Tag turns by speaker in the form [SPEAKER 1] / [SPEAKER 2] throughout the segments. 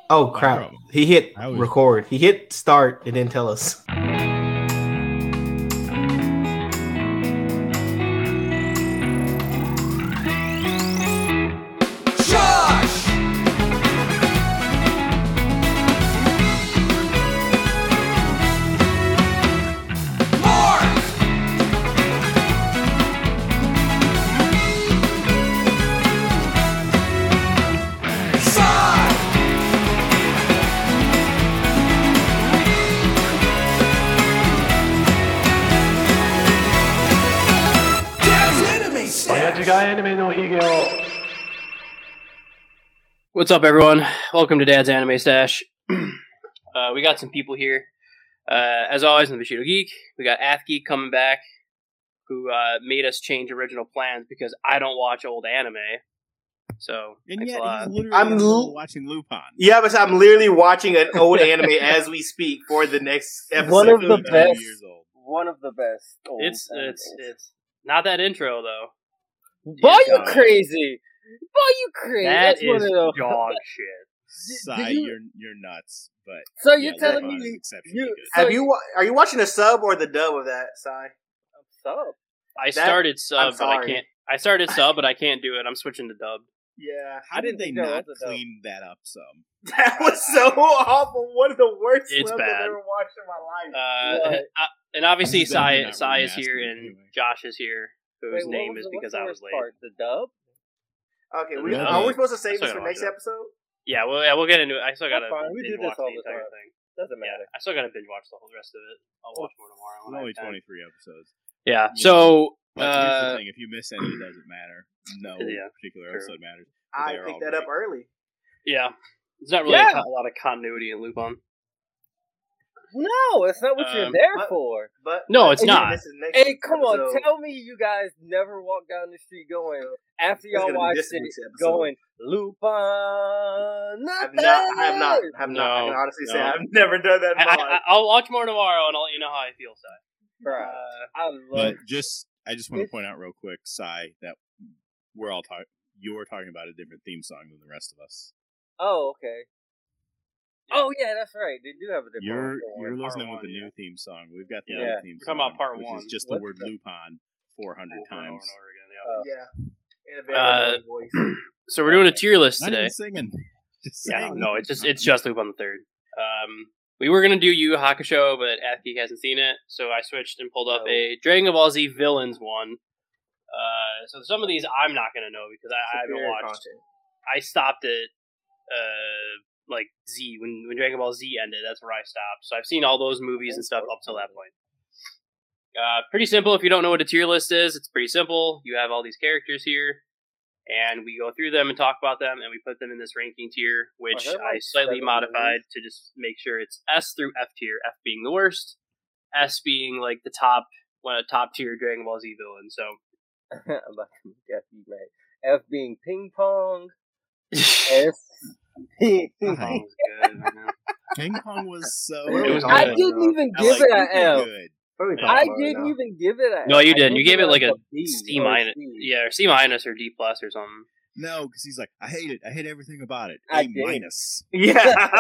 [SPEAKER 1] Oh crap! He hit record. He hit start and didn't tell us.
[SPEAKER 2] What's up, everyone? Welcome to Dad's Anime Stash. We got some people here. As always, in the Bushido Geek, we got Athgeek coming back, who made us change original plans because I don't watch old anime. So,
[SPEAKER 3] and yet he's literally watching Lupin.
[SPEAKER 1] Yeah, but I'm literally watching an old anime as we speak for the next episode.
[SPEAKER 4] One of the best. One of the best.
[SPEAKER 2] It's not that intro though.
[SPEAKER 4] Boy, you crazy! Boy, you crazy!
[SPEAKER 2] That's is dog shit.
[SPEAKER 3] Sai, you're nuts. But
[SPEAKER 4] so you're telling me
[SPEAKER 1] are you watching the sub or the dub of that, Sai?
[SPEAKER 4] Sub.
[SPEAKER 2] I started sub, but I can't. I started sub, but I can't do it. I'm switching to dub.
[SPEAKER 1] Yeah.
[SPEAKER 3] How did they not clean that up some?
[SPEAKER 1] That was so awful. One of the worst
[SPEAKER 2] it's
[SPEAKER 1] subs
[SPEAKER 2] bad.
[SPEAKER 1] I've ever watched in my life.
[SPEAKER 2] And obviously Sai is here and Josh is here, whose name is because I was late.
[SPEAKER 4] The dub?
[SPEAKER 1] Okay, are we supposed to save this for next episode?
[SPEAKER 2] Yeah, we'll get into it. I still gotta
[SPEAKER 4] we do this all the time.
[SPEAKER 2] Thing.
[SPEAKER 4] Doesn't matter.
[SPEAKER 2] Yeah, I still gotta binge watch the whole rest of it. I'll watch more tomorrow.
[SPEAKER 3] Only 23 episodes.
[SPEAKER 2] Yeah, so
[SPEAKER 3] but here's the thing: if you miss any, it doesn't matter. No particular episode matters.
[SPEAKER 1] I picked that up early.
[SPEAKER 2] Yeah, there's not really a lot of continuity in Lupin.
[SPEAKER 4] No, it's not what you're there for.
[SPEAKER 1] But
[SPEAKER 2] no, it's not.
[SPEAKER 4] Hey, come on, tell me you guys never walk down the street going after y'all watched it, going Lupin.
[SPEAKER 1] I have not. I can honestly say I've never done that.
[SPEAKER 2] I'll watch more tomorrow and I'll let you know how I feel, Sai.
[SPEAKER 3] But I just want to point out real quick, Sai, that you're talking about a different theme song than the rest of us.
[SPEAKER 4] Oh, okay. Oh yeah, that's right. They do have a different.
[SPEAKER 3] You're listening with the new theme song. We've got the old theme song.
[SPEAKER 2] Talking about part
[SPEAKER 3] which
[SPEAKER 2] 1,
[SPEAKER 3] is just the word Lupin 400 times.
[SPEAKER 1] In a very voice.
[SPEAKER 2] So we're doing a tier list today.
[SPEAKER 3] Not even singing. Just singing.
[SPEAKER 2] No, it's just Lupin the Third. We were gonna do Yu Yu Hakusho, but Athgeek hasn't seen it, so I switched and pulled up a Dragon Ball Z Villains one. So some of these I'm not gonna know because I haven't watched. I stopped at like Z when Dragon Ball Z ended. That's where I stopped. So I've seen all those movies and stuff up till that point. Pretty simple. If you don't know what a tier list is, it's pretty simple. You have all these characters here, and we go through them and talk about them, and we put them in this ranking tier, which I slightly modified to just make sure it's S through F tier. F being the worst, S being like the top tier Dragon Ball Z villain. So
[SPEAKER 4] I'm about to get you, man. F being ping pong. S.
[SPEAKER 3] Ping pong was so.
[SPEAKER 4] I didn't even give it an F. I didn't even give it an F.
[SPEAKER 2] No, you didn't. You gave it like a C minus. Yeah, or C minus or D plus or something.
[SPEAKER 3] No, because he's like, I hate it. I hate everything about it. A minus.
[SPEAKER 1] Yeah.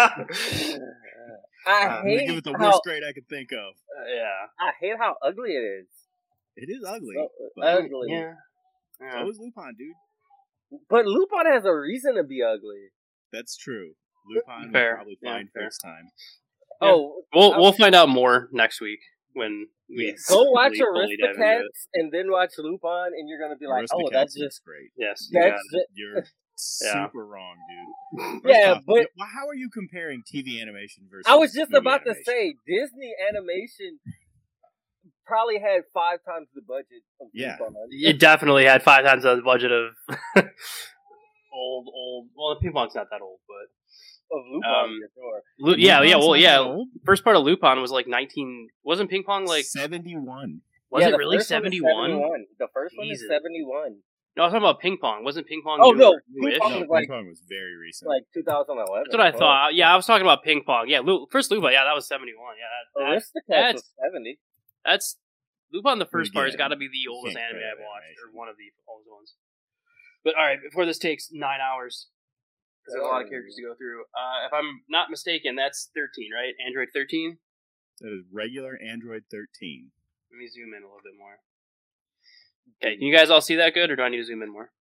[SPEAKER 4] I hate
[SPEAKER 3] give it the worst grade I could think of.
[SPEAKER 2] Yeah.
[SPEAKER 4] I hate how ugly it is.
[SPEAKER 3] It is ugly.
[SPEAKER 4] Ugly.
[SPEAKER 2] Yeah.
[SPEAKER 3] So is Lupin, dude.
[SPEAKER 4] But Lupin has a reason to be ugly.
[SPEAKER 3] That's true. Lupin will probably fine first time.
[SPEAKER 2] Yeah. Oh, we'll find out more next week when we
[SPEAKER 4] go watch Aristocats and then watch Lupin, and you're gonna be like, "Oh, that's just
[SPEAKER 3] great."
[SPEAKER 2] Yes,
[SPEAKER 3] you're super wrong, dude.
[SPEAKER 4] But
[SPEAKER 3] how are you comparing TV animation versus?
[SPEAKER 4] I was just about to say Disney animation probably had 5 times the budget of Lupin.
[SPEAKER 2] It definitely had 5 times the budget of old. Well, Ping Pong's not that old, but
[SPEAKER 4] of Lupin,
[SPEAKER 2] for sure. First part of Lupin was like 19. Wasn't Ping Pong like
[SPEAKER 3] 71?
[SPEAKER 2] Was it really 71?
[SPEAKER 4] The first one is 71.
[SPEAKER 2] No, I was talking about Ping Pong. Wasn't Ping Pong?
[SPEAKER 4] Ping
[SPEAKER 3] Pong was very recent,
[SPEAKER 4] like 2011.
[SPEAKER 2] That's what I thought. Yeah, I was talking about Ping Pong. Yeah, first Lupin. Yeah, that was 71. Yeah,
[SPEAKER 4] Aristocats was 70.
[SPEAKER 2] That's Lupin. The first part has got to be the oldest anime I've watched, or one of the oldest ones. But all right, before this takes 9 hours, There's a lot of characters to go through. If I'm not mistaken, that's 13, right? Android 13?
[SPEAKER 3] That is regular Android 13.
[SPEAKER 2] Let me zoom in a little bit more. Okay, can you guys all see that good, or do I need to zoom in more?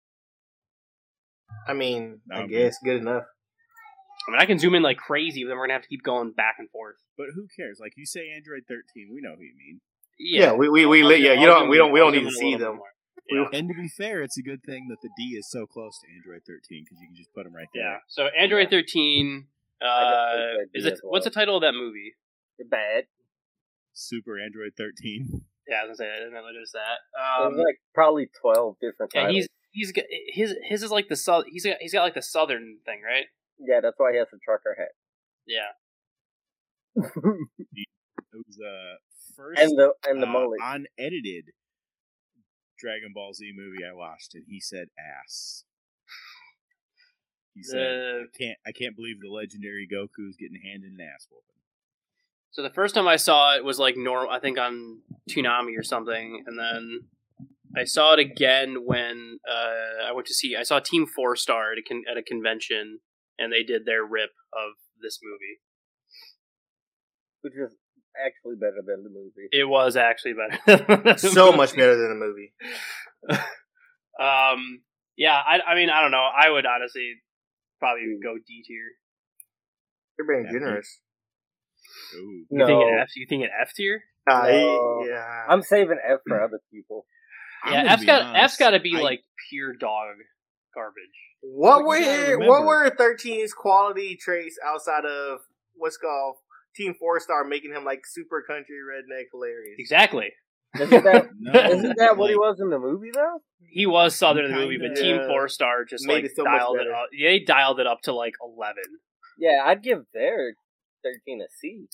[SPEAKER 1] I mean, I guess good enough.
[SPEAKER 2] I mean, I can zoom in like crazy, but then we're gonna have to keep going back and forth.
[SPEAKER 3] But who cares? Like, you say Android 13, we know who you mean.
[SPEAKER 1] Yeah, we don't need to see them.
[SPEAKER 2] Yeah.
[SPEAKER 3] And to be fair, it's a good thing that the D is so close to Android 13 because you can just put them right there.
[SPEAKER 2] Yeah. So Android 13. Is it? What's the title of that movie?
[SPEAKER 4] Bad.
[SPEAKER 3] Super Android 13.
[SPEAKER 2] Yeah, I was gonna say I didn't notice that.
[SPEAKER 4] There's like probably 12 different titles.
[SPEAKER 2] He's got his is like the he's got like the southern thing, right?
[SPEAKER 4] Yeah, that's why he has the trucker hat.
[SPEAKER 2] Yeah.
[SPEAKER 3] It was first
[SPEAKER 4] and the mullet.
[SPEAKER 3] unedited Dragon Ball Z movie I watched, and he said ass. He said, I can't believe the legendary Goku's getting handed an ass whooping.
[SPEAKER 2] So the first time I saw it was like normal, I think on Toonami or something, and then I saw it again when I saw Team 4 Star at a convention, and they did their rip of this movie.
[SPEAKER 4] Which is actually better than the movie.
[SPEAKER 2] It was actually better.
[SPEAKER 1] So much better than the movie.
[SPEAKER 2] Yeah, I mean, I don't know. I would honestly probably go D tier.
[SPEAKER 1] You're being generous.
[SPEAKER 3] Ooh.
[SPEAKER 2] You think an F tier?
[SPEAKER 4] No.
[SPEAKER 1] Yeah.
[SPEAKER 4] I'm saving F for other people.
[SPEAKER 2] Yeah, F's got to be like pure dog garbage.
[SPEAKER 1] What were 13's quality traits outside of what's called Team 4 Star making him like super country redneck hilarious?
[SPEAKER 2] Exactly.
[SPEAKER 4] Isn't that what he was in the movie though?
[SPEAKER 2] He was Southern in the movie, but Team 4 Star just
[SPEAKER 1] made
[SPEAKER 2] like
[SPEAKER 1] it so
[SPEAKER 2] dialed it up. Yeah, he dialed it up to like 11.
[SPEAKER 4] Yeah, I'd give their 13 a C.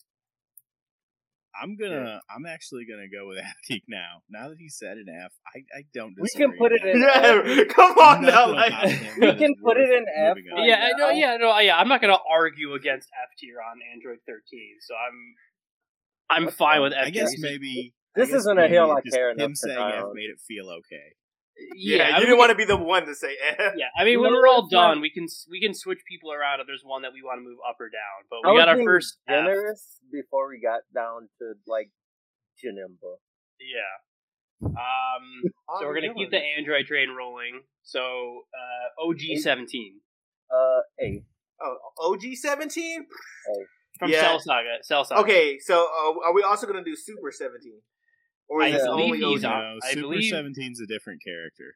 [SPEAKER 3] I'm actually gonna go with Attic now. Now that he said an F, I don't disagree.
[SPEAKER 4] We can put it in
[SPEAKER 1] F. Come on now,
[SPEAKER 4] we can put it in F.
[SPEAKER 2] Yeah, I know. Yeah, I'm not gonna argue against F tier on Android 13, so I'm fine with F tier.
[SPEAKER 3] I guess maybe
[SPEAKER 4] this isn't a hill I care enough.
[SPEAKER 3] Him saying F made it feel okay.
[SPEAKER 1] Yeah, you didn't want to be the one to say F.
[SPEAKER 2] Yeah, I mean, when we're all done, we can switch people around if there's one that we want to move up or down. But we got our first
[SPEAKER 4] generous F. Before we got down to like Janemba.
[SPEAKER 2] Yeah. So we're gonna keep the Android train rolling. So OG 17.
[SPEAKER 4] A.
[SPEAKER 1] Oh, OG 17.
[SPEAKER 2] From Cell Saga.
[SPEAKER 1] Okay, so are we also gonna do Super 17? Or is it only OG?
[SPEAKER 3] No, Super 17's a different character.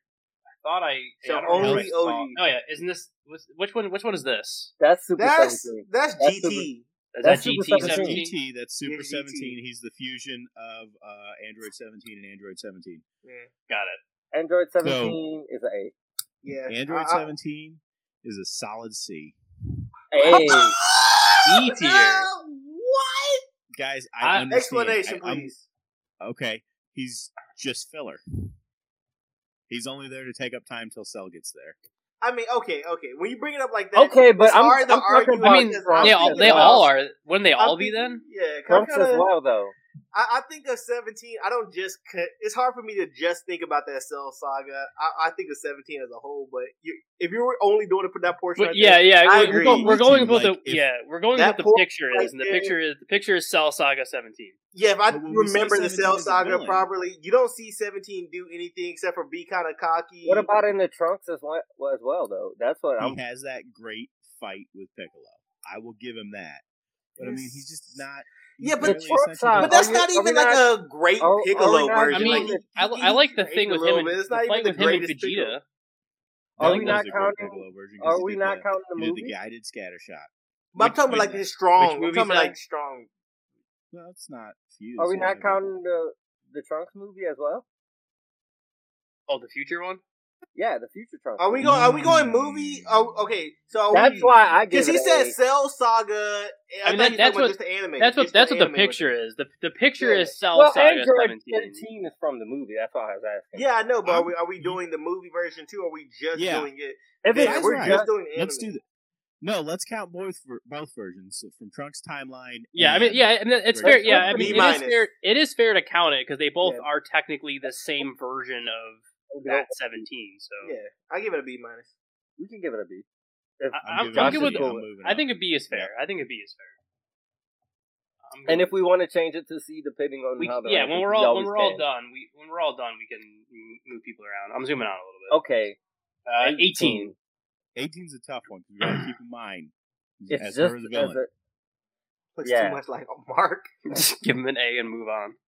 [SPEAKER 1] Only OG.
[SPEAKER 2] Oh yeah, isn't this which one? Which one is this?
[SPEAKER 4] That's Super 17.
[SPEAKER 1] That's GT.
[SPEAKER 2] That's GT 17.
[SPEAKER 3] GT. That's Super 17. He's the fusion of Android 17 and Android 17.
[SPEAKER 1] Yeah.
[SPEAKER 2] Got it.
[SPEAKER 4] Android 17 is an A.
[SPEAKER 1] Yeah.
[SPEAKER 3] Android 17 is a solid C.
[SPEAKER 4] A.
[SPEAKER 2] D tier.
[SPEAKER 1] What?
[SPEAKER 3] Guys, I understand.
[SPEAKER 1] Explanation, please.
[SPEAKER 3] Okay, he's just filler. He's only there to take up time till Cell gets there.
[SPEAKER 1] I mean, okay. When you bring it up like that,
[SPEAKER 4] okay, but I'm
[SPEAKER 1] talking
[SPEAKER 2] about. I mean, they all are. Wouldn't they all be then?
[SPEAKER 1] Yeah,
[SPEAKER 4] Trunks as well, though.
[SPEAKER 1] I think of 17. I don't just. It's hard for me to just think about that Cell Saga. I think of 17 as a whole. But if you were only doing it for that portion,
[SPEAKER 2] I
[SPEAKER 1] agree.
[SPEAKER 2] We're going with what the picture is, and the picture is Cell Saga 17.
[SPEAKER 1] Yeah, if I remember the Cell Saga properly, you don't see 17 do anything except for be kind of cocky.
[SPEAKER 4] What about in the Trunks as well, though? That's what
[SPEAKER 3] he has that great fight with Piccolo. I will give him that. But I mean, he's just not.
[SPEAKER 1] Yeah, but that's not even like a great Piccolo version.
[SPEAKER 2] I mean, I like the thing with him. The fight with him and Vegeta.
[SPEAKER 4] Are we not counting? Are we not counting the movie?
[SPEAKER 3] The guided scatter shot.
[SPEAKER 1] But I'm talking about like his strong. I'm talking like strong.
[SPEAKER 3] Well, it's not fused.
[SPEAKER 4] Are we not counting the Trunks movie as well?
[SPEAKER 2] Oh, the future one?
[SPEAKER 4] Yeah, the future Trunks.
[SPEAKER 1] Are we going movie? Oh, okay. So
[SPEAKER 4] that's why I give it.
[SPEAKER 1] Because he said Cell Saga.
[SPEAKER 2] I mean, that's what just the anime. That's what the picture is. The picture is Cell Saga 17.
[SPEAKER 4] 17 is from the movie. That's why I was asking.
[SPEAKER 1] Yeah, I know, but are we doing the movie version too? Or are we just doing it?
[SPEAKER 4] We're
[SPEAKER 1] just doing the anime.
[SPEAKER 3] Let's do that. No, let's count both versions from Trunks' timeline.
[SPEAKER 2] Yeah, I mean, it's fair. Yeah, I mean, it is fair to count it because they both are technically the same version of that 17. So
[SPEAKER 1] yeah, I give it a B minus.
[SPEAKER 4] We can give it a B.
[SPEAKER 2] I'm good with it. I think a B is fair. I think a B is fair.
[SPEAKER 4] And if we want to change it to C, depending on how the
[SPEAKER 2] when we're all done, we can move people around. I'm zooming out a little bit.
[SPEAKER 4] Okay.
[SPEAKER 2] 18.
[SPEAKER 3] 18's a tough one. You gotta keep in mind.
[SPEAKER 4] It's
[SPEAKER 3] as
[SPEAKER 4] just
[SPEAKER 3] her as a villain.
[SPEAKER 1] Looks too much like a Mark.
[SPEAKER 2] Just give him an A and move on.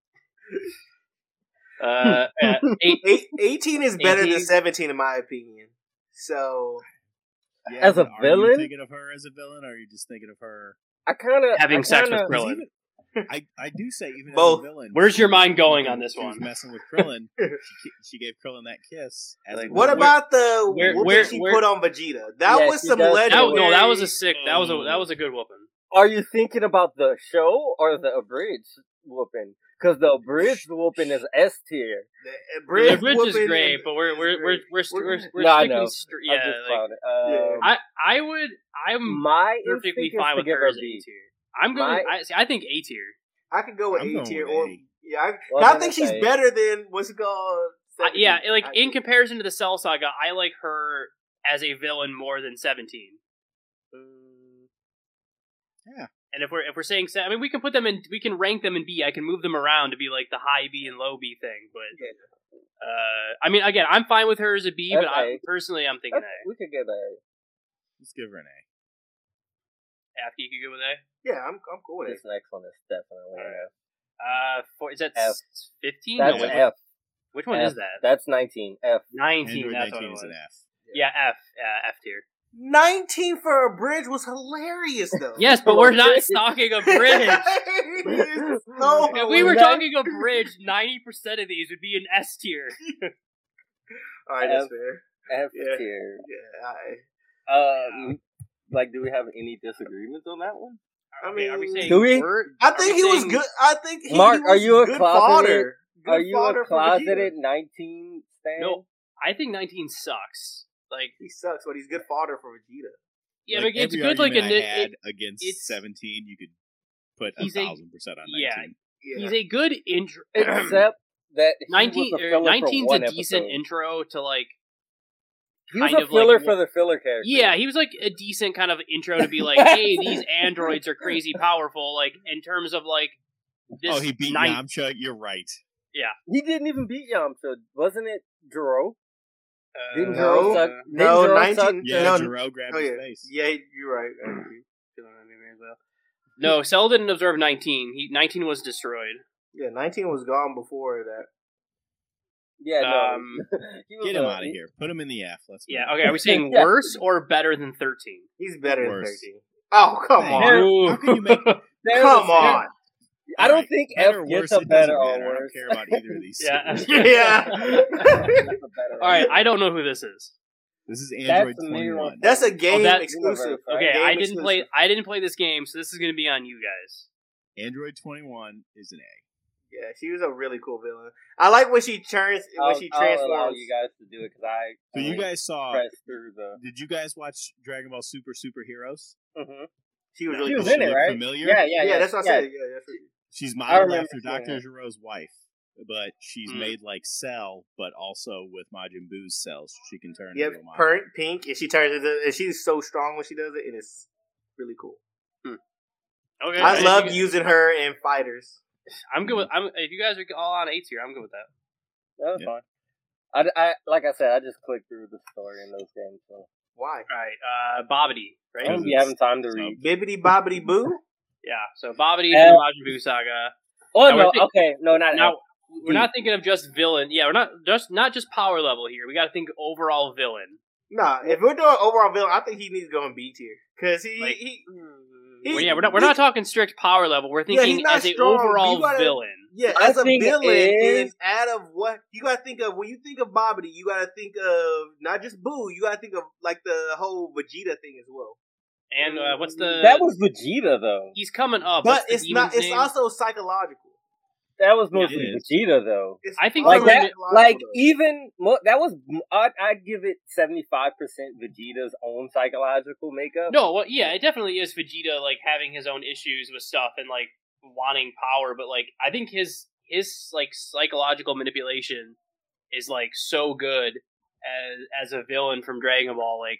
[SPEAKER 1] 18 is better than 17 in my opinion. So,
[SPEAKER 3] yeah,
[SPEAKER 4] as a villain,
[SPEAKER 3] are you thinking of her as a villain, or are you just thinking of her
[SPEAKER 2] having sex with Krillin?
[SPEAKER 3] I do say even
[SPEAKER 1] both.
[SPEAKER 3] As a villain.
[SPEAKER 2] Where's your mind going on this
[SPEAKER 3] one?
[SPEAKER 2] She
[SPEAKER 3] was messing with Krillin. she gave Krillin that kiss.
[SPEAKER 1] What about the whooping she put on Vegeta? That was some legendary.
[SPEAKER 2] No, that was a sick. That was a good whooping.
[SPEAKER 4] Are you thinking about the show or the abridged whooping? Because the abridged whooping is S tier.
[SPEAKER 2] The abridged is great, but we're sticking. I'm perfectly fine with her as A tier. I'm going. I think A tier.
[SPEAKER 1] I could go with A tier, or I think she's better than what's it called.
[SPEAKER 2] In comparison to the Cell Saga, I like her as a villain more than 17.
[SPEAKER 3] Yeah.
[SPEAKER 2] And if we're saying, I mean, we can put them in, we can rank them in B. I can move them around to be like the high B and low B thing. But I mean, again, I'm fine with her as a B, but personally, I'm thinking A.
[SPEAKER 4] We could give A.
[SPEAKER 3] Let's give her an A.
[SPEAKER 2] After you could go with A.
[SPEAKER 1] Yeah, I'm cool with it.
[SPEAKER 4] This next one is definitely F.
[SPEAKER 2] Is that
[SPEAKER 4] F.
[SPEAKER 2] 15?
[SPEAKER 4] That's F.
[SPEAKER 2] Which one is that?
[SPEAKER 4] That's 19. F.
[SPEAKER 2] 19. That's
[SPEAKER 3] 19 is an F.
[SPEAKER 2] Yeah, F. F tier.
[SPEAKER 1] 19 for a bridge was hilarious, though.
[SPEAKER 2] Yes, but we're not talking a bridge. If we were talking a bridge, 90% of these would be an S tier.
[SPEAKER 1] Alright, that's fair.
[SPEAKER 4] F tier.
[SPEAKER 1] Yeah,
[SPEAKER 4] do we have any disagreements on that one?
[SPEAKER 2] I mean, are we saying?
[SPEAKER 4] Do we?
[SPEAKER 1] I think he was good. I think
[SPEAKER 4] Mark,
[SPEAKER 1] are you
[SPEAKER 4] a closeted? Are you a
[SPEAKER 1] closeted
[SPEAKER 4] 19 stan?
[SPEAKER 2] No, I think 19 sucks. Like
[SPEAKER 1] he sucks, but he's good fodder for Vegeta.
[SPEAKER 2] Yeah, but it's good. Like
[SPEAKER 3] against 17, you could put 1,000% on 19.
[SPEAKER 2] Yeah, he's a good intro.
[SPEAKER 4] Except that
[SPEAKER 2] 19's a decent intro to like.
[SPEAKER 4] He was a filler for the filler character.
[SPEAKER 2] Yeah, he was like a decent kind of intro to be like, hey, these androids are crazy powerful. Like in terms of like. This
[SPEAKER 3] he beat Yamcha. You're right.
[SPEAKER 2] Yeah,
[SPEAKER 4] he didn't even beat Yamcha, wasn't it? Jiro. Didn't
[SPEAKER 1] Jiro
[SPEAKER 4] suck?
[SPEAKER 1] No, 19.
[SPEAKER 3] Jiro grabbed his face.
[SPEAKER 1] Yeah, you're right.
[SPEAKER 2] No, Cell didn't observe 19. 19 was destroyed.
[SPEAKER 1] Yeah, 19 was gone before that.
[SPEAKER 4] Yeah, no.
[SPEAKER 3] Get him out of here. Put him in the F. Let's.
[SPEAKER 2] Okay. Are we saying worse or better than 13?
[SPEAKER 1] He's better than 13. Oh, come on!
[SPEAKER 3] How can you make?
[SPEAKER 1] Come on!
[SPEAKER 4] I don't think F gets a better or worse.
[SPEAKER 3] I don't care about either of these.
[SPEAKER 1] Yeah.
[SPEAKER 2] All right, I don't know who this is.
[SPEAKER 3] This is Android 21.
[SPEAKER 1] That's a game exclusive.
[SPEAKER 2] Okay, I didn't play this game, so this is going to be on you guys.
[SPEAKER 3] Android 21 is an A.
[SPEAKER 1] Yeah, she was a really cool villain. I like when she transforms.
[SPEAKER 4] I'll allow you guys to do it because
[SPEAKER 3] So you guys saw. Did you guys watch Dragon Ball Super Heroes?
[SPEAKER 4] Mm-hmm.
[SPEAKER 1] She was really
[SPEAKER 4] cool. In it, right?
[SPEAKER 3] Familiar?
[SPEAKER 4] Yeah.
[SPEAKER 1] That's what I said. Yeah, that's right.
[SPEAKER 3] She's modeled after Dr. Giro's wife, but she's made like Cell, but also with Majin Buu's cells. She can turn into a model.
[SPEAKER 1] Pink, and she turns into, and she's so strong when she does it, and it's really cool.
[SPEAKER 2] Okay,
[SPEAKER 1] I love using her in fighters.
[SPEAKER 2] I'm good with. If you guys are all on A tier, I'm good with that.
[SPEAKER 4] That's fine. I like I said, I just clicked through the story in those games. So.
[SPEAKER 1] Why?
[SPEAKER 2] All right, Bobbity, right?
[SPEAKER 4] I don't be having time to read.
[SPEAKER 1] Bibbidi Bobbidi Boo.
[SPEAKER 2] Yeah, so Bobbity from the Majin Buu saga.
[SPEAKER 4] Oh no, not
[SPEAKER 2] now. We're not thinking of just villain. Yeah, we're not just power level here. We got to think overall villain.
[SPEAKER 1] Nah, if we're doing overall villain, I think he needs to go in B tier because
[SPEAKER 2] we're not talking strict power level. We're thinking as an overall villain.
[SPEAKER 1] Yeah, as a villain, and out of what you gotta think of when you think of Bobbity, you gotta think of not just Boo. You gotta think of like the whole Vegeta thing as well.
[SPEAKER 2] And what's the?
[SPEAKER 4] That was Vegeta though.
[SPEAKER 2] He's coming up,
[SPEAKER 1] but it's not. It's also psychological.
[SPEAKER 4] That was mostly Vegeta though.
[SPEAKER 2] I think
[SPEAKER 4] like that. Like even that was. I'd give it 75% Vegeta's own psychological makeup.
[SPEAKER 2] No, well, yeah, it definitely is Vegeta like having his own issues with stuff and like wanting power, but like I think his like psychological manipulation is like so good as a villain from Dragon Ball. Like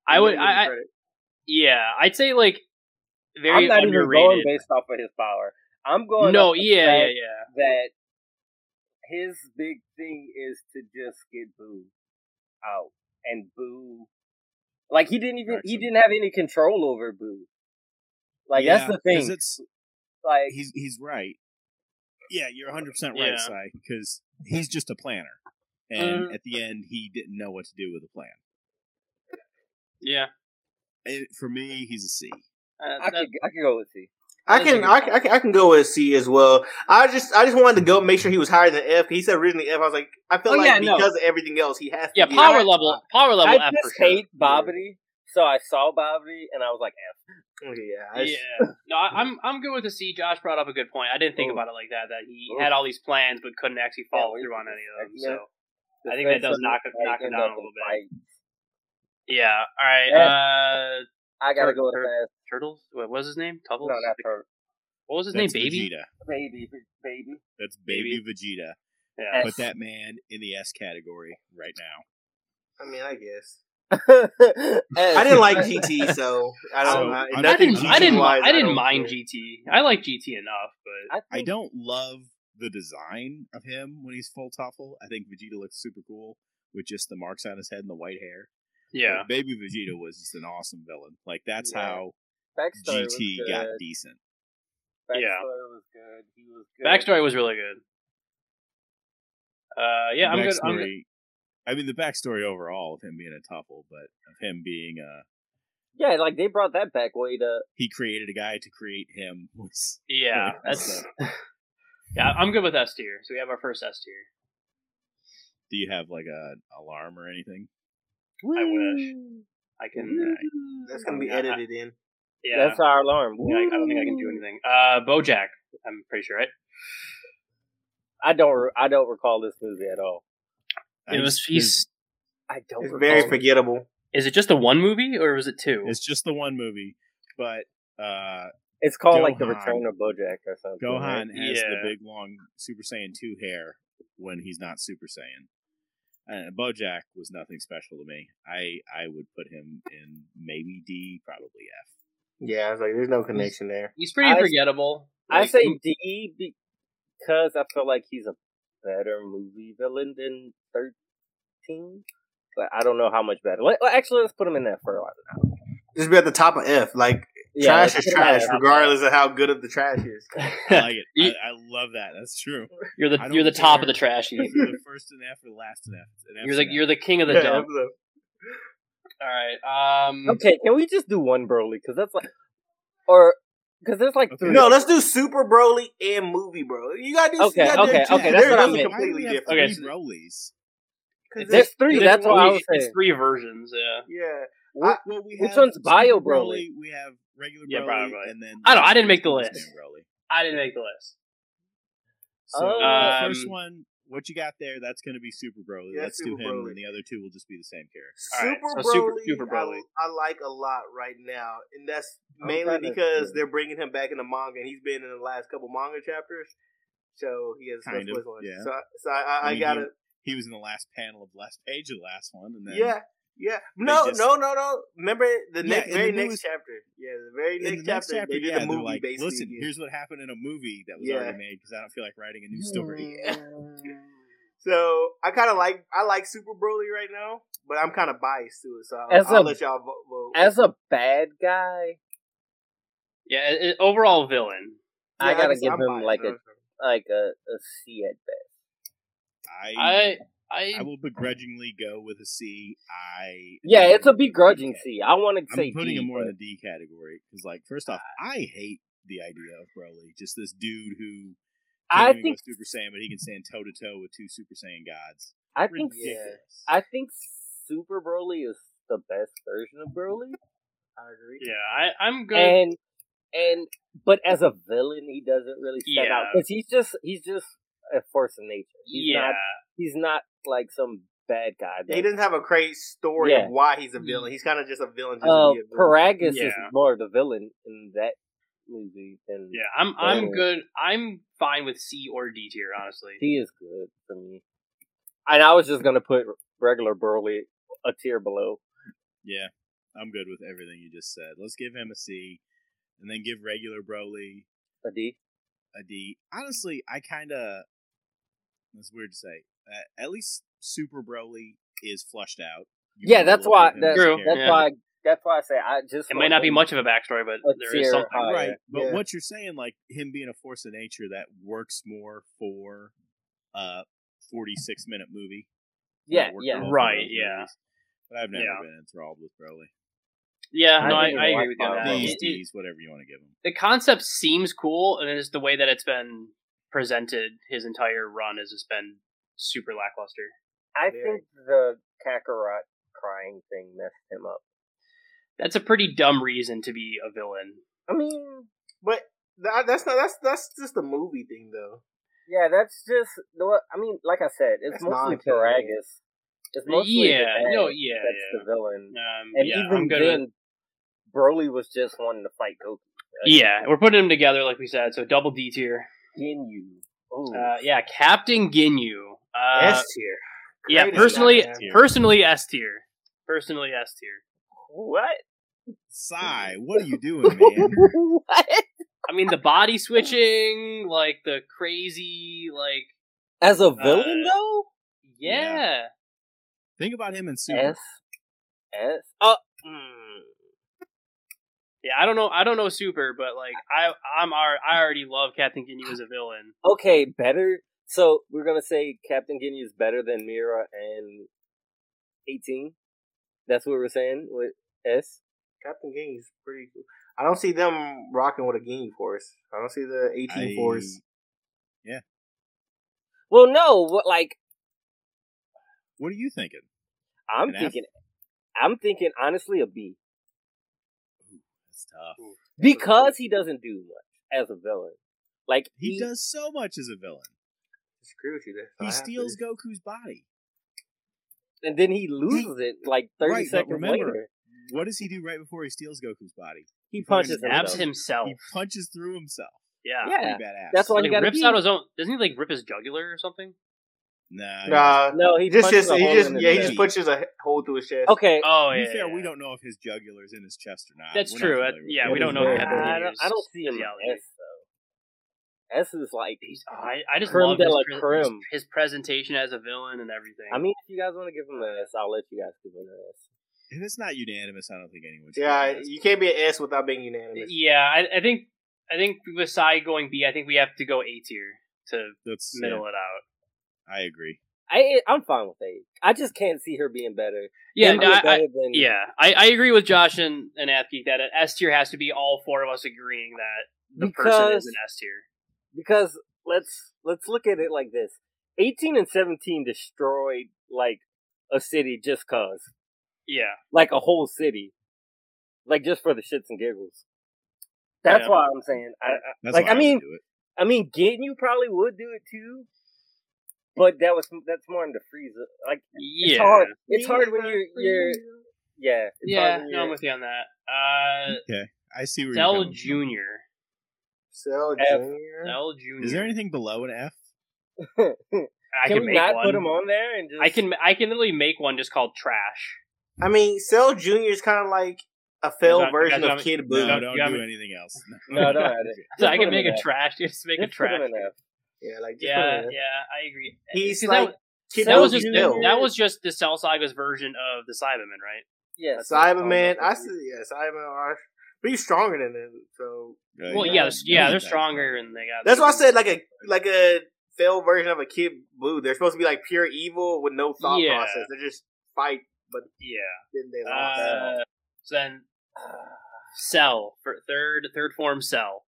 [SPEAKER 2] I would. Yeah, I'd say like very.
[SPEAKER 4] I'm not
[SPEAKER 2] underrated.
[SPEAKER 4] even going based off of his power. I'm going.
[SPEAKER 2] No,
[SPEAKER 4] off the
[SPEAKER 2] yeah.
[SPEAKER 4] That his big thing is to just get Boo out and Boo. Like he didn't have any control over Boo. Like that's the thing.
[SPEAKER 3] It's
[SPEAKER 4] like
[SPEAKER 3] he's right. Yeah, you're 100% right, Sai, because he's just a planner, and at the end, he didn't know what to do with the plan.
[SPEAKER 2] Yeah.
[SPEAKER 3] For me, he's a C.
[SPEAKER 4] I could go with C.
[SPEAKER 1] I can go with C as well. I just wanted to go make sure he was higher than F. He said originally F. I was like, I feel because of everything else, he has to.
[SPEAKER 2] Yeah, power level.
[SPEAKER 4] I
[SPEAKER 2] F
[SPEAKER 4] just hate Bobbity, so I saw Bobbity and I was like F.
[SPEAKER 2] No, I'm good with the C. Josh brought up a good point. I didn't think about it like that. That he had all these plans but couldn't actually follow through on any of them. So I think that does knock him down a little bit. Yeah. All right.
[SPEAKER 4] I gotta go with fast.
[SPEAKER 2] Turtles. What was his name? Tubbles?
[SPEAKER 4] No, not Turtles.
[SPEAKER 2] What was his name? Baby.
[SPEAKER 3] Vegeta.
[SPEAKER 4] Baby.
[SPEAKER 3] That's Baby Vegeta.
[SPEAKER 2] Yeah.
[SPEAKER 3] Put that man in the S category right now.
[SPEAKER 1] I mean, I guess. I didn't like GT, so I don't.
[SPEAKER 2] I didn't mind GT. I like GT enough, but
[SPEAKER 3] I don't love the design of him when he's full Tuffle. I think Vegeta looks super cool with just the marks on his head and the white hair.
[SPEAKER 2] Yeah,
[SPEAKER 3] but Baby Vegeta was just an awesome villain. Like that's how
[SPEAKER 4] Backstory
[SPEAKER 3] GT got decent.
[SPEAKER 4] Backstory was good. He was good.
[SPEAKER 2] Backstory was really good. Yeah, I'm good.
[SPEAKER 3] I mean, the backstory overall of him being a Tuffle, but of him being
[SPEAKER 4] yeah, like they brought that back way to.
[SPEAKER 3] He created a guy to create him.
[SPEAKER 2] Yeah, that's. Yeah, I'm good with S tier. So we have our first S tier.
[SPEAKER 3] Do you have like an alarm or anything?
[SPEAKER 2] Woo! I wish I can.
[SPEAKER 1] That's gonna be edited in.
[SPEAKER 2] Yeah,
[SPEAKER 4] that's our alarm.
[SPEAKER 2] I don't think I can do anything. BoJack, I'm pretty sure, right?
[SPEAKER 4] I don't recall this movie at all.
[SPEAKER 2] It's
[SPEAKER 1] very forgettable.
[SPEAKER 2] Is it just the one movie or was it two?
[SPEAKER 3] It's just the one movie, but
[SPEAKER 4] it's called Gohan, like The Return of BoJack or something.
[SPEAKER 3] Gohan has the big long Super Saiyan 2 hair when he's not Super Saiyan. And BoJack was nothing special to me. I would put him in maybe D, probably F.
[SPEAKER 1] Yeah, I was like, there's no connection there.
[SPEAKER 2] He's pretty forgettable.
[SPEAKER 4] I say D because I feel like he's a better movie villain than 13. But I don't know how much better. Actually, let's put him in there for a while now.
[SPEAKER 1] Just be at the top of F. Like, trash is trash, regardless of how good of the trash is.
[SPEAKER 3] I like it. I love that. That's true.
[SPEAKER 2] You're the top of the trash heap.
[SPEAKER 3] You're the first in F or last in F.
[SPEAKER 2] You're the king of the dump. All right.
[SPEAKER 4] Okay, can we just do one Broly? Because that's like, because there's like three.
[SPEAKER 1] No, let's do Super Broly and Movie Broly. You gotta do.
[SPEAKER 4] Okay. That's what I meant.
[SPEAKER 1] Completely different.
[SPEAKER 3] Okay, Broly's.
[SPEAKER 4] There's three. That's what I was saying.
[SPEAKER 2] It's three versions. Yeah.
[SPEAKER 1] Yeah.
[SPEAKER 3] Well,
[SPEAKER 4] which one's Bio Broly?
[SPEAKER 3] We have regular Broly, and then
[SPEAKER 2] I didn't make the list. I didn't make the list.
[SPEAKER 3] So the first one, what you got there, that's going to be Super Broly.
[SPEAKER 1] Yeah,
[SPEAKER 3] Let's do him, and the other two will just be the same character.
[SPEAKER 1] Super Broly, I like a lot right now, and that's mainly because they're bringing him back in the manga, and he's been in the last couple manga chapters, so he has a special place on it.
[SPEAKER 3] Yeah.
[SPEAKER 1] So I gotta.
[SPEAKER 3] He was in the last panel of the last page of the last one, and then
[SPEAKER 1] yeah. No. Remember the very next chapter? Yeah, the very next chapter. They did a movie
[SPEAKER 3] like,
[SPEAKER 1] basically.
[SPEAKER 3] Listen, here's what happened in a movie that was already made because I don't feel like writing a new story.
[SPEAKER 1] So I like Super Broly right now, but I'm kind of biased to it. So I'll let y'all vote.
[SPEAKER 4] As a bad guy,
[SPEAKER 2] overall villain.
[SPEAKER 4] I gotta give him like a C at best.
[SPEAKER 3] I will begrudgingly go with a C.
[SPEAKER 4] It's a begrudging C. I want to say
[SPEAKER 3] I'm putting
[SPEAKER 4] D,
[SPEAKER 3] him more in the D category because, like, first off, I hate the idea of Broly, just this dude who can't even go Super Saiyan, but he can stand toe to toe with two Super Saiyan gods.
[SPEAKER 4] I think Super Broly is the best version of Broly.
[SPEAKER 1] I agree.
[SPEAKER 2] Yeah, I'm good.
[SPEAKER 4] But as a villain, he doesn't really stand out because he's just a force of nature. He's not like some bad guy.
[SPEAKER 1] He doesn't have a great story of why he's a villain. He's kind of just a villain.
[SPEAKER 4] Paragus is more the villain in that movie.
[SPEAKER 2] I'm good. I'm fine with C or D tier, honestly.
[SPEAKER 4] D is good for me. And I was just gonna put regular Broly a tier below.
[SPEAKER 3] Yeah, I'm good with everything you just said. Let's give him a C, and then give regular Broly
[SPEAKER 4] a D.
[SPEAKER 3] A D. Honestly, I kind of. That's weird to say. At least Super Broly is flushed out.
[SPEAKER 4] Yeah, that's why.
[SPEAKER 2] True.
[SPEAKER 4] That's why I say I just.
[SPEAKER 2] It might not be much of a backstory, but there is something,
[SPEAKER 3] right? But what you're saying, like him being a force of nature, that works more for a 46-minute movie.
[SPEAKER 4] Yeah,
[SPEAKER 2] right, yeah.
[SPEAKER 3] Movies. But I've never been enthralled with Broly.
[SPEAKER 2] Yeah, no, I agree with you on that.
[SPEAKER 3] D's, whatever you want to give him.
[SPEAKER 2] The concept seems cool, and it's the way that it's been presented. His entire run has just been super lackluster.
[SPEAKER 4] I think the Kakarot crying thing messed him up.
[SPEAKER 2] That's a pretty dumb reason to be a villain.
[SPEAKER 4] I mean,
[SPEAKER 1] but that's just a movie thing, though.
[SPEAKER 4] Yeah, that's just. I mean, like I said, it's mostly Paragus. It's mostly the villain. And even then, Broly was just wanting to fight Goku.
[SPEAKER 2] Yeah, we're putting them together, like we said. So double D tier.
[SPEAKER 4] Ginyu.
[SPEAKER 2] Yeah, Captain Ginyu.
[SPEAKER 1] S tier.
[SPEAKER 2] Yeah, personally S tier. Personally S tier.
[SPEAKER 4] What?
[SPEAKER 3] Sai, what are you doing, man?
[SPEAKER 4] What?
[SPEAKER 2] I mean, the body switching, like the crazy, like
[SPEAKER 4] as a villain though.
[SPEAKER 2] Yeah.
[SPEAKER 3] Think about him in Super.
[SPEAKER 4] S.
[SPEAKER 2] Yeah, I don't know Super, but like I already love Captain Ginyu as a villain.
[SPEAKER 4] Okay, better. So we're gonna say Captain Ginyu is better than Mira and 18. That's what we're saying with S.
[SPEAKER 1] Captain Ginyu is pretty cool. I don't see them rocking with a Ginyu Force. I don't see the 18 Force.
[SPEAKER 3] Yeah.
[SPEAKER 4] Well, no. What
[SPEAKER 3] are you thinking?
[SPEAKER 4] I'm thinking honestly a B.
[SPEAKER 3] That's tough.
[SPEAKER 4] Because he doesn't do much as a villain. Like
[SPEAKER 3] he does so much as a villain.
[SPEAKER 1] Screw with you there.
[SPEAKER 3] He steals Goku's body.
[SPEAKER 4] And then he loses it like 30 seconds later.
[SPEAKER 3] What does he do right before he steals Goku's body?
[SPEAKER 4] He punches
[SPEAKER 2] himself.
[SPEAKER 3] He punches through himself.
[SPEAKER 2] Yeah.
[SPEAKER 3] Pretty badass.
[SPEAKER 4] That's why he
[SPEAKER 2] rips out his own. Doesn't he like rip his jugular or something?
[SPEAKER 1] No. He just punches a hole through his chest.
[SPEAKER 4] Okay.
[SPEAKER 2] Oh
[SPEAKER 3] yeah. To be fair, we don't know if his jugular's in his chest or not.
[SPEAKER 2] That's true. We don't know.
[SPEAKER 4] I don't see him S though. S is like
[SPEAKER 2] I just love his presentation as a villain and everything.
[SPEAKER 4] I mean, if you guys want to give him an S, I'll let you guys give him an S.
[SPEAKER 3] If it's not unanimous, I don't think anyone should.
[SPEAKER 1] Yeah, you can't be an S without being unanimous.
[SPEAKER 2] Yeah, I think with Sai going B, I think we have to go A tier to middle it out.
[SPEAKER 3] I agree.
[SPEAKER 4] I'm fine with A. I just can't see her being better.
[SPEAKER 2] Yeah, I agree with Josh and Athgeek that an S tier has to be all four of us agreeing that the person is an S tier.
[SPEAKER 4] Because let's look at it like this: 18 and 17 destroyed like a city just cause.
[SPEAKER 2] Yeah,
[SPEAKER 4] like a whole city, like just for the shits and giggles. That's why I'm saying. I mean, Ginyu probably would do it too, but that's more in the Frieza. Like, it's hard. It's hard when you're.
[SPEAKER 2] I'm with you on that.
[SPEAKER 3] Okay, I see where
[SPEAKER 2] Cell
[SPEAKER 3] you're going.
[SPEAKER 2] Junior.
[SPEAKER 1] Cell Junior.
[SPEAKER 3] Is there anything below an F?
[SPEAKER 4] Can we not put him on there and just...
[SPEAKER 2] I can literally make one just called Trash.
[SPEAKER 1] I mean, Cell Junior is kind of like a failed version of Kid Buu.
[SPEAKER 3] No, don't do anything else.
[SPEAKER 4] No, don't add it.
[SPEAKER 2] So I can make a Trash. Just make a Trash.
[SPEAKER 1] Yeah,
[SPEAKER 2] I agree.
[SPEAKER 1] He's like
[SPEAKER 2] that was just the Cell Saga's version of the Cyberman, right?
[SPEAKER 4] Yeah,
[SPEAKER 1] Cyberman. I see. Yeah, Cyberman are pretty stronger than them. So
[SPEAKER 2] they're stronger, and they got.
[SPEAKER 1] That's why I said like a failed version of a Kid Buu. They're supposed to be like pure evil with no thought process. They just fight. But then they lost.
[SPEAKER 2] So then, Cell for third form Cell.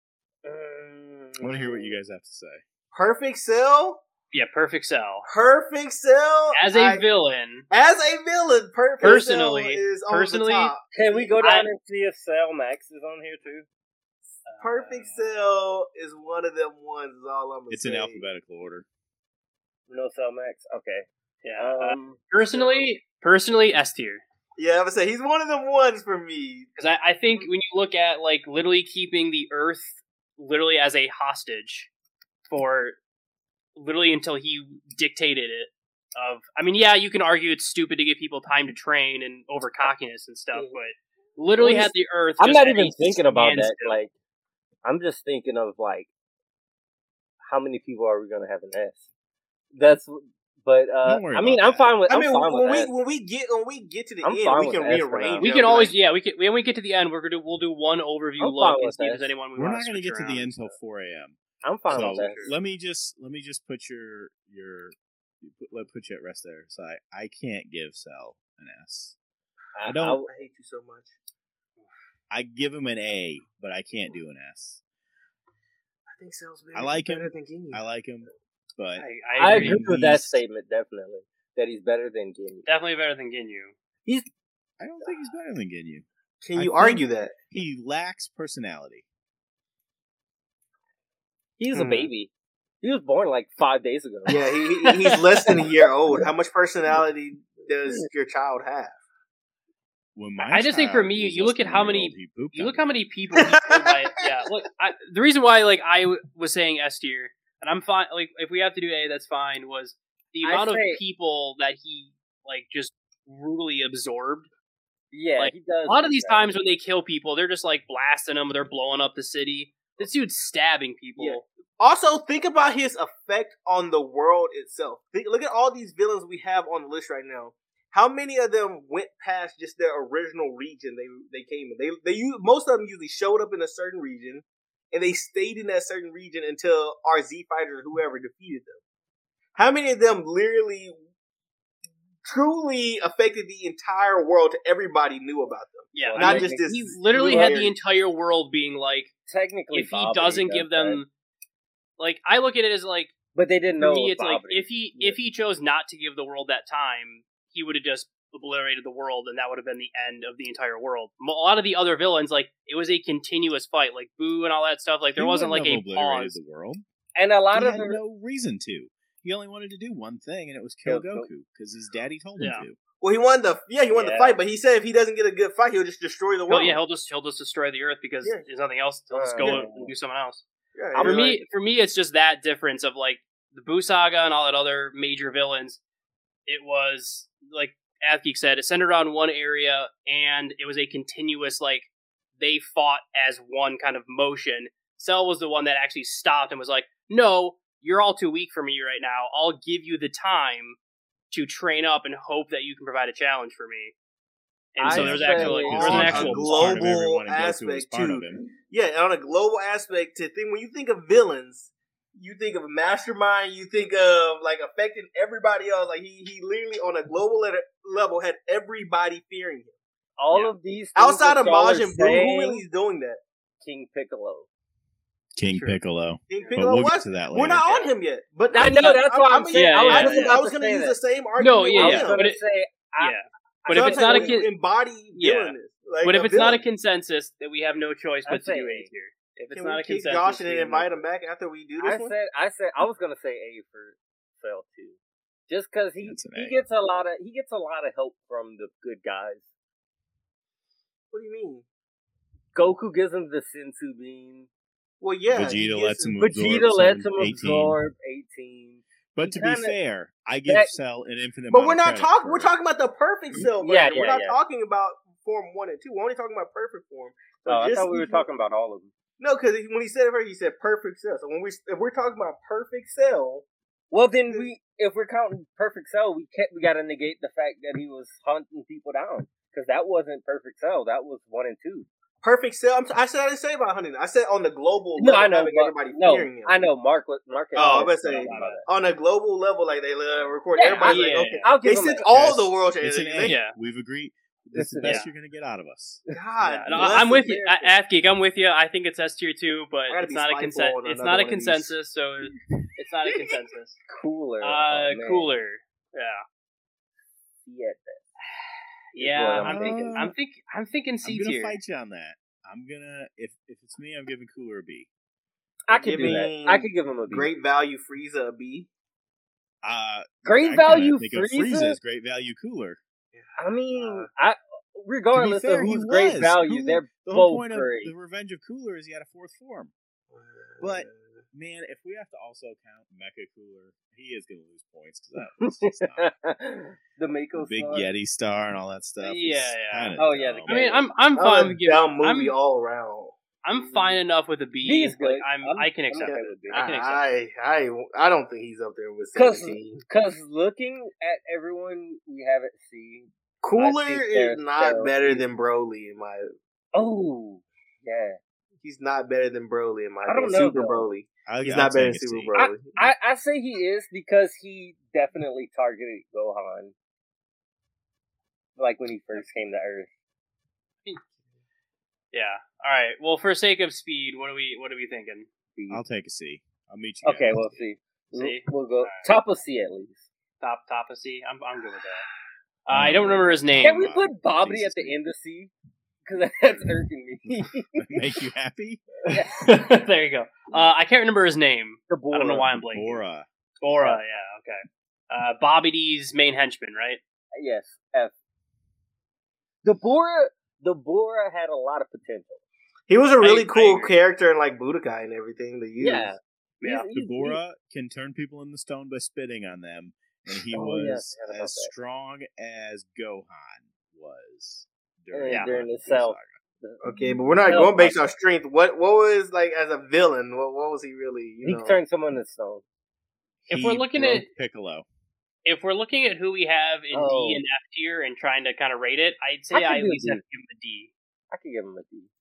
[SPEAKER 3] I want to hear what you guys have to say.
[SPEAKER 1] Perfect Cell.
[SPEAKER 2] Yeah, Perfect Cell.
[SPEAKER 1] Perfect Cell
[SPEAKER 2] as a villain.
[SPEAKER 1] Perfect
[SPEAKER 2] personally,
[SPEAKER 1] Cell is on the top.
[SPEAKER 4] Can we go down and see if Cell Max is on here too?
[SPEAKER 1] Perfect Cell is one of them ones. Is all I'm gonna say.
[SPEAKER 3] It's in alphabetical order.
[SPEAKER 4] No Cell Max. Okay.
[SPEAKER 2] Yeah. Personally, S tier.
[SPEAKER 1] Yeah, I would say he's one of them ones for me.
[SPEAKER 2] Because I think when you look at like literally keeping the Earth literally as a hostage for literally until he dictated it. I mean, you can argue it's stupid to give people time to train and over cockiness and stuff, but literally had the Earth.
[SPEAKER 4] I'm
[SPEAKER 2] just
[SPEAKER 4] not
[SPEAKER 2] at
[SPEAKER 4] even
[SPEAKER 2] a
[SPEAKER 4] thinking about that.
[SPEAKER 2] standstill.
[SPEAKER 4] Like, I'm just thinking of like, how many people are we gonna have in S? That's. But
[SPEAKER 3] Don't worry
[SPEAKER 4] I mean,
[SPEAKER 3] about
[SPEAKER 4] I'm fine with.
[SPEAKER 1] I mean,
[SPEAKER 4] I'm fine with that.
[SPEAKER 1] when we get to the
[SPEAKER 4] I'm
[SPEAKER 1] end,
[SPEAKER 4] fine
[SPEAKER 1] we
[SPEAKER 4] with
[SPEAKER 1] can
[SPEAKER 4] S for
[SPEAKER 1] rearrange.
[SPEAKER 4] now.
[SPEAKER 2] We
[SPEAKER 1] it.
[SPEAKER 2] can always,
[SPEAKER 1] Like,
[SPEAKER 2] yeah, when we get to the end, we'll do one overview
[SPEAKER 4] I'm
[SPEAKER 2] look
[SPEAKER 4] fine
[SPEAKER 2] and
[SPEAKER 4] with
[SPEAKER 2] see if
[SPEAKER 4] that.
[SPEAKER 2] there's anyone we
[SPEAKER 3] We're
[SPEAKER 2] want
[SPEAKER 3] not
[SPEAKER 2] to
[SPEAKER 3] going to
[SPEAKER 2] switch
[SPEAKER 3] get to the
[SPEAKER 2] around.
[SPEAKER 3] end until 4 a.m.
[SPEAKER 4] I'm fine
[SPEAKER 3] So
[SPEAKER 4] with that.
[SPEAKER 3] let me just put put you at rest there. So I can't give Cell an S. I
[SPEAKER 1] hate you so much.
[SPEAKER 3] I give him an A, but I can't do an S.
[SPEAKER 1] I think Cell's
[SPEAKER 3] I like
[SPEAKER 1] better
[SPEAKER 3] him.
[SPEAKER 1] than Ginyu.
[SPEAKER 3] I like him, but
[SPEAKER 4] I agree with that
[SPEAKER 3] he's-
[SPEAKER 4] statement. Definitely, that he's better than Ginyu.
[SPEAKER 2] Definitely better than Ginyu.
[SPEAKER 3] I don't think he's better than Ginyu.
[SPEAKER 1] Can
[SPEAKER 3] I
[SPEAKER 1] you
[SPEAKER 3] think-
[SPEAKER 1] argue that?
[SPEAKER 3] He lacks personality.
[SPEAKER 4] He's a baby. He was born like 5 days ago.
[SPEAKER 1] Yeah, he's less than a year old. How much personality does your child have?
[SPEAKER 3] When my
[SPEAKER 2] I just think for
[SPEAKER 3] child
[SPEAKER 2] me,
[SPEAKER 3] was
[SPEAKER 2] you
[SPEAKER 3] less
[SPEAKER 2] look at
[SPEAKER 3] than a
[SPEAKER 2] how
[SPEAKER 3] year
[SPEAKER 2] many
[SPEAKER 3] old, he pooped
[SPEAKER 2] you
[SPEAKER 3] on
[SPEAKER 2] look
[SPEAKER 3] me.
[SPEAKER 2] how many people he killed by yeah. Look, the reason why like I was saying S tier, and I'm fine. Like if we have to do A, that's fine. Was the amount of people that he like just brutally absorbed.
[SPEAKER 4] Yeah,
[SPEAKER 2] Like,
[SPEAKER 4] he does.
[SPEAKER 2] A lot of these times when they kill people, they're just like blasting them. They're blowing up the city. This dude's stabbing people.
[SPEAKER 1] Yeah. Also, think about his effect on the world itself. Look at all these villains we have on the list right now. How many of them went past just their original region they came in? Most of them usually showed up in a certain region, and they stayed in that certain region until our Z fighters or whoever defeated them. How many of them literally, truly affected the entire world to everybody knew about them?
[SPEAKER 2] Yeah,
[SPEAKER 1] Not just this.
[SPEAKER 2] He literally had the
[SPEAKER 1] area.
[SPEAKER 2] entire world being like,
[SPEAKER 4] technically,
[SPEAKER 2] if he doesn't give them, like, I look at it as like,
[SPEAKER 4] but they didn't
[SPEAKER 2] for
[SPEAKER 4] know.
[SPEAKER 2] me, it's like
[SPEAKER 4] Bobby.
[SPEAKER 2] if he chose not to give the world that time, he would have just obliterated the world, and that would have been the end of the entire world. A lot of the other villains, like, it was a continuous fight, like Boo and all that stuff. Like, there wasn't like a pause.
[SPEAKER 3] The world.
[SPEAKER 4] And a lot
[SPEAKER 3] He
[SPEAKER 4] of
[SPEAKER 3] had no reason to. He only wanted to do one thing, and it was kill Goku because his daddy told him to.
[SPEAKER 1] Well, he won the fight, but he said if he doesn't get a good fight, he'll just destroy the world.
[SPEAKER 2] He'll just destroy the earth because there's nothing else. He'll just go and do something else.
[SPEAKER 1] Yeah,
[SPEAKER 2] for me, it's just that difference of like the Boo Saga and all that other major villains. It was like Athgeek said, it centered on one area, and it was a continuous like they fought as one kind of motion. Cell was the one that actually stopped and was like, "No, you're all too weak for me right now. I'll give you the time to train up and hope that you can provide a challenge for me." And so there's actually an actual
[SPEAKER 1] global aspect too. Yeah, on a global aspect to think when you think of villains, you think of a mastermind. You think of like affecting everybody else. Like he literally on a global level had everybody fearing him.
[SPEAKER 4] All of these
[SPEAKER 1] outside of Majin Buu, who really is doing that?
[SPEAKER 4] King Piccolo.
[SPEAKER 3] King Piccolo.
[SPEAKER 1] King Piccolo.
[SPEAKER 3] We'll get to that later.
[SPEAKER 1] We're not on him yet, but
[SPEAKER 4] I know that's what I'm saying.
[SPEAKER 1] I was going to use the same argument.
[SPEAKER 2] But if it's not a
[SPEAKER 1] embodied villainous. Like
[SPEAKER 2] but if it's not a consensus, then we have no choice but to do A tier. If it's not a consensus,
[SPEAKER 1] Josh and invite him back after we do this.
[SPEAKER 4] I was gonna say A for Cell too, just because he gets a lot of help from the good guys.
[SPEAKER 1] What do you mean?
[SPEAKER 4] Goku gives him the Senzu beam.
[SPEAKER 1] Well, yeah.
[SPEAKER 3] Vegeta lets him
[SPEAKER 4] absorb 18.
[SPEAKER 3] But to be fair, I give Cell an infinite.
[SPEAKER 1] But we're not talking. We're talking about the perfect Cell. We're not talking about form 1 and 2. We're only talking about perfect form. So
[SPEAKER 4] I thought we were talking about all of them.
[SPEAKER 1] No, because when he said it first, he said perfect Cell. So if we're talking about perfect Cell,
[SPEAKER 4] well, then if we're counting perfect Cell, we got to negate the fact that he was hunting people down because that wasn't perfect Cell. That was 1 and 2.
[SPEAKER 1] Perfect Cell. I didn't say about hunting. I said on the global level, having everybody fearing him.
[SPEAKER 4] I know. Mark.
[SPEAKER 1] Oh, I'm about to say on a global level, like they record everybody. Okay. They sent all the world to
[SPEAKER 3] we've agreed. This is the best you're going to get out of us.
[SPEAKER 1] God,
[SPEAKER 2] I'm with you, Athgeek. I'm with you. I think it's S tier too, but it's not a consensus. It's not a consensus, so it's not a consensus.
[SPEAKER 4] Cooler.
[SPEAKER 2] Cooler. Yeah. I'm thinking C tier.
[SPEAKER 3] I'm gonna fight you on that. I'm gonna if it's me, I'm giving Cooler a B.
[SPEAKER 4] I could do that. I could give him a B.
[SPEAKER 1] Great value Frieza a B.
[SPEAKER 4] Great value Frieza
[SPEAKER 3] is great value Cooler.
[SPEAKER 4] I mean, regardless of who's great value, they're
[SPEAKER 3] the whole
[SPEAKER 4] both
[SPEAKER 3] point
[SPEAKER 4] great.
[SPEAKER 3] of the Revenge of Cooler is he had a fourth form. But Man, if we have to also count Mecha Cooler, he is going to lose points because that was just not
[SPEAKER 4] the Mako
[SPEAKER 3] Big
[SPEAKER 4] star.
[SPEAKER 3] Yeti star and all that stuff.
[SPEAKER 2] Yeah.
[SPEAKER 4] Oh, yeah,
[SPEAKER 2] I mean, I'm fine with giving.
[SPEAKER 1] Dumb movie all around.
[SPEAKER 2] I'm fine enough with a B.
[SPEAKER 4] B is good.
[SPEAKER 2] I can accept
[SPEAKER 4] okay
[SPEAKER 2] it.
[SPEAKER 4] with B.
[SPEAKER 2] I can accept it.
[SPEAKER 1] I don't think he's up there with
[SPEAKER 4] 'Cause-
[SPEAKER 1] 17.
[SPEAKER 4] Because looking at everyone we haven't seen,
[SPEAKER 1] Cooler
[SPEAKER 4] think
[SPEAKER 1] is
[SPEAKER 4] they're
[SPEAKER 1] not better than Broly in my.
[SPEAKER 4] oh yeah,
[SPEAKER 1] He's not better than Broly in my.
[SPEAKER 4] I don't
[SPEAKER 1] opinion.
[SPEAKER 4] know,
[SPEAKER 1] Super
[SPEAKER 4] though.
[SPEAKER 1] Broly.
[SPEAKER 3] I'll
[SPEAKER 1] He's not better than
[SPEAKER 3] take a
[SPEAKER 1] Super
[SPEAKER 3] C.
[SPEAKER 1] Broly.
[SPEAKER 4] I say he is because he definitely targeted Gohan, like when he first came to Earth.
[SPEAKER 2] Yeah. All right. Well, for sake of speed, what are we thinking?
[SPEAKER 3] I'll take a C. I'll meet you.
[SPEAKER 4] Okay,
[SPEAKER 3] guys.
[SPEAKER 4] we'll see.
[SPEAKER 2] C?
[SPEAKER 4] We'll go top of C at least.
[SPEAKER 2] Top of C. I'm good with that. I don't remember his name.
[SPEAKER 4] Can we put Bobbity at the end of C? Because that's irking me.
[SPEAKER 3] Make you happy?
[SPEAKER 2] There you go. I can't remember his name.
[SPEAKER 4] Dabura.
[SPEAKER 2] I don't know why I'm blanking.
[SPEAKER 3] Bora.
[SPEAKER 2] Bora. Yeah. Okay. Bobby D's main henchman, right?
[SPEAKER 4] Yes, F. Dabura had a lot of potential.
[SPEAKER 1] He was a really
[SPEAKER 2] I
[SPEAKER 1] cool
[SPEAKER 2] agree.
[SPEAKER 1] character in like Budokai and everything to use.
[SPEAKER 4] Yeah.
[SPEAKER 2] Yeah.
[SPEAKER 3] Dabura can turn people into stone by spitting on them, and he
[SPEAKER 4] Oh,
[SPEAKER 3] was
[SPEAKER 4] yes, I forgot about
[SPEAKER 3] as
[SPEAKER 4] that.
[SPEAKER 3] strong as Gohan was
[SPEAKER 4] Yeah,
[SPEAKER 3] during,
[SPEAKER 4] during the
[SPEAKER 3] Super
[SPEAKER 4] Cell.
[SPEAKER 3] Saga.
[SPEAKER 1] Okay, but we're not
[SPEAKER 4] No,
[SPEAKER 1] going based on strength. What was like as a villain? What was he really?
[SPEAKER 4] He turned someone into stone.
[SPEAKER 2] If
[SPEAKER 3] He
[SPEAKER 2] we're looking
[SPEAKER 3] broke
[SPEAKER 2] at-
[SPEAKER 3] Piccolo,
[SPEAKER 2] If we're looking at who we have in
[SPEAKER 4] Oh.
[SPEAKER 2] D and F tier and trying to kind of rate it, I'd say
[SPEAKER 4] I could
[SPEAKER 2] I at
[SPEAKER 4] do
[SPEAKER 2] least
[SPEAKER 4] D.
[SPEAKER 2] have to give him a D.
[SPEAKER 4] I could give him a D.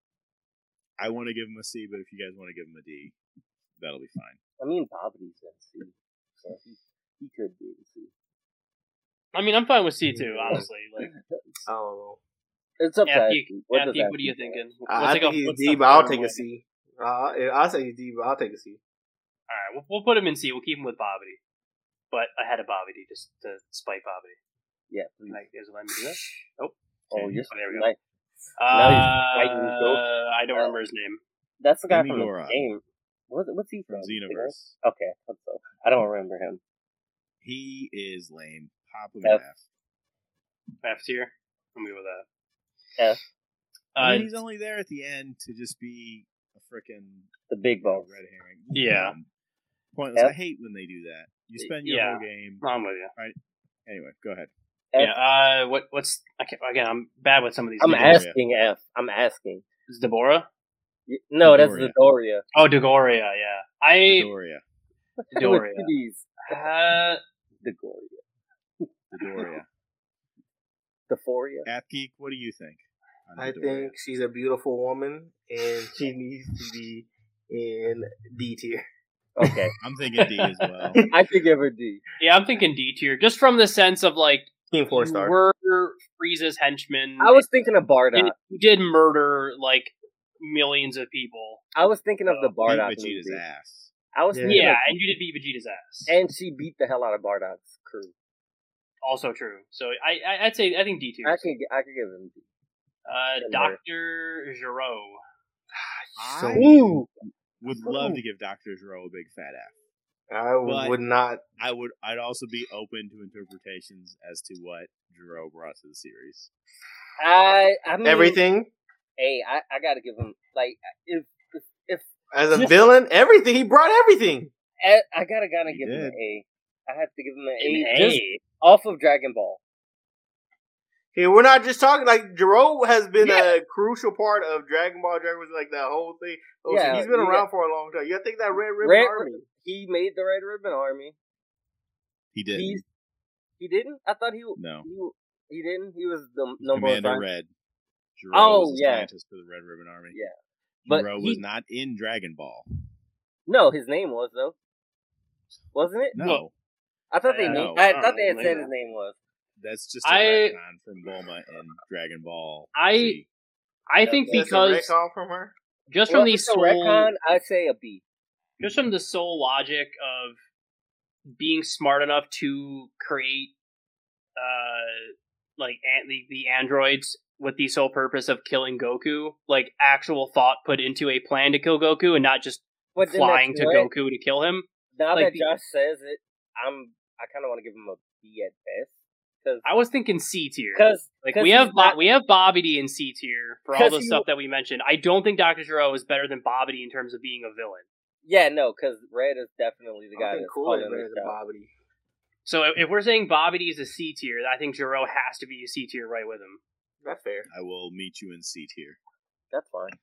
[SPEAKER 3] I want to give him a C, but if you guys want to give him a D, that'll be fine.
[SPEAKER 4] I mean, Bobbity's in C, so he could be in C.
[SPEAKER 2] I mean, I'm fine with C too, honestly. Like,
[SPEAKER 1] I don't know.
[SPEAKER 4] It's up to
[SPEAKER 2] Athletic,
[SPEAKER 4] Athletic. What does
[SPEAKER 2] what are you
[SPEAKER 4] Athletic
[SPEAKER 2] thinking?
[SPEAKER 1] I think he's D, but I'll take a C. I'll say he's D, but I'll take a C.
[SPEAKER 2] All right, we'll put him in C. We'll keep him with Bobbity, but ahead of Bobbity just to spite Bobbity.
[SPEAKER 4] Yeah, please.
[SPEAKER 2] Like, is it letting me do that? Nope.
[SPEAKER 4] Oh, yes.
[SPEAKER 2] Oh, there we go.
[SPEAKER 4] Nice. Now he's fighting his goat.
[SPEAKER 2] I don't remember his name.
[SPEAKER 4] That's the guy from
[SPEAKER 3] Amidora.
[SPEAKER 4] the game. What's he
[SPEAKER 3] From
[SPEAKER 4] from?
[SPEAKER 3] Xenoverse.
[SPEAKER 4] Okay, that's so. I don't remember him.
[SPEAKER 3] He is lame. Pop him
[SPEAKER 4] F.
[SPEAKER 3] in F.
[SPEAKER 2] F tier. I'm good with that.
[SPEAKER 4] F.
[SPEAKER 3] I mean, he's only there at the end to just be a frickin'
[SPEAKER 4] The big boss.
[SPEAKER 3] red herring.
[SPEAKER 2] Yeah.
[SPEAKER 3] Pointless.
[SPEAKER 4] F.
[SPEAKER 3] I hate when they do that. You spend your
[SPEAKER 2] Yeah.
[SPEAKER 3] whole game.
[SPEAKER 2] I'm with you.
[SPEAKER 3] Anyway, go ahead.
[SPEAKER 4] F.
[SPEAKER 2] Yeah. What's again? I'm bad with some of these.
[SPEAKER 4] I'm
[SPEAKER 2] names.
[SPEAKER 4] asking F. I'm asking.
[SPEAKER 2] Is it Deborah?
[SPEAKER 4] No, that's
[SPEAKER 3] Doria.
[SPEAKER 4] the Doria.
[SPEAKER 2] Oh, Degoria. Yeah.
[SPEAKER 3] Doria.
[SPEAKER 2] Doria.
[SPEAKER 4] These.
[SPEAKER 2] The
[SPEAKER 4] Doria.
[SPEAKER 3] Doria.
[SPEAKER 4] Dephoria.
[SPEAKER 3] Athgeek, what do you think? on
[SPEAKER 1] I
[SPEAKER 3] Doria?
[SPEAKER 1] think she's a beautiful woman, and she needs to be in D tier.
[SPEAKER 4] Okay.
[SPEAKER 3] I'm thinking D as well.
[SPEAKER 4] I could give her D.
[SPEAKER 2] Yeah, I'm thinking D tier, just from the sense of like
[SPEAKER 1] Team 4
[SPEAKER 2] you
[SPEAKER 1] star.
[SPEAKER 2] were Frieza's henchman.
[SPEAKER 4] I was thinking of Bardock.
[SPEAKER 2] You did murder like millions of people.
[SPEAKER 4] I was thinking of the
[SPEAKER 3] Beat
[SPEAKER 4] Bardock
[SPEAKER 3] Vegeta's
[SPEAKER 4] movie.
[SPEAKER 3] ass.
[SPEAKER 4] I was
[SPEAKER 1] Yeah.
[SPEAKER 4] thinking
[SPEAKER 2] Yeah,
[SPEAKER 4] of,
[SPEAKER 2] and you did beat Vegeta's ass.
[SPEAKER 4] and she beat the hell out of Bardock's crew.
[SPEAKER 2] Also true. So I think D tier.
[SPEAKER 4] I could give him D.
[SPEAKER 2] Dr. Giro.
[SPEAKER 1] So,
[SPEAKER 4] Ooh.
[SPEAKER 3] Would love to give Dr. Giro a big fat F.
[SPEAKER 1] I
[SPEAKER 3] But-
[SPEAKER 1] would not.
[SPEAKER 3] I'd also be open to interpretations as to what Giro brought to the series.
[SPEAKER 4] I mean
[SPEAKER 1] Everything
[SPEAKER 4] Hey, I gotta give him like if
[SPEAKER 1] as a
[SPEAKER 4] Just-
[SPEAKER 1] villain, everything he brought everything.
[SPEAKER 4] I gotta
[SPEAKER 3] He
[SPEAKER 4] give him an
[SPEAKER 3] did.
[SPEAKER 4] A. I have to give him an
[SPEAKER 2] An
[SPEAKER 4] A. Just
[SPEAKER 2] A.
[SPEAKER 4] off of Dragon Ball.
[SPEAKER 1] Here, we're not just talking like Jiro has been
[SPEAKER 4] Yeah.
[SPEAKER 1] a crucial part of Dragon Ball. Dragon was like that whole thing. Oh,
[SPEAKER 4] Yeah,
[SPEAKER 1] he's been
[SPEAKER 4] you
[SPEAKER 1] around
[SPEAKER 4] got-
[SPEAKER 1] for a long time. You gotta think that Red Ribbon
[SPEAKER 4] Red-
[SPEAKER 1] Army.
[SPEAKER 4] He made the Red Ribbon Army.
[SPEAKER 3] He did.
[SPEAKER 4] He didn't. I thought
[SPEAKER 3] No.
[SPEAKER 4] he didn't. He was the number one.
[SPEAKER 3] Commander Red. Giro
[SPEAKER 4] Oh,
[SPEAKER 3] was a
[SPEAKER 4] yeah.
[SPEAKER 3] scientist for the Red Ribbon Army.
[SPEAKER 4] Yeah. But
[SPEAKER 3] Giro
[SPEAKER 4] he-
[SPEAKER 3] was not in Dragon Ball.
[SPEAKER 4] No, his name was though. Wasn't it?
[SPEAKER 3] No.
[SPEAKER 4] I thought they
[SPEAKER 3] No.
[SPEAKER 4] named. I
[SPEAKER 2] I
[SPEAKER 4] thought they
[SPEAKER 2] don't
[SPEAKER 4] had said
[SPEAKER 2] know.
[SPEAKER 4] his name was.
[SPEAKER 3] That's just a
[SPEAKER 2] I-
[SPEAKER 3] retcon from Bulma and Dragon Ball. Z.
[SPEAKER 2] I think
[SPEAKER 1] That's
[SPEAKER 2] because
[SPEAKER 1] a retcon from her.
[SPEAKER 2] just
[SPEAKER 4] Well,
[SPEAKER 2] from the
[SPEAKER 4] if it's a
[SPEAKER 2] soul,
[SPEAKER 4] retcon, I'd say a B.
[SPEAKER 2] just from the sole logic of being smart enough to create, like the androids with the sole purpose of killing Goku, like actual thought put into a plan to kill Goku, and not just
[SPEAKER 4] But then
[SPEAKER 2] flying
[SPEAKER 4] that's
[SPEAKER 2] to
[SPEAKER 4] what-
[SPEAKER 2] Goku to kill him.
[SPEAKER 4] Now
[SPEAKER 2] like
[SPEAKER 4] that
[SPEAKER 2] the-
[SPEAKER 4] Josh says it, I kind of want to give him a B at best.
[SPEAKER 2] I was thinking C tier.
[SPEAKER 4] Because
[SPEAKER 2] Like we have Bobbity in C tier for all
[SPEAKER 4] 'Cause
[SPEAKER 2] the
[SPEAKER 4] he-
[SPEAKER 2] stuff that we mentioned. I don't think Dr. Gero is better than Bobbity in terms of being a villain.
[SPEAKER 4] Yeah, no, because Red is definitely the
[SPEAKER 1] I
[SPEAKER 4] guy
[SPEAKER 1] think
[SPEAKER 4] that's
[SPEAKER 1] Kool-Aid
[SPEAKER 4] calling
[SPEAKER 1] Man
[SPEAKER 4] this
[SPEAKER 1] is a
[SPEAKER 4] shot.
[SPEAKER 1] Bobbity.
[SPEAKER 2] So if we're saying Bobbity is a C tier, I think Jiro has to be a C tier right with him.
[SPEAKER 1] That's fair.
[SPEAKER 3] I will meet you in C tier.
[SPEAKER 4] That's fine.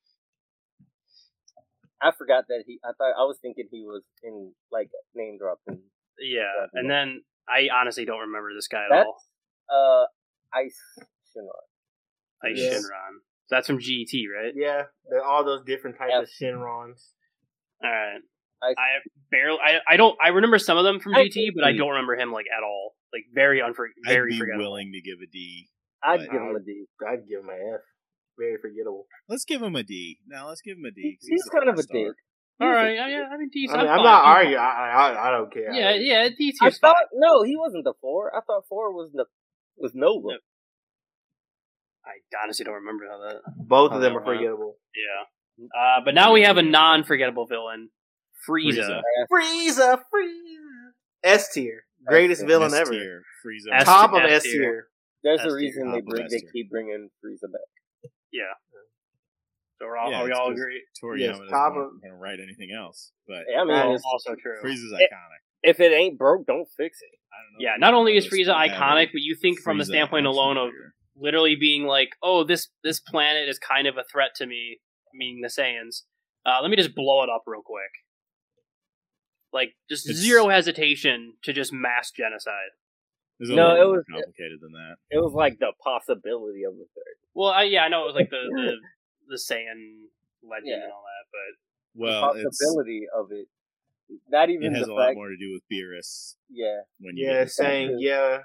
[SPEAKER 4] I forgot that I was thinking he was in, like, name dropping.
[SPEAKER 2] Yeah, and then I honestly don't remember this guy at all.
[SPEAKER 4] Ice Shinron.
[SPEAKER 2] Ice
[SPEAKER 1] Yes.
[SPEAKER 2] Shinron. So that's from GET, right?
[SPEAKER 1] Yeah, there are all those different types of Shinrons.
[SPEAKER 2] All right.
[SPEAKER 4] I
[SPEAKER 2] I remember some of them from
[SPEAKER 4] I
[SPEAKER 2] GT,
[SPEAKER 4] think
[SPEAKER 2] but I
[SPEAKER 4] he-
[SPEAKER 2] don't remember him like at all. Like very
[SPEAKER 3] I'd be
[SPEAKER 2] forgettable.
[SPEAKER 3] willing to give a D.
[SPEAKER 4] I'd
[SPEAKER 3] but
[SPEAKER 4] give him a D.
[SPEAKER 1] I'd give him an F. Very forgettable.
[SPEAKER 3] Let's give him a D. Now let's give him a D. 'cause
[SPEAKER 4] He's
[SPEAKER 3] the
[SPEAKER 4] kind of a
[SPEAKER 3] star.
[SPEAKER 4] dick.
[SPEAKER 2] All right, yeah, I mean, decent.
[SPEAKER 1] I mean,
[SPEAKER 2] I'm
[SPEAKER 1] I'm
[SPEAKER 2] fine.
[SPEAKER 1] not arguing. I don't care.
[SPEAKER 2] Yeah, D
[SPEAKER 4] I
[SPEAKER 2] tier's fine.
[SPEAKER 4] thought no, he wasn't the 4. I thought 4 was Nova.
[SPEAKER 2] No. I honestly don't remember how that.
[SPEAKER 1] Both of them
[SPEAKER 2] Oh,
[SPEAKER 1] are forgettable.
[SPEAKER 2] Yeah. But now we have a non-forgettable villain, Frieza.
[SPEAKER 1] Frieza. S tier. Greatest
[SPEAKER 4] S-tier.
[SPEAKER 1] villain
[SPEAKER 3] S
[SPEAKER 1] ever.
[SPEAKER 3] tier, Frieza.
[SPEAKER 2] S-
[SPEAKER 1] Top of
[SPEAKER 2] S
[SPEAKER 1] S
[SPEAKER 2] tier.
[SPEAKER 1] tier.
[SPEAKER 4] There's
[SPEAKER 2] S
[SPEAKER 4] a
[SPEAKER 2] tier.
[SPEAKER 4] reason
[SPEAKER 3] Top of S
[SPEAKER 4] they
[SPEAKER 3] tier.
[SPEAKER 4] keep bringing Frieza back.
[SPEAKER 2] Yeah. So
[SPEAKER 3] Yeah,
[SPEAKER 2] are we
[SPEAKER 3] it's
[SPEAKER 2] all
[SPEAKER 3] 'cause
[SPEAKER 2] agree?
[SPEAKER 3] Toriyama
[SPEAKER 1] Yes,
[SPEAKER 3] doesn't
[SPEAKER 1] top
[SPEAKER 3] want
[SPEAKER 1] of-
[SPEAKER 3] to write anything else. But
[SPEAKER 4] Yeah, I mean,
[SPEAKER 1] That
[SPEAKER 4] if,
[SPEAKER 1] is
[SPEAKER 2] Also true.
[SPEAKER 3] Frieza's
[SPEAKER 4] It-
[SPEAKER 3] iconic.
[SPEAKER 4] if it ain't broke, don't fix it.
[SPEAKER 3] I don't know
[SPEAKER 2] Yeah,
[SPEAKER 3] if
[SPEAKER 2] not
[SPEAKER 3] you
[SPEAKER 2] only is
[SPEAKER 3] noticed,
[SPEAKER 2] Frieza
[SPEAKER 3] we have
[SPEAKER 2] iconic,
[SPEAKER 3] a
[SPEAKER 2] but you think from the
[SPEAKER 3] Frieza
[SPEAKER 2] standpoint
[SPEAKER 3] action
[SPEAKER 2] alone of
[SPEAKER 3] figure.
[SPEAKER 2] literally being like, oh, this planet is kind of a threat to me, meaning the Saiyans. Let me just blow it up real quick. Like, just
[SPEAKER 3] It's-
[SPEAKER 2] zero hesitation to just mass genocide.
[SPEAKER 3] It's a
[SPEAKER 4] No,
[SPEAKER 3] little
[SPEAKER 4] it
[SPEAKER 3] more
[SPEAKER 4] was-
[SPEAKER 3] complicated than that.
[SPEAKER 4] It was like the possibility of the third.
[SPEAKER 2] Well, I know it was like the Saiyan legend
[SPEAKER 4] Yeah.
[SPEAKER 2] and all that, but
[SPEAKER 3] Well,
[SPEAKER 4] The possibility of it. Not even
[SPEAKER 3] it has
[SPEAKER 4] the
[SPEAKER 3] a lot
[SPEAKER 4] fact.
[SPEAKER 3] more to do with Beerus
[SPEAKER 4] Yeah.
[SPEAKER 3] when you
[SPEAKER 1] Yeah,
[SPEAKER 3] get to
[SPEAKER 1] saying, yeah.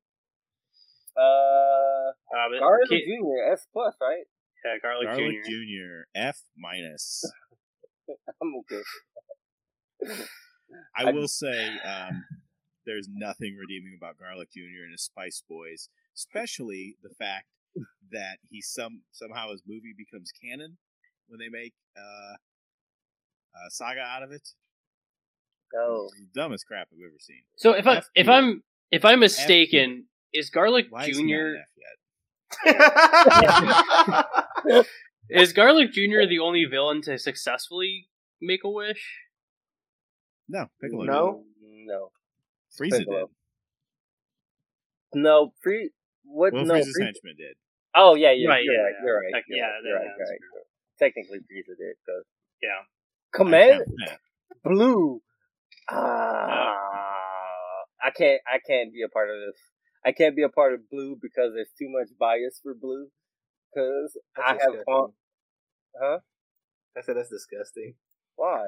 [SPEAKER 2] but
[SPEAKER 4] Garlic
[SPEAKER 2] Kid-
[SPEAKER 4] Jr. S plus, right?
[SPEAKER 2] yeah, Garlic,
[SPEAKER 3] Garlic
[SPEAKER 2] Jr.
[SPEAKER 3] Jr. F minus.
[SPEAKER 4] I'm okay.
[SPEAKER 3] I will say, there's nothing redeeming about Garlic Jr. and his Spice Boys, especially the fact that he somehow his movie becomes canon when they make Saga out of it.
[SPEAKER 4] No.
[SPEAKER 3] It's the dumbest crap I've ever seen.
[SPEAKER 2] So if
[SPEAKER 3] F tier.
[SPEAKER 2] I'm mistaken, is Garlic
[SPEAKER 3] Why is he not
[SPEAKER 2] Jr.
[SPEAKER 3] an F yet?
[SPEAKER 2] is Garlic Jr. the only villain to successfully make a wish?
[SPEAKER 3] No, Piccolo.
[SPEAKER 1] No?
[SPEAKER 4] No.
[SPEAKER 3] did. Frieza
[SPEAKER 4] Piccolo.
[SPEAKER 3] did.
[SPEAKER 4] No. What?
[SPEAKER 3] Well,
[SPEAKER 4] no.
[SPEAKER 3] Frieza's henchman did.
[SPEAKER 4] Oh yeah, yeah.
[SPEAKER 2] Right,
[SPEAKER 4] You're
[SPEAKER 2] yeah,
[SPEAKER 4] right.
[SPEAKER 2] yeah.
[SPEAKER 4] You're right.
[SPEAKER 2] Heck,
[SPEAKER 4] You're
[SPEAKER 2] yeah,
[SPEAKER 4] right. You're right.
[SPEAKER 2] that's
[SPEAKER 4] You're right. Technically, Frieza did. Cause
[SPEAKER 2] Yeah.
[SPEAKER 4] Command
[SPEAKER 3] Yeah.
[SPEAKER 4] Blue. I can't be a part of this. I can't be a part of Blue because there's too much bias for Blue. Because I have fun. Huh?
[SPEAKER 1] I said that's disgusting.
[SPEAKER 4] Why?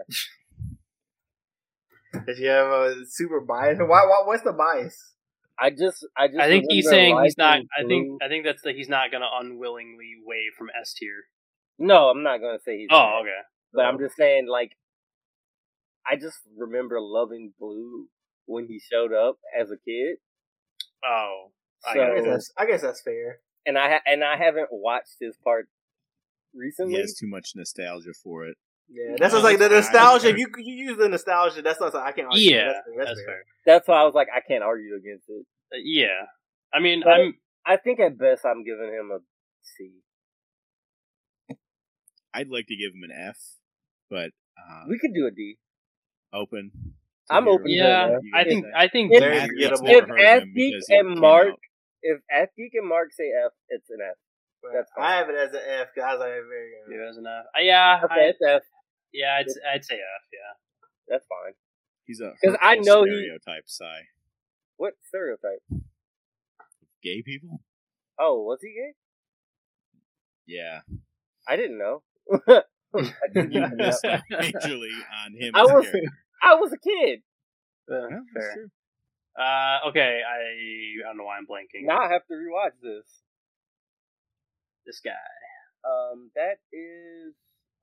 [SPEAKER 1] If you have a super bias, what's the bias?
[SPEAKER 4] I just.
[SPEAKER 2] I think he's saying he's not.
[SPEAKER 4] liking
[SPEAKER 2] I think that's that he's not going to unwillingly waive from S tier.
[SPEAKER 4] No, I'm not gonna say he's.
[SPEAKER 2] Oh, okay.
[SPEAKER 4] But I'm just saying, like, I just remember loving Blue when he showed up as a kid.
[SPEAKER 2] Oh, I
[SPEAKER 4] So-
[SPEAKER 2] got it.
[SPEAKER 1] I guess that's fair.
[SPEAKER 4] And I haven't watched his part
[SPEAKER 3] He
[SPEAKER 4] recently.
[SPEAKER 3] has too much nostalgia for it.
[SPEAKER 1] Yeah, that's just like the nostalgia. If you use the nostalgia, that's not. I can't. Argue.
[SPEAKER 2] Yeah,
[SPEAKER 1] that's
[SPEAKER 2] that's
[SPEAKER 1] fair.
[SPEAKER 2] fair.
[SPEAKER 4] That's why I was like, I can't argue against it.
[SPEAKER 2] Yeah, I mean,
[SPEAKER 4] But-
[SPEAKER 2] I'm.
[SPEAKER 4] I think at best I'm giving him a C.
[SPEAKER 3] I'd like to give him an F, but
[SPEAKER 4] We could do a D.
[SPEAKER 3] open.
[SPEAKER 4] I'm open to
[SPEAKER 2] Yeah,
[SPEAKER 4] that.
[SPEAKER 2] I think.
[SPEAKER 4] If-
[SPEAKER 2] I think.
[SPEAKER 4] if-
[SPEAKER 1] Very
[SPEAKER 3] Athletes
[SPEAKER 1] forgettable.
[SPEAKER 3] never
[SPEAKER 4] If
[SPEAKER 3] heard of him
[SPEAKER 4] Athgeek
[SPEAKER 3] because he
[SPEAKER 4] and
[SPEAKER 3] came
[SPEAKER 4] Mark,
[SPEAKER 3] out.
[SPEAKER 4] if Athgeek and Mark say F, it's an F. That's fine.
[SPEAKER 1] I have it as an F because I was like, very.
[SPEAKER 2] Yeah, that's enough. Yeah,
[SPEAKER 4] Okay, it's F.
[SPEAKER 2] I'd say F. Yeah.
[SPEAKER 4] That's fine.
[SPEAKER 3] He's a
[SPEAKER 4] 'Cause I
[SPEAKER 3] hurtful
[SPEAKER 4] know he-
[SPEAKER 3] stereotype, Psy.
[SPEAKER 4] What stereotype?
[SPEAKER 3] Gay people?
[SPEAKER 4] Oh, was he gay?
[SPEAKER 3] Yeah.
[SPEAKER 4] I didn't know.
[SPEAKER 3] You missed out majorly on him
[SPEAKER 4] I
[SPEAKER 3] as a
[SPEAKER 4] was-
[SPEAKER 3] character.
[SPEAKER 4] I was a kid.
[SPEAKER 3] Yeah, that's
[SPEAKER 2] fair.
[SPEAKER 3] true.
[SPEAKER 2] Okay. I don't know why I'm blanking.
[SPEAKER 4] Now I have to rewatch this.
[SPEAKER 2] This guy.
[SPEAKER 4] That is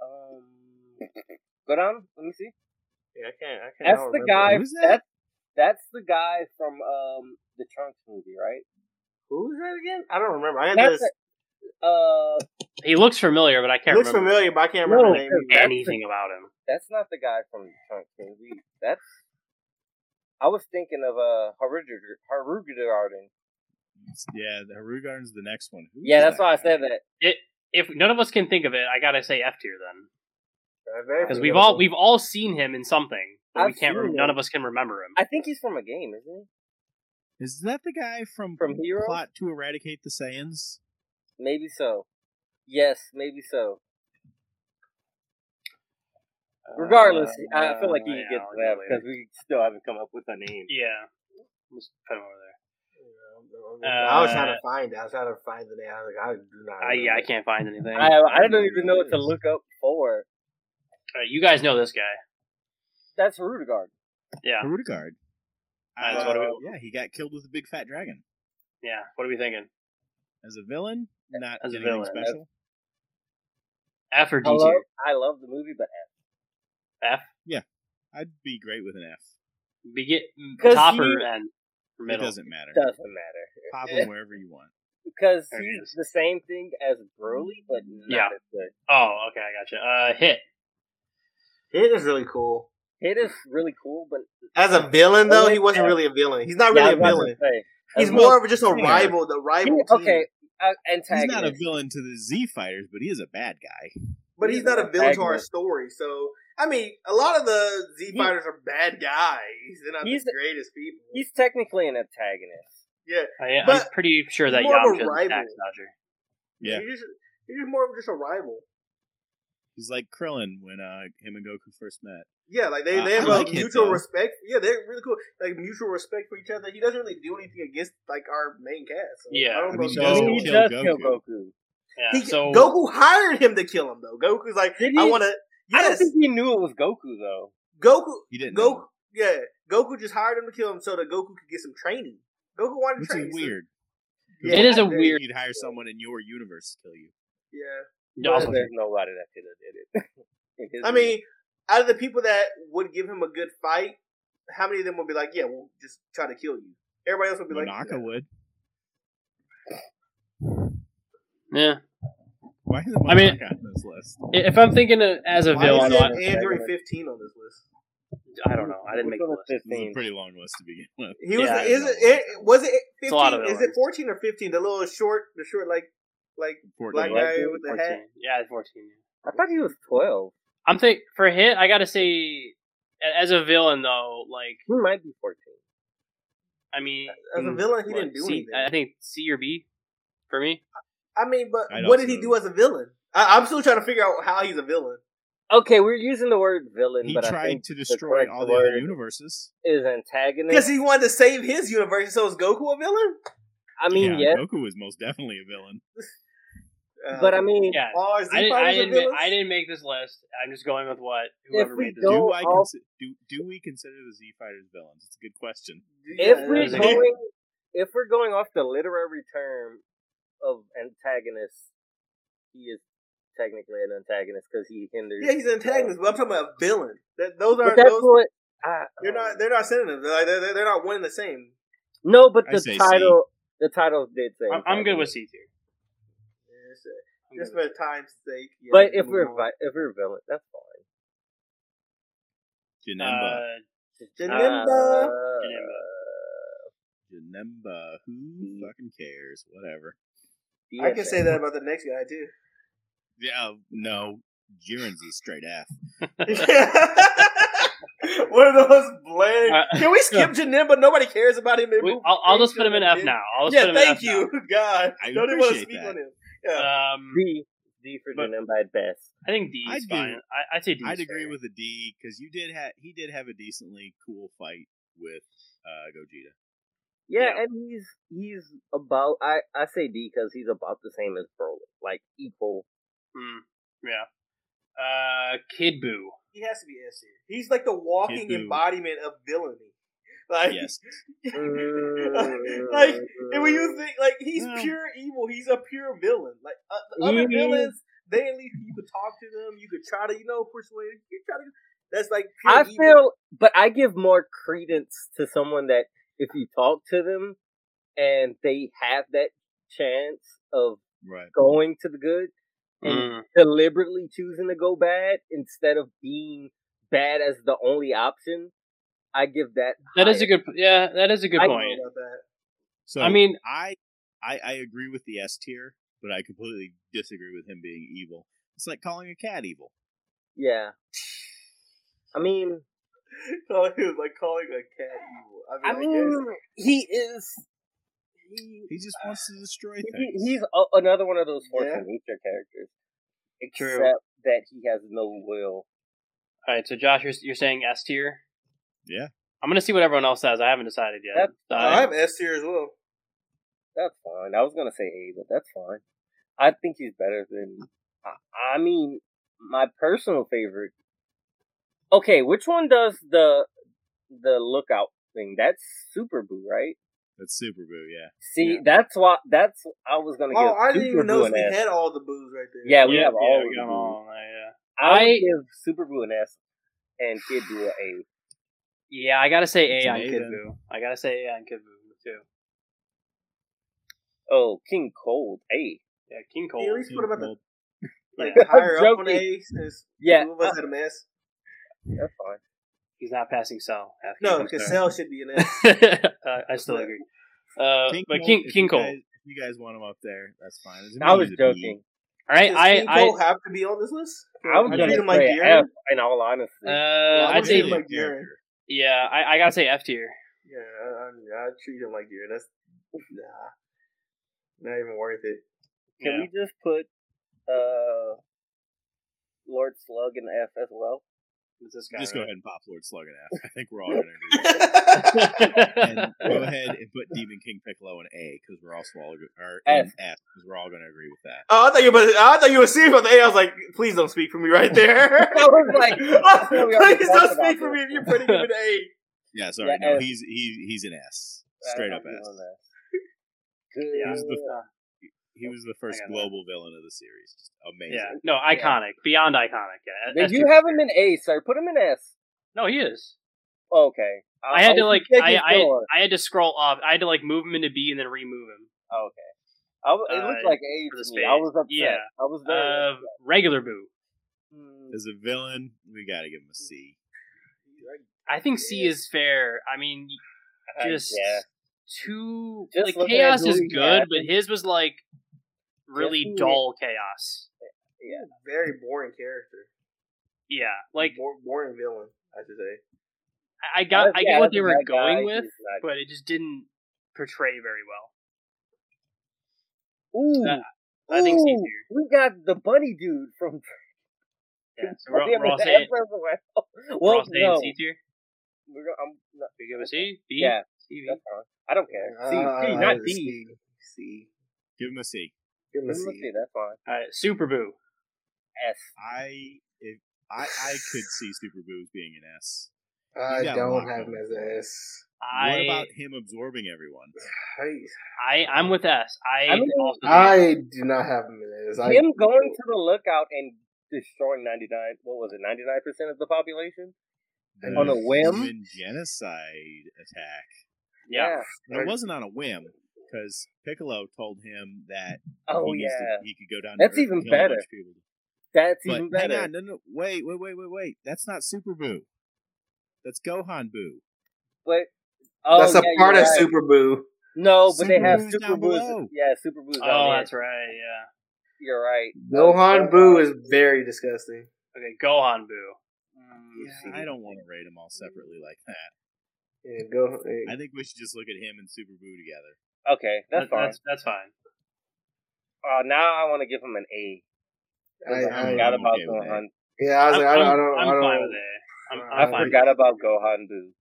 [SPEAKER 4] go down. Let me see.
[SPEAKER 1] Yeah, I can't.
[SPEAKER 4] That's the guy.
[SPEAKER 3] Who's that?
[SPEAKER 4] That's the guy from the Trunks movie, right?
[SPEAKER 1] Who's that again? I don't remember. I
[SPEAKER 4] That's
[SPEAKER 1] just
[SPEAKER 2] He looks familiar, but I can't
[SPEAKER 1] looks
[SPEAKER 2] remember
[SPEAKER 1] familiar, but I can't remember
[SPEAKER 4] No,
[SPEAKER 1] the name.
[SPEAKER 4] because
[SPEAKER 1] either.
[SPEAKER 2] anything about him.
[SPEAKER 4] that's not the guy from the Trunks movie. That's. I was thinking of Harugarden.
[SPEAKER 3] Yeah, the Harugarden's the next one. Who's
[SPEAKER 4] Yeah, that's
[SPEAKER 3] that
[SPEAKER 4] why I
[SPEAKER 3] guy?
[SPEAKER 4] said that.
[SPEAKER 2] If none of us can think of it, I gotta say F tier then. Because we've all seen him in something, but we can't. None of us can remember him.
[SPEAKER 4] I think he's from a game, isn't he?
[SPEAKER 3] Is that the guy from
[SPEAKER 4] Heroes?
[SPEAKER 3] Plot to Eradicate the Saiyans?
[SPEAKER 4] Maybe so. Yes, maybe so. Regardless, I feel like he can get that because we still haven't come up with a name.
[SPEAKER 2] Yeah. Let's put him over there.
[SPEAKER 1] I was trying to find it. I was trying to find the name. I was like, I do not.
[SPEAKER 2] I can't find anything.
[SPEAKER 4] I don't even know what to look up for.
[SPEAKER 2] You guys know this guy.
[SPEAKER 4] That's Rudegard.
[SPEAKER 2] Yeah.
[SPEAKER 3] Rudegard.
[SPEAKER 2] Yeah,
[SPEAKER 3] he got killed with a big fat dragon.
[SPEAKER 2] Yeah. What are we thinking?
[SPEAKER 3] As a villain, not
[SPEAKER 2] as
[SPEAKER 3] anything
[SPEAKER 2] a villain.
[SPEAKER 3] special.
[SPEAKER 2] F or D tier?
[SPEAKER 4] I love the movie, but F.
[SPEAKER 2] F?
[SPEAKER 3] Yeah, I'd be great with an F.
[SPEAKER 2] Top or N? Or middle?
[SPEAKER 3] It doesn't matter.
[SPEAKER 4] Doesn't matter.
[SPEAKER 3] Pop him wherever you want.
[SPEAKER 4] Because he's the same thing as Broly, but not as good.
[SPEAKER 2] Oh, okay, I gotcha. Hit.
[SPEAKER 1] Hit is really cool.
[SPEAKER 4] It is really cool, but
[SPEAKER 1] as a villain, though, he wasn't really a villain. He's not really a villain. He's more of just a rival. The rival.
[SPEAKER 4] Okay, antagonist.
[SPEAKER 3] He's not a villain to the Z Fighters, but he is a bad guy.
[SPEAKER 1] But he's not a villain to our story. So, I mean, a lot of the Z Fighters are bad guys. They're not the greatest people.
[SPEAKER 4] He's technically an antagonist.
[SPEAKER 1] Yeah,
[SPEAKER 2] I'm pretty sure that Yamcha's a tax dodger.
[SPEAKER 3] Yeah,
[SPEAKER 1] he's just more of just a rival.
[SPEAKER 3] He's like Krillin when him and Goku first met.
[SPEAKER 1] Yeah, like they have a mutual respect. Yeah, they're really cool. Like mutual respect for each other. He doesn't really do anything against like our main cast. So
[SPEAKER 2] yeah,
[SPEAKER 1] I don't know.
[SPEAKER 4] He does kill Goku.
[SPEAKER 2] Yeah, so
[SPEAKER 1] Goku hired him to kill him though. Goku's like, I want to. Yes.
[SPEAKER 4] I don't think he knew it was Goku though.
[SPEAKER 1] Goku,
[SPEAKER 3] he didn't.
[SPEAKER 1] Goku, yeah, Goku just hired him to kill him so that Goku could get some training. Goku wanted to train.
[SPEAKER 3] Which is weird.
[SPEAKER 2] Yeah, it is a weird.
[SPEAKER 3] You'd hire someone in your universe to kill you.
[SPEAKER 1] Yeah.
[SPEAKER 4] No, there's nobody that could have did it.
[SPEAKER 1] I mean, out of the people that would give him a good fight, how many of them would be like, "Yeah, we'll just try to kill you"? Everybody else would be
[SPEAKER 3] Monaka
[SPEAKER 1] like,
[SPEAKER 3] would.
[SPEAKER 2] Yeah.
[SPEAKER 3] Why is Monaka on this list?
[SPEAKER 2] If I'm thinking as a villain,
[SPEAKER 1] Android 15 on this list.
[SPEAKER 2] I don't know. I didn't make the list.
[SPEAKER 3] It was a pretty long list to begin with.
[SPEAKER 1] He was. Was it 15?
[SPEAKER 2] It's a lot of
[SPEAKER 1] is it 14 or 15? The little short, like
[SPEAKER 3] 14.
[SPEAKER 1] black guy with the
[SPEAKER 2] 14.
[SPEAKER 1] hat.
[SPEAKER 2] Yeah, 14.
[SPEAKER 4] I thought he was 12.
[SPEAKER 2] I'm for Hit. I gotta say, as a villain though, like
[SPEAKER 4] he might be 14.
[SPEAKER 2] I mean,
[SPEAKER 1] as a villain, he didn't do anything.
[SPEAKER 2] I think C or B for me.
[SPEAKER 1] I mean, but what did he do as a villain? I'm still trying to figure out how he's a villain.
[SPEAKER 4] Okay, we're using the word villain,
[SPEAKER 3] he
[SPEAKER 4] but
[SPEAKER 3] tried
[SPEAKER 4] I think
[SPEAKER 3] to destroy all the other universes.
[SPEAKER 4] Is antagonist
[SPEAKER 1] because he wanted to save his universe. So is Goku a villain?
[SPEAKER 4] I mean, yeah,
[SPEAKER 3] Goku is most definitely a villain.
[SPEAKER 4] But I mean,
[SPEAKER 2] yeah, I didn't make this list. I'm just going with what whoever made this.
[SPEAKER 3] Do we consider the Z Fighters villains? It's a good question.
[SPEAKER 4] If we're going off the literary term of antagonist, he is technically an antagonist because he hinders.
[SPEAKER 1] Yeah, he's an antagonist, but I'm talking about a villain. Those aren't. They're not synonyms. They're not one and the same.
[SPEAKER 4] No, but the title did say.
[SPEAKER 2] I'm good with C tier.
[SPEAKER 1] Just for time's sake. Yeah,
[SPEAKER 4] but if we're a villain, that's fine.
[SPEAKER 3] Janemba. Who fucking cares? Whatever.
[SPEAKER 1] I can say that about the next guy too.
[SPEAKER 3] Yeah, no. Jiren's a straight F.
[SPEAKER 1] One of those bland. Can we skip Janemba? Nobody cares about him.
[SPEAKER 2] I'll just put him in F now.
[SPEAKER 1] Thank you. God,
[SPEAKER 3] I
[SPEAKER 1] don't even want to speak on him. Yeah.
[SPEAKER 4] D for Janemba at best.
[SPEAKER 2] I think D is fine. I'd say D.
[SPEAKER 3] I'd agree with a D because he did have a decently cool fight with Gogeta.
[SPEAKER 4] Yeah, and he's about. I say D because he's about the same as Broly, like equal.
[SPEAKER 2] Yeah. Kid Buu.
[SPEAKER 1] He has to be S tier. He's like the walking embodiment of villainy. Like,
[SPEAKER 3] yes.
[SPEAKER 1] Like, and when you think, like, he's pure evil. He's a pure villain. Like, the other villains, they at least, you could talk to them. You could try to, persuade. You try to, that's like pure evil.
[SPEAKER 4] But I give more credence to someone that if you talk to them and they have that chance of going to the good and deliberately choosing to go bad instead of being bad as the only option, I give that.
[SPEAKER 2] That is a good. Yeah, that is a good point.
[SPEAKER 1] About that.
[SPEAKER 3] So I mean, I agree with the S tier, but I completely disagree with him being evil. It's like calling a cat evil.
[SPEAKER 4] Yeah. I mean,
[SPEAKER 1] he was like calling a cat evil.
[SPEAKER 4] I mean, he is.
[SPEAKER 3] He just wants to destroy things.
[SPEAKER 4] He's another one of those force of nature characters. Except that he has no will.
[SPEAKER 2] Alright, so Josh, you're saying S tier?
[SPEAKER 3] Yeah.
[SPEAKER 2] I'm gonna see what everyone else says. I haven't decided yet.
[SPEAKER 1] I have S tier as well.
[SPEAKER 4] That's fine. I was gonna say A, but that's fine. I think he's better than. I mean, my personal favorite. Okay, which one does the lookout thing? That's Super Boo, right?
[SPEAKER 3] That's Super Boo, yeah.
[SPEAKER 4] See, that's I was gonna give.
[SPEAKER 1] I didn't
[SPEAKER 4] Super
[SPEAKER 1] even know
[SPEAKER 4] Boo
[SPEAKER 1] we
[SPEAKER 4] an S.
[SPEAKER 1] had all the boos right there.
[SPEAKER 4] Yeah, we have all
[SPEAKER 2] we
[SPEAKER 4] of
[SPEAKER 2] got
[SPEAKER 4] them.
[SPEAKER 2] all. Yeah.
[SPEAKER 4] I would give Super Boo an S and Kid Boo an A.
[SPEAKER 2] Yeah, I gotta say
[SPEAKER 3] It's
[SPEAKER 2] A
[SPEAKER 3] an
[SPEAKER 2] on
[SPEAKER 3] A
[SPEAKER 2] Kid
[SPEAKER 3] then.
[SPEAKER 2] Boo. I gotta say A on Kid Boo too.
[SPEAKER 4] Oh, King Cold A.
[SPEAKER 2] Yeah, King
[SPEAKER 1] Can you at
[SPEAKER 2] Cole.
[SPEAKER 1] least put him at the like
[SPEAKER 2] Yeah.
[SPEAKER 1] higher up on
[SPEAKER 4] Joking.
[SPEAKER 1] A since
[SPEAKER 4] Yeah,
[SPEAKER 1] two of us had a mess?
[SPEAKER 4] that's fine.
[SPEAKER 2] He's not passing Cell.
[SPEAKER 1] No, because Cell should be an S.
[SPEAKER 2] I still agree.
[SPEAKER 3] King
[SPEAKER 2] King
[SPEAKER 3] Cole,
[SPEAKER 2] Cole.
[SPEAKER 3] if you guys want him up there, that's fine.
[SPEAKER 4] I was joking.
[SPEAKER 2] All right,
[SPEAKER 1] Does King Cole have to be on this list?
[SPEAKER 4] I was
[SPEAKER 1] I
[SPEAKER 4] gonna
[SPEAKER 1] treat him like
[SPEAKER 4] say
[SPEAKER 1] Jiren.
[SPEAKER 4] F. In all honesty,
[SPEAKER 1] I
[SPEAKER 2] I'd say
[SPEAKER 1] treat him like Jiren.
[SPEAKER 2] yeah. I gotta say F tier.
[SPEAKER 1] Yeah, I treat him like Jiren. That's not even worth it.
[SPEAKER 4] can we just put Lord Slug in F as well?
[SPEAKER 2] What's this guy?
[SPEAKER 3] Just go ahead and pop Lord Slug in F. I think we're all going to agree with that. And go ahead and put Demon King Piccolo in A, because we're all in F, because we're all going to agree with that.
[SPEAKER 1] Oh, I thought you were serious about the A. I was like, please don't speak for me right there.
[SPEAKER 4] I was like,
[SPEAKER 1] please don't speak for me if you're putting him in A.
[SPEAKER 3] Yeah, sorry.
[SPEAKER 4] Yeah,
[SPEAKER 3] No,
[SPEAKER 4] F.
[SPEAKER 3] he's an S. Straight up S.
[SPEAKER 4] Good.
[SPEAKER 3] He was the first global villain of the series. Just amazing.
[SPEAKER 2] Yeah, no, iconic, beyond iconic. Yeah,
[SPEAKER 4] Did you have him in A, sir? Put him in S.
[SPEAKER 2] No, he is.
[SPEAKER 4] Okay.
[SPEAKER 2] I had to I had to scroll up. I had to move him into B and then remove him.
[SPEAKER 4] Okay. It looked like A
[SPEAKER 2] for the
[SPEAKER 4] to me. I was upset.
[SPEAKER 2] Yeah.
[SPEAKER 4] I was very upset.
[SPEAKER 2] Regular Boo.
[SPEAKER 3] As a villain, we got to give him a C.
[SPEAKER 2] I think C is fair. I mean, just too
[SPEAKER 4] Just
[SPEAKER 2] like Chaos is good, but his was like really dull Chaos.
[SPEAKER 1] Yeah, very boring character.
[SPEAKER 2] Yeah, like
[SPEAKER 1] boring villain, I should say.
[SPEAKER 2] I get what they were going with, but it just didn't portray very well.
[SPEAKER 4] Ooh,
[SPEAKER 2] I think C tier.
[SPEAKER 4] We got the bunny dude from.
[SPEAKER 2] Yeah, so we're all saying C tier. We give a C, B,
[SPEAKER 4] yeah,
[SPEAKER 2] C,
[SPEAKER 4] that's fine. I don't care. C, not D.
[SPEAKER 1] C.
[SPEAKER 3] Give him a C.
[SPEAKER 1] Give him a C.
[SPEAKER 4] That's fine.
[SPEAKER 2] All right, Super Boo.
[SPEAKER 4] S.
[SPEAKER 3] I could see Super Boo being an S.
[SPEAKER 1] I don't have him as an S.
[SPEAKER 3] What about him absorbing everyone?
[SPEAKER 2] I'm with S.
[SPEAKER 1] I do not have him as S.
[SPEAKER 4] Him going to the lookout and destroying 99% of the population on a whim.
[SPEAKER 3] Human genocide attack.
[SPEAKER 2] Yeah.
[SPEAKER 3] It wasn't on a whim, because Piccolo told him that he could go down.
[SPEAKER 4] That's
[SPEAKER 3] to Earth
[SPEAKER 4] even
[SPEAKER 3] and kill a
[SPEAKER 4] better.
[SPEAKER 3] bunch of people.
[SPEAKER 4] That's even better.
[SPEAKER 3] Hang on, no, wait. That's not Super Boo. That's Gohan Boo.
[SPEAKER 4] But
[SPEAKER 1] that's a part of Super Boo.
[SPEAKER 4] No, but
[SPEAKER 3] Super
[SPEAKER 4] they have
[SPEAKER 3] Boo's
[SPEAKER 4] Super
[SPEAKER 3] down
[SPEAKER 4] Boo's.
[SPEAKER 3] below.
[SPEAKER 4] Yeah, Super Boo's.
[SPEAKER 2] Oh, that's right. Yeah.
[SPEAKER 4] You're right.
[SPEAKER 1] Gohan Boo is very disgusting.
[SPEAKER 2] Okay, Gohan Boo.
[SPEAKER 3] I don't want to rate them all separately like that.
[SPEAKER 1] Yeah,
[SPEAKER 3] I think we should just look at him and Super Boo together.
[SPEAKER 4] Okay, that's fine.
[SPEAKER 2] That's fine.
[SPEAKER 4] Now I want to give him an A. I forgot about Gohan.
[SPEAKER 1] Yeah, I was I don't.
[SPEAKER 2] I'm fine with it.
[SPEAKER 4] I forgot about Gohan Boo.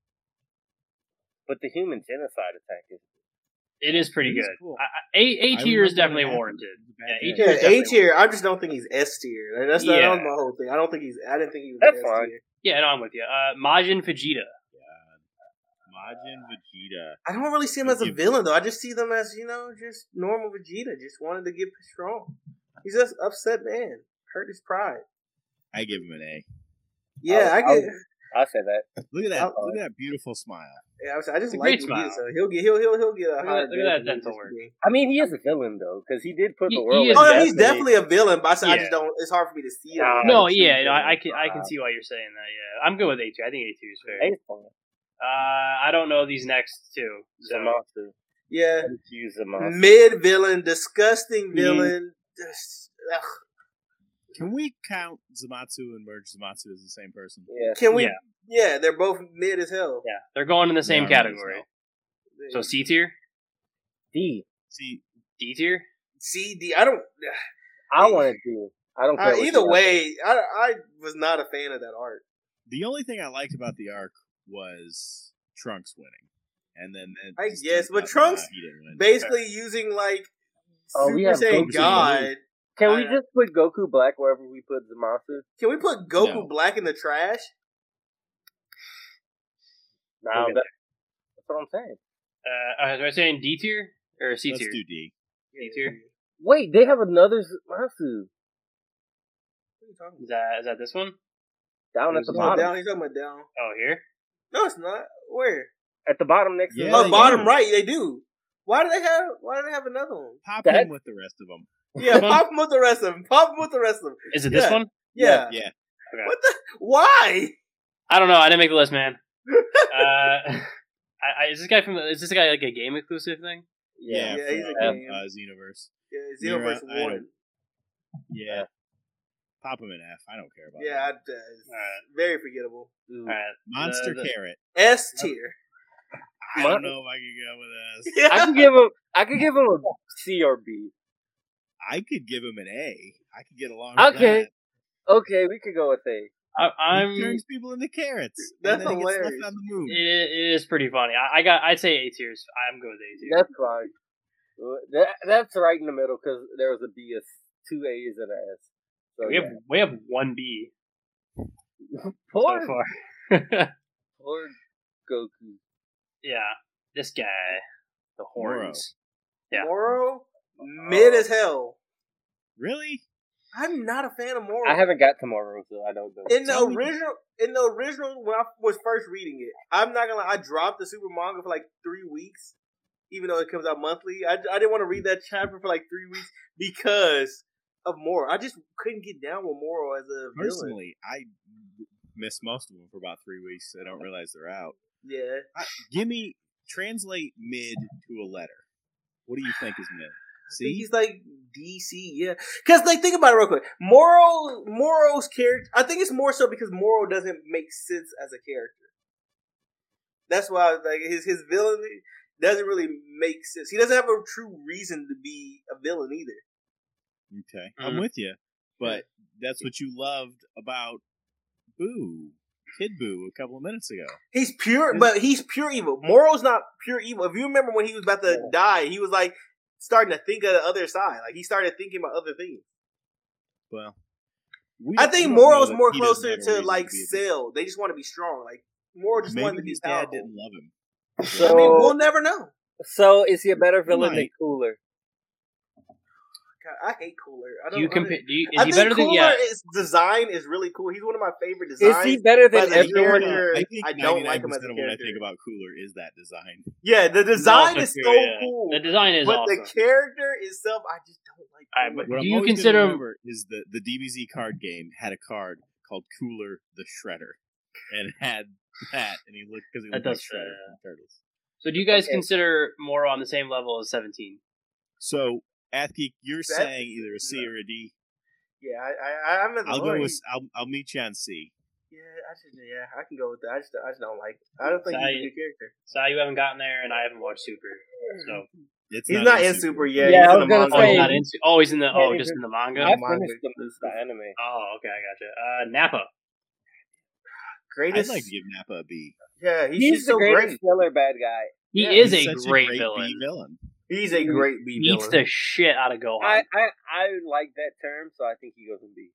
[SPEAKER 4] But the human genocide attack is.
[SPEAKER 2] It is pretty good.
[SPEAKER 3] Cool.
[SPEAKER 2] A tier is definitely warranted.
[SPEAKER 1] Yeah, A tier. I just don't think he's S tier. That's not my whole thing. I didn't think he was S tier.
[SPEAKER 2] Yeah, no, I'm with you. Majin Vegeta.
[SPEAKER 3] Majin Vegeta.
[SPEAKER 1] I don't really see him as a villain though. I just see them as just normal Vegeta. Just wanted to get strong. He's just upset man. Hurt his pride.
[SPEAKER 3] I give him an A.
[SPEAKER 1] Yeah,
[SPEAKER 4] I said that.
[SPEAKER 3] Look at that! Look at that beautiful smile.
[SPEAKER 1] Yeah, I just like Vegeta. So he'll get a higher.
[SPEAKER 2] Look at that dental work.
[SPEAKER 4] I mean, he is a villain though, because he did put the world.
[SPEAKER 1] He's definitely a villain, but I just don't. It's hard for me to see him.
[SPEAKER 2] I can see why you're saying that. Yeah, I'm good with A tier. I think A tier is fair. I don't know these next two.
[SPEAKER 4] Zamasu.
[SPEAKER 1] Yeah. Mid villain, disgusting villain.
[SPEAKER 3] Can we count Zamatsu and merge Zamatsu as the same person?
[SPEAKER 4] Yeah.
[SPEAKER 1] Can we?
[SPEAKER 2] Yeah.
[SPEAKER 1] Yeah, they're both mid as hell.
[SPEAKER 2] Yeah, they're going in the same
[SPEAKER 3] They are mid as
[SPEAKER 2] category.
[SPEAKER 3] hell.
[SPEAKER 2] So C tier,
[SPEAKER 4] D.
[SPEAKER 3] See,
[SPEAKER 2] D tier.
[SPEAKER 1] C, D. I don't.
[SPEAKER 4] I want to do. I don't care. what
[SPEAKER 1] Either
[SPEAKER 4] you
[SPEAKER 1] way, I was not a fan of that art.
[SPEAKER 3] the only thing I liked about the arc was Trunks winning, and then
[SPEAKER 1] I
[SPEAKER 3] just
[SPEAKER 1] guess,
[SPEAKER 3] turned
[SPEAKER 1] but
[SPEAKER 3] out,
[SPEAKER 1] Trunks
[SPEAKER 3] he didn't win.
[SPEAKER 1] basically using like
[SPEAKER 4] Oh, we
[SPEAKER 1] Super
[SPEAKER 4] have
[SPEAKER 1] Saiyan
[SPEAKER 3] Goku.
[SPEAKER 1] God.
[SPEAKER 4] Can we just put Goku Black wherever we put Zamasu?
[SPEAKER 1] Can we put Goku
[SPEAKER 3] No.
[SPEAKER 1] Black in the trash?
[SPEAKER 4] No,
[SPEAKER 2] Okay.
[SPEAKER 4] that's what I'm saying.
[SPEAKER 2] Was I saying D tier or C
[SPEAKER 3] Let's
[SPEAKER 2] tier?
[SPEAKER 3] do D.
[SPEAKER 2] D tier.
[SPEAKER 4] Wait, they have another Zamasu
[SPEAKER 1] What are you talking
[SPEAKER 2] Is
[SPEAKER 1] about?
[SPEAKER 2] that this one?
[SPEAKER 4] down at the
[SPEAKER 1] No,
[SPEAKER 4] bottom.
[SPEAKER 1] down. He's talking about down.
[SPEAKER 2] Oh, here.
[SPEAKER 1] No, it's not. Where?
[SPEAKER 4] At the bottom next to
[SPEAKER 3] Yeah,
[SPEAKER 1] Oh,
[SPEAKER 3] they
[SPEAKER 1] bottom
[SPEAKER 3] do.
[SPEAKER 1] right. They do. Why do they have another one?
[SPEAKER 3] Pop
[SPEAKER 4] That-
[SPEAKER 3] him with the rest of them.
[SPEAKER 1] Yeah,
[SPEAKER 2] One?
[SPEAKER 1] pop him with the rest of them. Pop him with the rest of them.
[SPEAKER 2] Is it this
[SPEAKER 1] Yeah.
[SPEAKER 2] one?
[SPEAKER 1] Yeah.
[SPEAKER 3] Yeah.
[SPEAKER 2] Okay.
[SPEAKER 1] What the? Why?
[SPEAKER 2] I don't know. I didn't make the list, man. Is this guy like a game exclusive thing?
[SPEAKER 3] Yeah,
[SPEAKER 1] Yeah, he's a
[SPEAKER 3] from,
[SPEAKER 1] game.
[SPEAKER 3] Xenoverse.
[SPEAKER 1] Yeah,
[SPEAKER 3] Mira,
[SPEAKER 1] Xenoverse
[SPEAKER 3] I don't-
[SPEAKER 1] 1.
[SPEAKER 3] Yeah. Pop him in F. I don't care about
[SPEAKER 1] Yeah,
[SPEAKER 3] that.
[SPEAKER 1] it's
[SPEAKER 2] Alright.
[SPEAKER 1] very forgettable.
[SPEAKER 2] All right.
[SPEAKER 3] Monster
[SPEAKER 2] the-
[SPEAKER 3] Carrot.
[SPEAKER 1] S tier.
[SPEAKER 3] I don't know if I could go with S.
[SPEAKER 1] Yeah.
[SPEAKER 4] I could give him a C or B.
[SPEAKER 3] I could give him an A. I could get along
[SPEAKER 4] Okay.
[SPEAKER 3] with
[SPEAKER 4] Okay, we could go with A.
[SPEAKER 3] that.
[SPEAKER 2] I'm.
[SPEAKER 3] He turns people into carrots.
[SPEAKER 1] That's
[SPEAKER 3] and then he gets
[SPEAKER 1] hilarious.
[SPEAKER 3] left on the moon.
[SPEAKER 2] It is pretty funny. I'd say A tiers. I'm good with A tier.
[SPEAKER 4] That's fine. That's right in the middle because there was a B, 2 A's, and an S. So
[SPEAKER 2] we have one B
[SPEAKER 4] poor,
[SPEAKER 2] so far.
[SPEAKER 4] poor Goku.
[SPEAKER 2] Yeah, this guy, the horns. Yeah.
[SPEAKER 1] Moro, mid as hell.
[SPEAKER 3] Really?
[SPEAKER 1] I'm not a fan of Moro.
[SPEAKER 4] I haven't got tomorrow, so I don't know.
[SPEAKER 1] In the
[SPEAKER 3] Tell me-
[SPEAKER 1] original, when I was first reading it, I'm not gonna lie, I dropped the super manga for like 3 weeks, even though it comes out monthly. I didn't want to read that chapter for like 3 weeks because of Moro. I just couldn't get down with Moro as a villain.
[SPEAKER 3] Personally, I missed most of them for about 3 weeks. I don't realize they're out.
[SPEAKER 1] Yeah.
[SPEAKER 3] Translate mid to a letter. What do you think is mid?
[SPEAKER 1] I think
[SPEAKER 3] See?
[SPEAKER 1] he's like DC, yeah. Because, like, think about it real quick. Moro's character, I think it's more so because Moro doesn't make sense as a character. That's why, like, his villain doesn't really make sense. He doesn't have a true reason to be a villain either.
[SPEAKER 3] Okay. I'm with you. But that's what you loved about Boo. Kid Boo a couple of minutes ago.
[SPEAKER 1] He's pure, but he's pure evil. Moro's not pure evil. If you remember when he was about to die, he was like starting to think of the other side. Like he started thinking about other things.
[SPEAKER 3] Well,
[SPEAKER 1] I think Moro's more closer to like Cell. They just want to be strong. Like Moro just wanted to
[SPEAKER 3] maybe
[SPEAKER 1] be
[SPEAKER 3] his dad
[SPEAKER 1] powerful.
[SPEAKER 3] didn't love him.
[SPEAKER 4] So,
[SPEAKER 1] I mean, we'll never know.
[SPEAKER 4] so is he a better villain than
[SPEAKER 3] might.
[SPEAKER 4] Cooler?
[SPEAKER 1] God, I hate Cooler. I don't.
[SPEAKER 2] Do you compare?
[SPEAKER 1] Is
[SPEAKER 2] Is he better than?
[SPEAKER 1] Cooler
[SPEAKER 2] Yeah.
[SPEAKER 1] His design is really cool. He's one of my favorite
[SPEAKER 4] Is
[SPEAKER 1] designs.
[SPEAKER 4] he better than
[SPEAKER 1] But as a
[SPEAKER 4] everyone?
[SPEAKER 1] character,
[SPEAKER 3] I think
[SPEAKER 1] I don't like him as a
[SPEAKER 3] 99% of what I
[SPEAKER 1] character.
[SPEAKER 3] think about Cooler is that design.
[SPEAKER 1] Yeah, the design
[SPEAKER 2] Also
[SPEAKER 1] is
[SPEAKER 2] true,
[SPEAKER 1] so
[SPEAKER 2] yeah.
[SPEAKER 1] cool.
[SPEAKER 2] The design is
[SPEAKER 1] but
[SPEAKER 2] awesome.
[SPEAKER 1] the character itself, I just don't like.
[SPEAKER 2] Alright,
[SPEAKER 1] Cooler.
[SPEAKER 2] but
[SPEAKER 3] What
[SPEAKER 2] do
[SPEAKER 3] I'm
[SPEAKER 2] you
[SPEAKER 3] always
[SPEAKER 2] consider-
[SPEAKER 3] gonna remember is the DBZ card game had a card called Cooler the Shredder, and it had that, and he looked because he
[SPEAKER 2] That
[SPEAKER 3] looked like
[SPEAKER 2] does,
[SPEAKER 3] Shredder from Turtles.
[SPEAKER 2] So do you guys
[SPEAKER 4] Okay.
[SPEAKER 2] consider Moro on the same level as 17?
[SPEAKER 3] So, Athgeek, you're
[SPEAKER 1] That-
[SPEAKER 3] saying either a C or a D.
[SPEAKER 1] Yeah, I'm in the
[SPEAKER 3] I'll go
[SPEAKER 1] line.
[SPEAKER 3] with. I'll meet you on C.
[SPEAKER 1] Yeah, I can go with that. I just don't like. I don't think he's a good character.
[SPEAKER 2] So you haven't gotten there, and I haven't watched Super. So
[SPEAKER 3] It's
[SPEAKER 1] He's not in Super yet.
[SPEAKER 4] Yeah,
[SPEAKER 1] he's
[SPEAKER 4] I
[SPEAKER 1] in
[SPEAKER 4] was
[SPEAKER 1] the
[SPEAKER 4] gonna
[SPEAKER 1] manga.
[SPEAKER 2] oh,
[SPEAKER 4] say-
[SPEAKER 2] he's not in. Oh, he's in the.
[SPEAKER 4] Yeah,
[SPEAKER 2] Oh,
[SPEAKER 4] he's
[SPEAKER 2] just
[SPEAKER 4] in-
[SPEAKER 2] in the manga.
[SPEAKER 4] I
[SPEAKER 1] manga.
[SPEAKER 4] finished the anime.
[SPEAKER 2] Oh, okay, I gotcha. Nappa.
[SPEAKER 3] I'd
[SPEAKER 1] Greatest.
[SPEAKER 3] like to give Nappa a B.
[SPEAKER 1] Yeah, he's
[SPEAKER 4] He's
[SPEAKER 1] just
[SPEAKER 4] the
[SPEAKER 1] so
[SPEAKER 4] greatest
[SPEAKER 1] great.
[SPEAKER 4] killer bad guy.
[SPEAKER 2] He
[SPEAKER 1] Yeah,
[SPEAKER 2] is
[SPEAKER 3] He's
[SPEAKER 2] a
[SPEAKER 3] such
[SPEAKER 2] great
[SPEAKER 3] B
[SPEAKER 2] villain.
[SPEAKER 3] villain.
[SPEAKER 1] He's a great B
[SPEAKER 2] Beats
[SPEAKER 1] villain.
[SPEAKER 2] the shit out of Gohan.
[SPEAKER 4] I like that term, so I think he goes in B.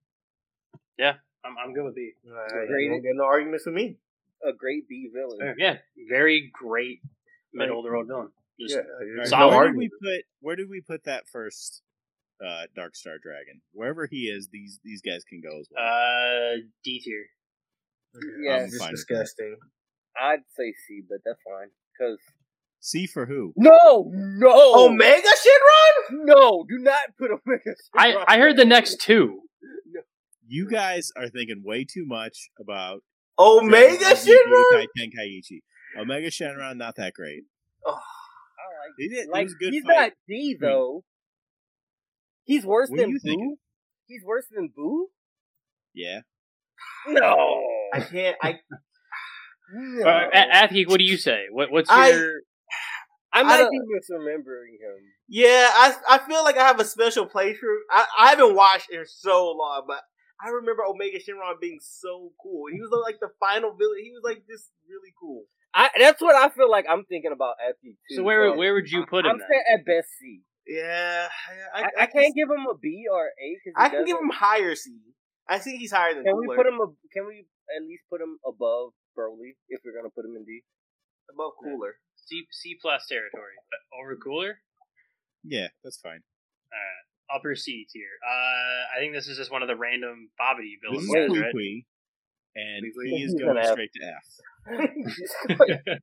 [SPEAKER 2] I'm good with B.
[SPEAKER 1] You
[SPEAKER 4] Great.
[SPEAKER 1] don't get no arguments with me.
[SPEAKER 4] A great B villain.
[SPEAKER 2] Yeah, very great middle of the road villain. Just
[SPEAKER 1] Yeah,
[SPEAKER 3] Alright,
[SPEAKER 2] Solid.
[SPEAKER 3] where did
[SPEAKER 1] argument.
[SPEAKER 3] we put that first Dark Star Dragon? Wherever he is, these guys can go as well.
[SPEAKER 2] D tier.
[SPEAKER 4] Yeah,
[SPEAKER 3] I'm
[SPEAKER 1] Just
[SPEAKER 3] fine with
[SPEAKER 1] disgusting.
[SPEAKER 4] I'd say C, but that's fine. Cause
[SPEAKER 3] C for who?
[SPEAKER 4] no,
[SPEAKER 1] Omega Shinron?
[SPEAKER 4] no, do not put Omega.
[SPEAKER 2] I heard the next two.
[SPEAKER 3] You guys are thinking way too much about
[SPEAKER 1] Omega
[SPEAKER 3] Dragon Ball Z
[SPEAKER 1] Shinron?
[SPEAKER 3] Budokai Tenkaichi. Omega Shenron, not that great.
[SPEAKER 4] I
[SPEAKER 3] He did.
[SPEAKER 4] like
[SPEAKER 3] It was a good
[SPEAKER 4] he's
[SPEAKER 3] fight.
[SPEAKER 4] not D though. He's worse
[SPEAKER 3] What are
[SPEAKER 4] than
[SPEAKER 3] you
[SPEAKER 4] Boo.
[SPEAKER 3] thinking?
[SPEAKER 4] He's worse than Boo?
[SPEAKER 3] Yeah.
[SPEAKER 4] No.
[SPEAKER 1] I can't.
[SPEAKER 4] No.
[SPEAKER 2] Athgeek, what do you say? What's your?
[SPEAKER 4] I might be misremembering him.
[SPEAKER 1] Yeah, I feel like I have a special place for. I haven't watched in so long, but I remember Omega Shenron being so cool. He was like the final villain. He was like just really cool.
[SPEAKER 4] That's what I feel like I'm thinking about Athgeek too.
[SPEAKER 2] So where would you put him?
[SPEAKER 4] I'm saying at best C.
[SPEAKER 1] Yeah,
[SPEAKER 4] I can't give him a B or A.
[SPEAKER 1] I can give him higher C. I think he's higher than.
[SPEAKER 4] Can
[SPEAKER 1] Cooler.
[SPEAKER 4] we put him? Can we at least put him above Broly if we're gonna put him in D?
[SPEAKER 1] Above Cooler?
[SPEAKER 2] C plus territory, but over Cooler.
[SPEAKER 3] Yeah, that's fine.
[SPEAKER 2] Upper C tier. I think this is just one of the random Bobbity
[SPEAKER 3] This is
[SPEAKER 2] villains, right?
[SPEAKER 3] Pookie, and
[SPEAKER 4] He's
[SPEAKER 3] he is
[SPEAKER 4] gonna
[SPEAKER 3] going
[SPEAKER 4] have-
[SPEAKER 3] straight to F.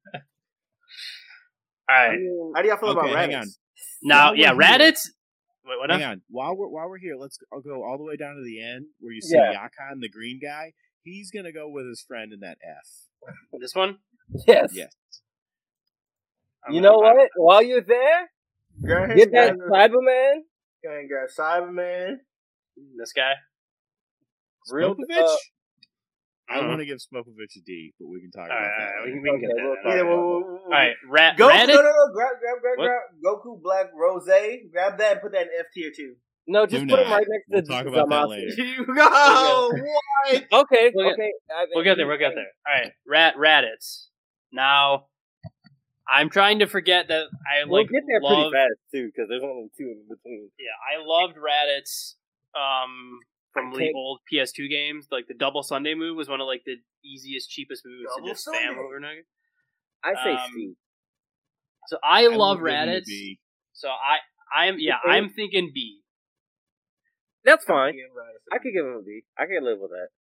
[SPEAKER 2] All right.
[SPEAKER 1] How do y'all feel
[SPEAKER 3] Okay,
[SPEAKER 1] about
[SPEAKER 3] hang
[SPEAKER 1] Raditz?
[SPEAKER 3] on.
[SPEAKER 2] Now,
[SPEAKER 3] While
[SPEAKER 2] yeah,
[SPEAKER 3] we're here-
[SPEAKER 2] Raditz. Wait, what?
[SPEAKER 3] Hang on. While we're here, I'll go all the way down to the end where you see Yakan, the green guy. He's gonna go with his friend in that F.
[SPEAKER 2] This one.
[SPEAKER 4] Yes.
[SPEAKER 3] Yes.
[SPEAKER 4] You know what? While you're there,
[SPEAKER 1] Go ahead,
[SPEAKER 4] get that
[SPEAKER 1] grab-
[SPEAKER 4] Cyberman.
[SPEAKER 1] Go ahead and grab Cyberman.
[SPEAKER 2] This guy.
[SPEAKER 4] Real.
[SPEAKER 3] Spopovich? I want to give Spopovich a D, but we can talk
[SPEAKER 2] All
[SPEAKER 3] about
[SPEAKER 2] right,
[SPEAKER 3] that.
[SPEAKER 2] we
[SPEAKER 3] later.
[SPEAKER 2] can get
[SPEAKER 4] Okay,
[SPEAKER 2] that.
[SPEAKER 4] we'll
[SPEAKER 1] Yeah,
[SPEAKER 4] talk
[SPEAKER 2] All right,
[SPEAKER 1] Goku,
[SPEAKER 2] Raditz.
[SPEAKER 1] no, grab
[SPEAKER 2] What?
[SPEAKER 1] Goku Black Rose. Grab that and put that in F tier too.
[SPEAKER 4] No, just
[SPEAKER 3] Do
[SPEAKER 4] put him
[SPEAKER 3] not.
[SPEAKER 4] right next
[SPEAKER 3] We'll
[SPEAKER 4] to
[SPEAKER 3] talk about that
[SPEAKER 4] Zamasu.
[SPEAKER 3] later.
[SPEAKER 1] You go. What?
[SPEAKER 4] Okay,
[SPEAKER 2] We'll get-
[SPEAKER 4] okay.
[SPEAKER 2] We'll get there. All right, Raditz. Now, I'm trying to forget that I
[SPEAKER 4] We'll
[SPEAKER 2] like
[SPEAKER 4] get there
[SPEAKER 2] love.
[SPEAKER 4] pretty fast too, because there's only two in between.
[SPEAKER 2] Yeah, I loved Raditz. From
[SPEAKER 4] I
[SPEAKER 2] the
[SPEAKER 4] can't-
[SPEAKER 2] old PS2 games, like the double Sunday move was one of like the easiest, cheapest moves
[SPEAKER 1] Double
[SPEAKER 2] to just
[SPEAKER 1] Sunday.
[SPEAKER 2] spam over and over.
[SPEAKER 4] I say
[SPEAKER 2] Um,
[SPEAKER 4] C.
[SPEAKER 2] So I love
[SPEAKER 3] would give him a
[SPEAKER 2] Raditz.
[SPEAKER 3] B.
[SPEAKER 2] So I'm thinking B.
[SPEAKER 4] That's fine.
[SPEAKER 1] Yeah, right.
[SPEAKER 4] I could give him a B. I can live with that.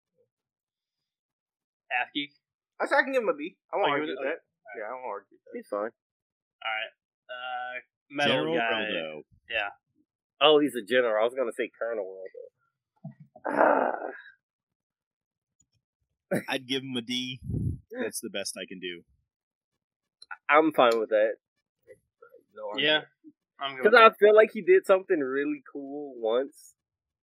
[SPEAKER 2] Athgeek.
[SPEAKER 1] I said I can give him a B. I won't
[SPEAKER 2] Oh, you
[SPEAKER 1] argue with
[SPEAKER 2] would-
[SPEAKER 1] that. Yeah, I won't argue with that.
[SPEAKER 4] He's fine.
[SPEAKER 2] All right. Metal
[SPEAKER 3] General
[SPEAKER 2] guy.
[SPEAKER 3] Roldo.
[SPEAKER 4] Oh, he's a general. I was gonna say Colonel World.
[SPEAKER 3] I'd give him a D. That's the best I can do.
[SPEAKER 4] I'm fine with that
[SPEAKER 1] No
[SPEAKER 2] Yeah,
[SPEAKER 1] argument.
[SPEAKER 2] I'm going.
[SPEAKER 4] because I feel like he did something really cool once.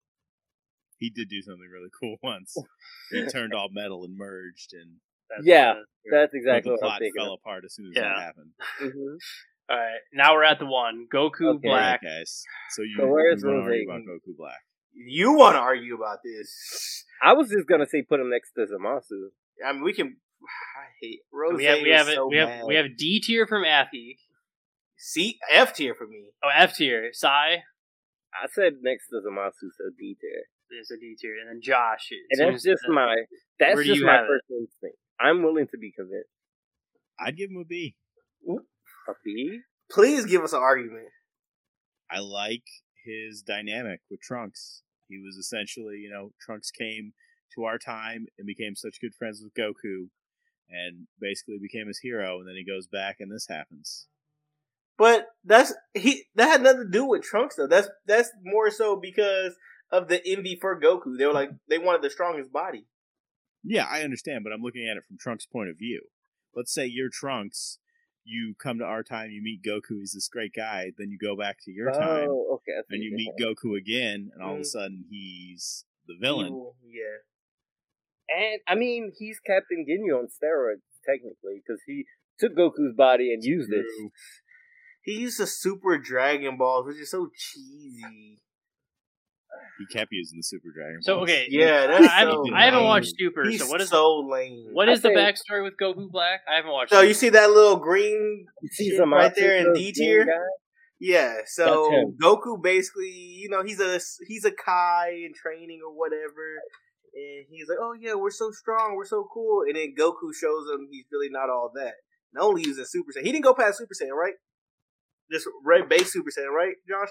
[SPEAKER 3] He did do something really cool once. He turned all metal and merged, and
[SPEAKER 4] Yeah, That's
[SPEAKER 3] but
[SPEAKER 4] exactly
[SPEAKER 3] the
[SPEAKER 4] what I'm
[SPEAKER 3] plot
[SPEAKER 4] thinking.
[SPEAKER 3] fell apart as soon as
[SPEAKER 2] Yeah.
[SPEAKER 3] that happened.
[SPEAKER 4] Mm-hmm.
[SPEAKER 2] All right. Now we're at the one. Goku
[SPEAKER 4] Okay.
[SPEAKER 2] Black.
[SPEAKER 3] Alright, guys. So you
[SPEAKER 4] So where's
[SPEAKER 3] want to
[SPEAKER 4] Rose?
[SPEAKER 3] argue about Goku Black?
[SPEAKER 1] You want to argue about this?
[SPEAKER 4] I was just gonna say put him next to Zamasu.
[SPEAKER 1] I mean, we can. I hate Rose.
[SPEAKER 2] We have
[SPEAKER 1] so
[SPEAKER 2] we have D tier from Athgeek.
[SPEAKER 1] C F tier for me.
[SPEAKER 2] Oh, F tier. Sai.
[SPEAKER 4] I said next to Zamasu, so D tier.
[SPEAKER 2] There's a D tier, and then Josh.
[SPEAKER 4] And that's just my
[SPEAKER 2] where do you have it?
[SPEAKER 4] first instinct. I'm willing to be convinced.
[SPEAKER 3] I'd give him a B.
[SPEAKER 4] A B?
[SPEAKER 1] Please give us an argument.
[SPEAKER 3] I like his dynamic with Trunks. He was essentially, Trunks came to our time and became such good friends with Goku and basically became his hero, and then he goes back and this happens.
[SPEAKER 1] But that had nothing to do with Trunks though. That's more so because of the envy for Goku. They were like they wanted the strongest body.
[SPEAKER 3] Yeah, I understand, but I'm looking at it from Trunks' point of view. Let's say you're Trunks, you come to our time, you meet Goku, he's this great guy, then you go back to your time,
[SPEAKER 4] Oh, okay. I see
[SPEAKER 3] and you
[SPEAKER 4] what
[SPEAKER 3] meet
[SPEAKER 4] you're
[SPEAKER 3] Goku again, and all of a sudden he's the villain.
[SPEAKER 1] Evil, yeah.
[SPEAKER 4] saying. And I mean, he's Captain Ginyu on steroids technically because he took Goku's body and used it.
[SPEAKER 3] True.
[SPEAKER 1] He used the Super Dragon Balls, which is so cheesy.
[SPEAKER 3] He kept using the Super Dragon
[SPEAKER 2] So
[SPEAKER 3] Balls.
[SPEAKER 2] okay,
[SPEAKER 1] Yeah, that's
[SPEAKER 2] I
[SPEAKER 1] so
[SPEAKER 2] haven't
[SPEAKER 1] lame.
[SPEAKER 2] watched Super.
[SPEAKER 1] He's
[SPEAKER 2] So what is
[SPEAKER 1] so lame.
[SPEAKER 2] what is the
[SPEAKER 4] I think-
[SPEAKER 2] backstory with Goku Black? I haven't watched.
[SPEAKER 1] So
[SPEAKER 2] Super.
[SPEAKER 1] you see that little green
[SPEAKER 4] You see
[SPEAKER 1] shit
[SPEAKER 4] Zamasu,
[SPEAKER 1] right there in
[SPEAKER 4] the
[SPEAKER 1] D
[SPEAKER 4] green
[SPEAKER 1] tier?
[SPEAKER 4] guy?
[SPEAKER 1] Yeah, so
[SPEAKER 4] That's him.
[SPEAKER 1] Goku basically, he's a Kai in training or whatever, and he's like, "Oh yeah, we're so strong, we're so cool," and then Goku shows him he's really not all that. And only using Super Saiyan. He didn't go past Super Saiyan, right? Just base Super Saiyan, right, Josh?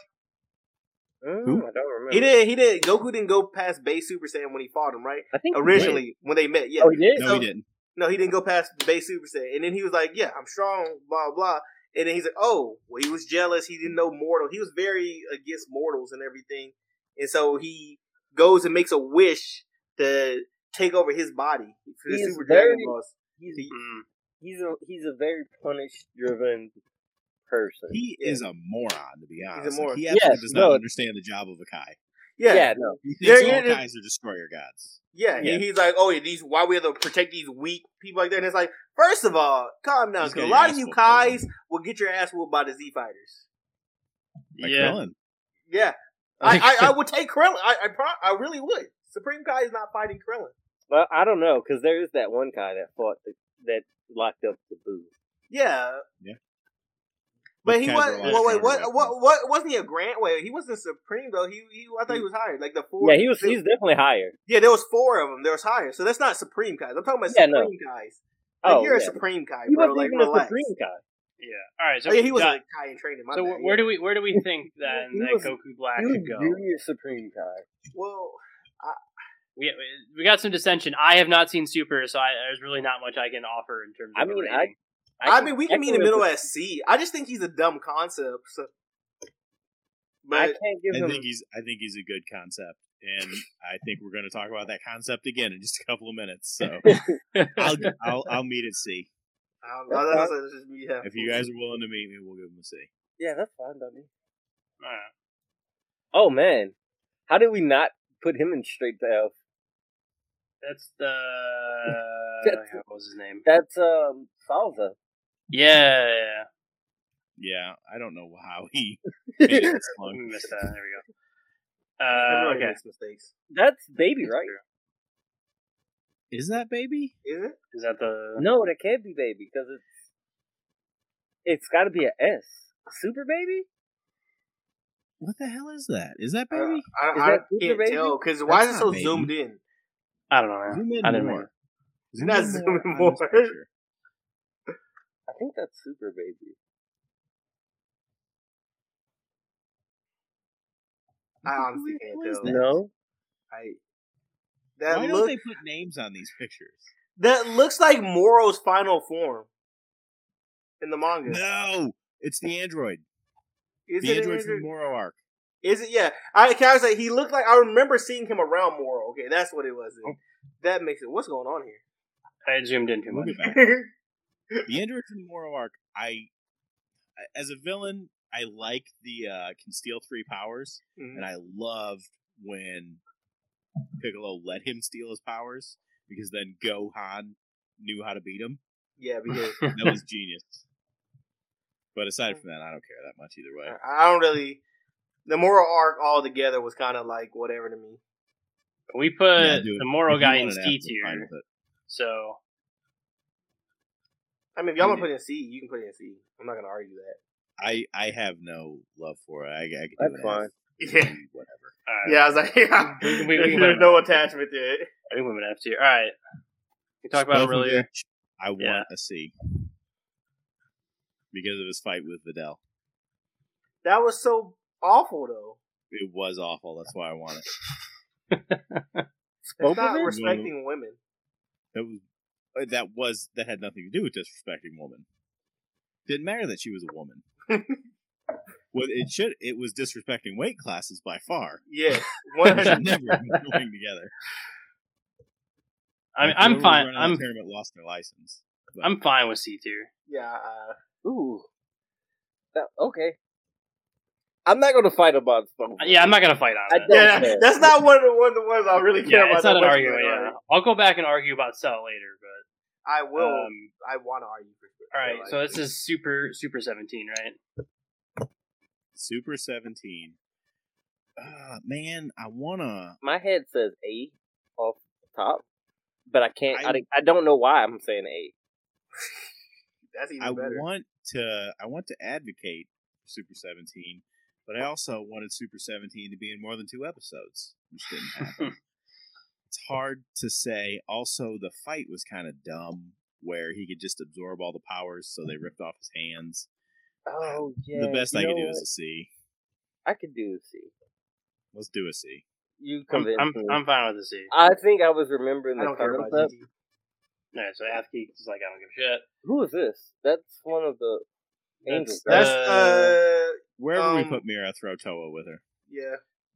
[SPEAKER 4] I don't remember.
[SPEAKER 1] He didn't. Goku didn't go past base Super Saiyan when he fought him, right?
[SPEAKER 4] I think he
[SPEAKER 1] Originally, when they met, yeah.
[SPEAKER 4] did. Oh, he did.
[SPEAKER 3] No,
[SPEAKER 1] So-
[SPEAKER 3] he didn't.
[SPEAKER 1] No, he didn't go past base Super Saiyan. And then he was like, "Yeah, I'm strong," blah blah. And then he's like, "Oh, well, he was jealous. He didn't know mortal. He was very against mortals and everything." And so he goes and makes a wish to take over his body for the
[SPEAKER 4] He is
[SPEAKER 1] Super
[SPEAKER 4] very-
[SPEAKER 1] Dragon Balls.
[SPEAKER 4] He's a very punish driven person.
[SPEAKER 3] He is a moron, to be honest.
[SPEAKER 1] moron.
[SPEAKER 3] He absolutely
[SPEAKER 4] Yes,
[SPEAKER 3] does not
[SPEAKER 4] no.
[SPEAKER 3] understand the job of a Kai.
[SPEAKER 4] Yeah, no.
[SPEAKER 3] He thinks all guys are destroyer gods.
[SPEAKER 1] Yeah, he's like, oh, why we have to protect these weak people like that? And it's like, first of all, calm down, because a lot of you guys will get your ass whooped by the Z Fighters.
[SPEAKER 3] Like Krillin.
[SPEAKER 1] Yeah, I would take Krillin. I really would. Supreme Kai is not fighting Krillin.
[SPEAKER 4] Well, I don't know, because there is that one guy that fought that locked up the Boo.
[SPEAKER 1] Yeah. But he was. What wasn't he a Grand? Wait, he wasn't Supreme though. I thought he was higher. Like the 4.
[SPEAKER 4] Yeah, he's definitely higher.
[SPEAKER 1] Yeah, there was 4 of them. There was higher. So that's not Supreme Kais. I'm talking about Supreme Kais. Like, you're a Supreme Kai, bro. Like, relax. Supreme Kai.
[SPEAKER 2] Yeah. All right. So
[SPEAKER 1] he was a Kai in training.
[SPEAKER 2] So where do we think that Goku Black should go?
[SPEAKER 4] Junior Supreme Kai.
[SPEAKER 1] Well,
[SPEAKER 2] we got some dissension. I have not seen Super, so there's really not much I can offer in terms of.
[SPEAKER 1] We can meet in the middle at C. I just think he's a dumb concept. So. But
[SPEAKER 3] I think he's a good concept, and I think we're going to talk about that concept again in just a couple of minutes. So I'll meet at C. If you guys are willing to meet me, we'll give him a C.
[SPEAKER 4] Yeah, that's fine by me. Oh man, how did we not put him in straight to F?
[SPEAKER 2] That's what was his name?
[SPEAKER 4] That's Salza.
[SPEAKER 2] Yeah.
[SPEAKER 3] Yeah, I don't know how he made it this long.
[SPEAKER 2] We missed that. There we go. Okay.
[SPEAKER 1] Mistakes.
[SPEAKER 4] That's Baby, right?
[SPEAKER 3] Is that Baby?
[SPEAKER 1] Is it?
[SPEAKER 2] Is that the?
[SPEAKER 4] No, that can't be Baby because it's got to be an S. Super Baby?
[SPEAKER 3] What the hell is that? Is that Baby?
[SPEAKER 1] I can't tell because why is it so zoomed in?
[SPEAKER 2] I don't know. I didn't know.
[SPEAKER 1] It's not zooming more.
[SPEAKER 4] I think that's Super Baby.
[SPEAKER 1] I honestly can't tell.
[SPEAKER 4] No.
[SPEAKER 3] Why don't they put names on these pictures?
[SPEAKER 1] That looks like Moro's final form in the manga.
[SPEAKER 3] No, it's the android.
[SPEAKER 1] Is
[SPEAKER 3] the
[SPEAKER 1] it
[SPEAKER 3] android from the Moro arc.
[SPEAKER 1] Is it? Yeah. I say he looked like. I remember seeing him around Moro. Okay, that's what it was. Oh. That makes it. What's going on here?
[SPEAKER 2] I zoomed in too much.
[SPEAKER 3] The android from the Moro arc. As a villain, I like can steal 3 powers, and I loved when Piccolo let him steal his powers because then Gohan knew how to beat him.
[SPEAKER 1] Yeah, because
[SPEAKER 3] that was genius. But aside from that, I don't care that much either way.
[SPEAKER 1] I don't really. The Moro arc altogether was kind of like whatever to me.
[SPEAKER 2] We put the Moro guy in C tier, so.
[SPEAKER 1] I mean, if y'all want to put it in C, you can put it in C. I'm not going to argue that.
[SPEAKER 3] I have no love for it. I can
[SPEAKER 4] That's fine.
[SPEAKER 1] Yeah.
[SPEAKER 3] Whatever.
[SPEAKER 1] Yeah, I was like, there's no attachment to it.
[SPEAKER 2] I think we went F tier. All right. We talked about him earlier.
[SPEAKER 3] I want a C. Because of his fight with Videl.
[SPEAKER 1] That was so awful, though.
[SPEAKER 3] It was awful. That's why I want it.
[SPEAKER 1] It's not respecting women.
[SPEAKER 3] That had nothing to do with disrespecting women. Didn't matter that she was a woman. It was disrespecting weight classes by far.
[SPEAKER 1] Yeah,
[SPEAKER 3] one should never be going together.
[SPEAKER 2] I mean, I'm fine.
[SPEAKER 3] Tournament lost their license.
[SPEAKER 2] But. I'm fine with C tier.
[SPEAKER 1] Yeah.
[SPEAKER 4] Ooh. Okay. I'm not going to fight about SpongeBob.
[SPEAKER 2] Yeah, I'm not going to fight on it.
[SPEAKER 1] Yeah, that's not one of the ones I really care about.
[SPEAKER 2] It's not an argument. Yeah. I'll go back and argue about Cell later, but
[SPEAKER 1] I will. I want to argue for sure.
[SPEAKER 2] All right, so this is Super 17, right?
[SPEAKER 3] Super 17. Man, I wanna.
[SPEAKER 4] My head says A off the top, but I can't. I don't know why I'm saying A.
[SPEAKER 1] That's even better.
[SPEAKER 3] I want to advocate for Super 17, but I also wanted Super 17 to be in more than 2 episodes, which didn't happen. It's hard to say. Also, the fight was kind of dumb, where he could just absorb all the powers, so they ripped off his hands.
[SPEAKER 4] Oh, yeah.
[SPEAKER 3] The best I could do is a C.
[SPEAKER 4] I could do a C.
[SPEAKER 3] Let's do a C.
[SPEAKER 4] You convinced me.
[SPEAKER 2] I'm fine with a C.
[SPEAKER 4] I think I was remembering the
[SPEAKER 1] concept.
[SPEAKER 2] Yeah, so Athgeek is like, I don't give a shit.
[SPEAKER 4] Who is this? That's one of the angels.
[SPEAKER 1] That's
[SPEAKER 3] wherever we put Mira, throw Toa with her.
[SPEAKER 1] Yeah.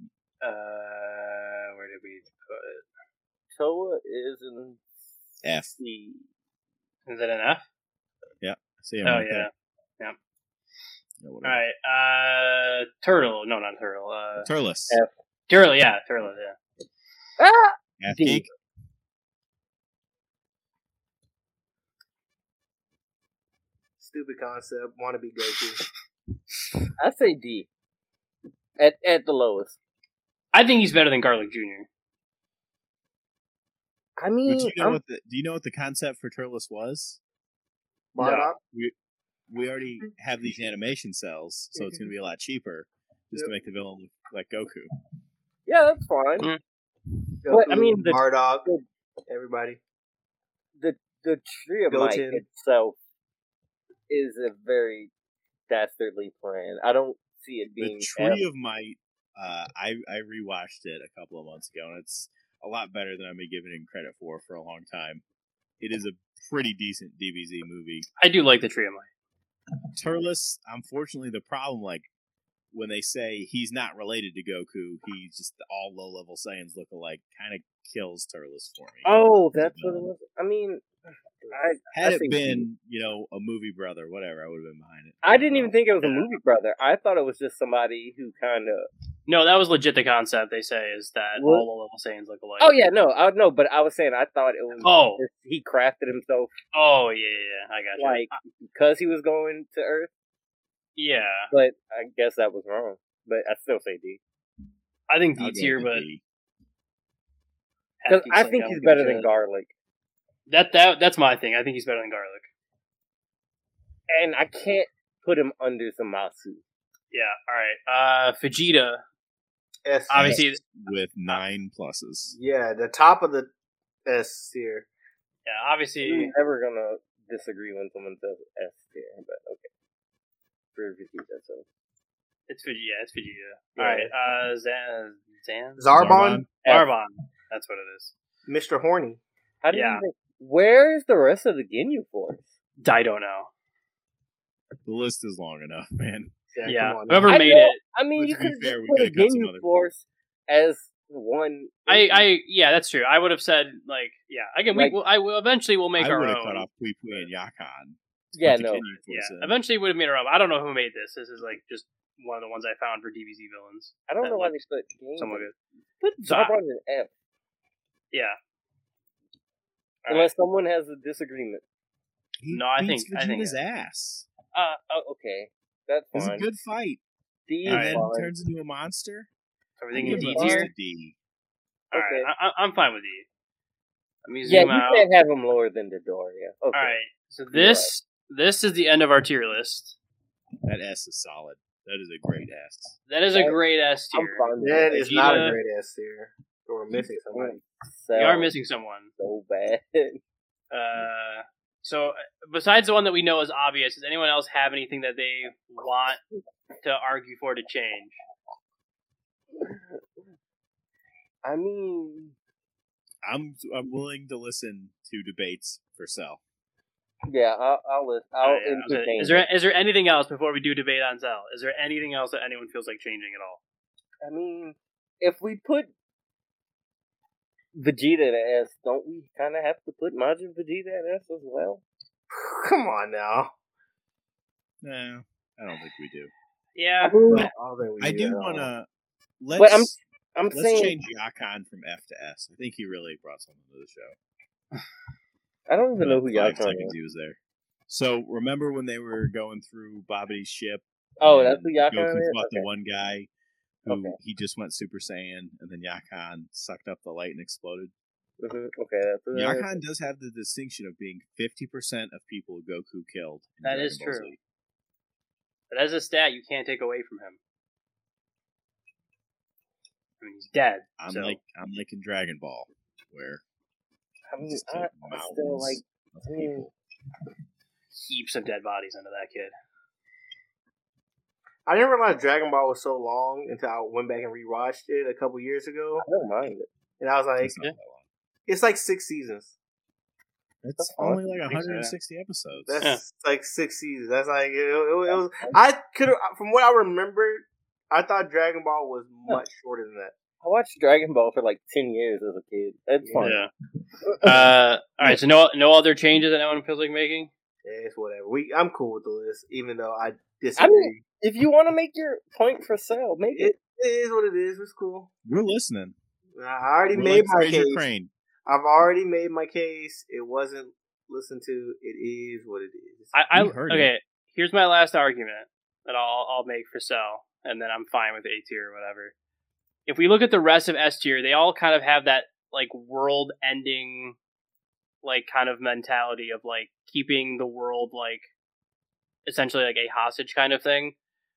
[SPEAKER 2] Where did we put it?
[SPEAKER 4] Toa is in
[SPEAKER 3] F.
[SPEAKER 4] C.
[SPEAKER 2] Is it an F?
[SPEAKER 3] Yeah. See him
[SPEAKER 2] right there. Yeah. All right. Turtle. No, not Turtle.
[SPEAKER 3] Turles.
[SPEAKER 4] F.
[SPEAKER 2] Turles, yeah.
[SPEAKER 3] Half
[SPEAKER 4] D.
[SPEAKER 3] geek.
[SPEAKER 1] Stupid concept. Want to be Goku.
[SPEAKER 4] I'd say D. At the lowest.
[SPEAKER 2] I think he's better than Garlic Jr.
[SPEAKER 4] I
[SPEAKER 3] But
[SPEAKER 4] mean,
[SPEAKER 3] do you know what the concept for Turles was?
[SPEAKER 1] Bardock?
[SPEAKER 3] We already have these animation cells, so it's going to be a lot cheaper just to make the villain look like Goku.
[SPEAKER 4] yeah, that's fine.
[SPEAKER 2] Mm.
[SPEAKER 4] But, I mean,
[SPEAKER 1] Bardock, everybody.
[SPEAKER 4] The Triomite
[SPEAKER 1] Goten.
[SPEAKER 4] itself is a very dastardly plan. I don't see it being
[SPEAKER 3] The Tree of Might, I rewatched it a couple of months ago, and it's a lot better than I've been giving it credit for a long time. It is a pretty decent DBZ movie.
[SPEAKER 2] I do like the Triomite.
[SPEAKER 3] Turles, unfortunately, the problem, like, when they say he's not related to Goku, he's just all low-level Saiyans look alike, kind of kills Turles for me.
[SPEAKER 4] Oh, that's what it was. I mean,
[SPEAKER 3] Had
[SPEAKER 4] I
[SPEAKER 3] it
[SPEAKER 4] think-
[SPEAKER 3] been, a movie brother, whatever, I would have been behind it.
[SPEAKER 4] I didn't even think it was a movie brother. I thought it was just somebody who kind of.
[SPEAKER 2] No, that was legit the concept they say is that
[SPEAKER 4] What?
[SPEAKER 2] all the level Saiyans look alike.
[SPEAKER 4] Oh yeah, no, but I was saying I thought it was.
[SPEAKER 2] Oh.
[SPEAKER 4] just he crafted himself
[SPEAKER 2] Oh, yeah, I got you.
[SPEAKER 4] like because he was going to Earth,
[SPEAKER 2] Yeah.
[SPEAKER 4] but I guess that was wrong. But I still say D
[SPEAKER 2] I think
[SPEAKER 3] I'll
[SPEAKER 2] D
[SPEAKER 3] go
[SPEAKER 2] tier,
[SPEAKER 3] with
[SPEAKER 2] but
[SPEAKER 3] D.
[SPEAKER 4] because I
[SPEAKER 2] like,
[SPEAKER 4] think
[SPEAKER 2] don't
[SPEAKER 4] he's
[SPEAKER 2] give a
[SPEAKER 4] better than
[SPEAKER 2] shit.
[SPEAKER 4] Garlic,
[SPEAKER 2] That's my thing. I think he's better than Garlic.
[SPEAKER 4] and I can't put him under Zamasu.
[SPEAKER 2] Yeah, alright. Vegeta,
[SPEAKER 1] S.
[SPEAKER 2] obviously,
[SPEAKER 3] With 9 pluses.
[SPEAKER 1] Yeah, the top of the S tier.
[SPEAKER 2] yeah, obviously,
[SPEAKER 4] I'm never gonna disagree when someone says S tier, but okay. For Vegeta, so
[SPEAKER 2] it's Vegeta. It's Vegeta.
[SPEAKER 1] Yeah.
[SPEAKER 2] Alright, Zan?
[SPEAKER 1] Zarbon,
[SPEAKER 2] Arbon. That's what it is.
[SPEAKER 1] Mr. Horny.
[SPEAKER 4] how do
[SPEAKER 2] Yeah.
[SPEAKER 4] you think? Where is the rest of the Ginyu Force?
[SPEAKER 2] I don't know.
[SPEAKER 3] The list is long enough, man.
[SPEAKER 2] Yeah,
[SPEAKER 1] come on,
[SPEAKER 2] whoever
[SPEAKER 4] I
[SPEAKER 2] made
[SPEAKER 4] know-
[SPEAKER 2] it.
[SPEAKER 4] I mean,
[SPEAKER 3] But
[SPEAKER 4] you
[SPEAKER 3] to be
[SPEAKER 4] could
[SPEAKER 3] fair,
[SPEAKER 4] just
[SPEAKER 3] we
[SPEAKER 4] put a
[SPEAKER 3] could've cut some
[SPEAKER 4] Ginyu
[SPEAKER 3] other-
[SPEAKER 4] Force as one.
[SPEAKER 2] Yeah, that's true. I would have said, like, yeah. Again,
[SPEAKER 4] Like-
[SPEAKER 2] I will eventually we'll make
[SPEAKER 3] I
[SPEAKER 2] our
[SPEAKER 3] would have
[SPEAKER 2] own.
[SPEAKER 3] cut off Pui Pui and Yakan.
[SPEAKER 4] Yeah,
[SPEAKER 3] Put the
[SPEAKER 4] no.
[SPEAKER 3] Ginyu Force
[SPEAKER 2] Yeah,
[SPEAKER 3] in.
[SPEAKER 2] eventually would have made our own. I don't know who made this. This is like just one of the ones I found for DBZ villains.
[SPEAKER 4] I don't
[SPEAKER 2] that
[SPEAKER 4] know why they
[SPEAKER 2] looks
[SPEAKER 4] put games.
[SPEAKER 2] somewhat good.
[SPEAKER 4] Put Zarbon in F,
[SPEAKER 2] Yeah.
[SPEAKER 4] unless someone has a disagreement.
[SPEAKER 3] He
[SPEAKER 2] No, I
[SPEAKER 3] beats
[SPEAKER 2] think- I think
[SPEAKER 3] Vegeta's ass.
[SPEAKER 4] Okay, that's
[SPEAKER 3] It was a
[SPEAKER 4] fine.
[SPEAKER 3] good fight.
[SPEAKER 4] D
[SPEAKER 3] And
[SPEAKER 4] is
[SPEAKER 3] then
[SPEAKER 4] fine.
[SPEAKER 3] turns into a monster.
[SPEAKER 2] Everything
[SPEAKER 3] I'll
[SPEAKER 2] in
[SPEAKER 3] give
[SPEAKER 2] D
[SPEAKER 3] it
[SPEAKER 2] tier.
[SPEAKER 3] to D.
[SPEAKER 2] Alright,
[SPEAKER 4] Okay.
[SPEAKER 2] I'm fine with D. Let me
[SPEAKER 4] Yeah,
[SPEAKER 2] zoom
[SPEAKER 4] you
[SPEAKER 2] out.
[SPEAKER 4] can't have him lower than Dodoria. Okay.
[SPEAKER 2] Alright, so this is the end of our tier list.
[SPEAKER 3] That S is solid. That is a great S.
[SPEAKER 2] That is a great S
[SPEAKER 4] I'm
[SPEAKER 2] tier.
[SPEAKER 4] fine with
[SPEAKER 1] That
[SPEAKER 4] it.
[SPEAKER 1] is not a
[SPEAKER 2] Vegeta.
[SPEAKER 1] great S tier. We're missing somebody.
[SPEAKER 2] We are missing someone.
[SPEAKER 4] so bad.
[SPEAKER 2] So besides the one that we know is obvious, does anyone else have anything that they want to argue for to change?
[SPEAKER 4] I mean,
[SPEAKER 3] I'm willing to listen to debates for Cell.
[SPEAKER 4] yeah, I'll listen. I'll
[SPEAKER 2] Oh, yeah.
[SPEAKER 4] entertain.
[SPEAKER 2] Is there anything else before we do debate on Cell? Is there anything else that anyone feels like changing at all?
[SPEAKER 4] I mean, if we put Vegeta in S, don't we kind of have to put Majin Vegeta in S as well?
[SPEAKER 1] Come on now.
[SPEAKER 3] No, I don't think we do.
[SPEAKER 2] Yeah,
[SPEAKER 1] I don't think we
[SPEAKER 3] I do
[SPEAKER 1] at all.
[SPEAKER 3] want to.
[SPEAKER 4] But
[SPEAKER 3] Let's
[SPEAKER 4] I'm
[SPEAKER 3] let's
[SPEAKER 4] saying
[SPEAKER 3] change Yakan from F to S. I think he really brought something to the show.
[SPEAKER 4] I don't even know who
[SPEAKER 3] 5
[SPEAKER 4] Yakan
[SPEAKER 3] seconds
[SPEAKER 4] is.
[SPEAKER 3] he was there. So remember when they were going through Babbi's ship?
[SPEAKER 4] Oh,
[SPEAKER 3] and
[SPEAKER 4] that's who Yakan
[SPEAKER 3] Goku
[SPEAKER 4] is.
[SPEAKER 3] fought the
[SPEAKER 4] Okay.
[SPEAKER 3] one guy who
[SPEAKER 4] Okay.
[SPEAKER 3] he just went Super Saiyan, and then Yakan sucked up the light and exploded.
[SPEAKER 4] Mhm. Okay, that's who that is.
[SPEAKER 3] Yakan does have the distinction of being 50% of people Goku killed. in
[SPEAKER 2] That
[SPEAKER 3] Dragon
[SPEAKER 2] is
[SPEAKER 3] Ball
[SPEAKER 2] true.
[SPEAKER 3] Z.
[SPEAKER 2] but as a stat, you can't take away from him. I mean, he's dead.
[SPEAKER 3] I'm
[SPEAKER 2] so.
[SPEAKER 3] like in Dragon Ball, where
[SPEAKER 4] I mean,
[SPEAKER 3] just
[SPEAKER 4] I
[SPEAKER 3] killed
[SPEAKER 4] still
[SPEAKER 3] mountains
[SPEAKER 4] like.
[SPEAKER 3] of
[SPEAKER 4] I mean,
[SPEAKER 3] people.
[SPEAKER 2] heaps of dead bodies under that kid.
[SPEAKER 1] I didn't realize Dragon Ball was so long until I went back and rewatched it a couple years ago,
[SPEAKER 4] I don't mind it.
[SPEAKER 1] and I was like,
[SPEAKER 3] It's not that long.
[SPEAKER 1] it's like 6 seasons.
[SPEAKER 3] It's
[SPEAKER 4] That's
[SPEAKER 3] only like
[SPEAKER 2] I think so, yeah.
[SPEAKER 3] 160 episodes.
[SPEAKER 1] That's like 6 seasons. That's like it was. I could have, from what I remember, I thought Dragon Ball was much shorter than that.
[SPEAKER 4] I watched Dragon Ball for like 10 years as a kid. It's fun.
[SPEAKER 2] Yeah. All right. So no other changes that anyone feels like making.
[SPEAKER 1] Yeah, it's whatever. I'm cool with the list, even though I disagree.
[SPEAKER 4] If you want to make your point for Cell, make it.
[SPEAKER 1] It is what it is. It's cool.
[SPEAKER 3] We're listening.
[SPEAKER 1] I already made my case.
[SPEAKER 3] Crane.
[SPEAKER 1] I've already made my case. It wasn't listened to. It is what it is.
[SPEAKER 2] Okay, here's my last argument that I'll make for Cell, and then I'm fine with A tier or whatever. If we look at the rest of S tier, they all kind of have that like world-ending, like kind of mentality of like keeping the world like essentially like a hostage kind of thing.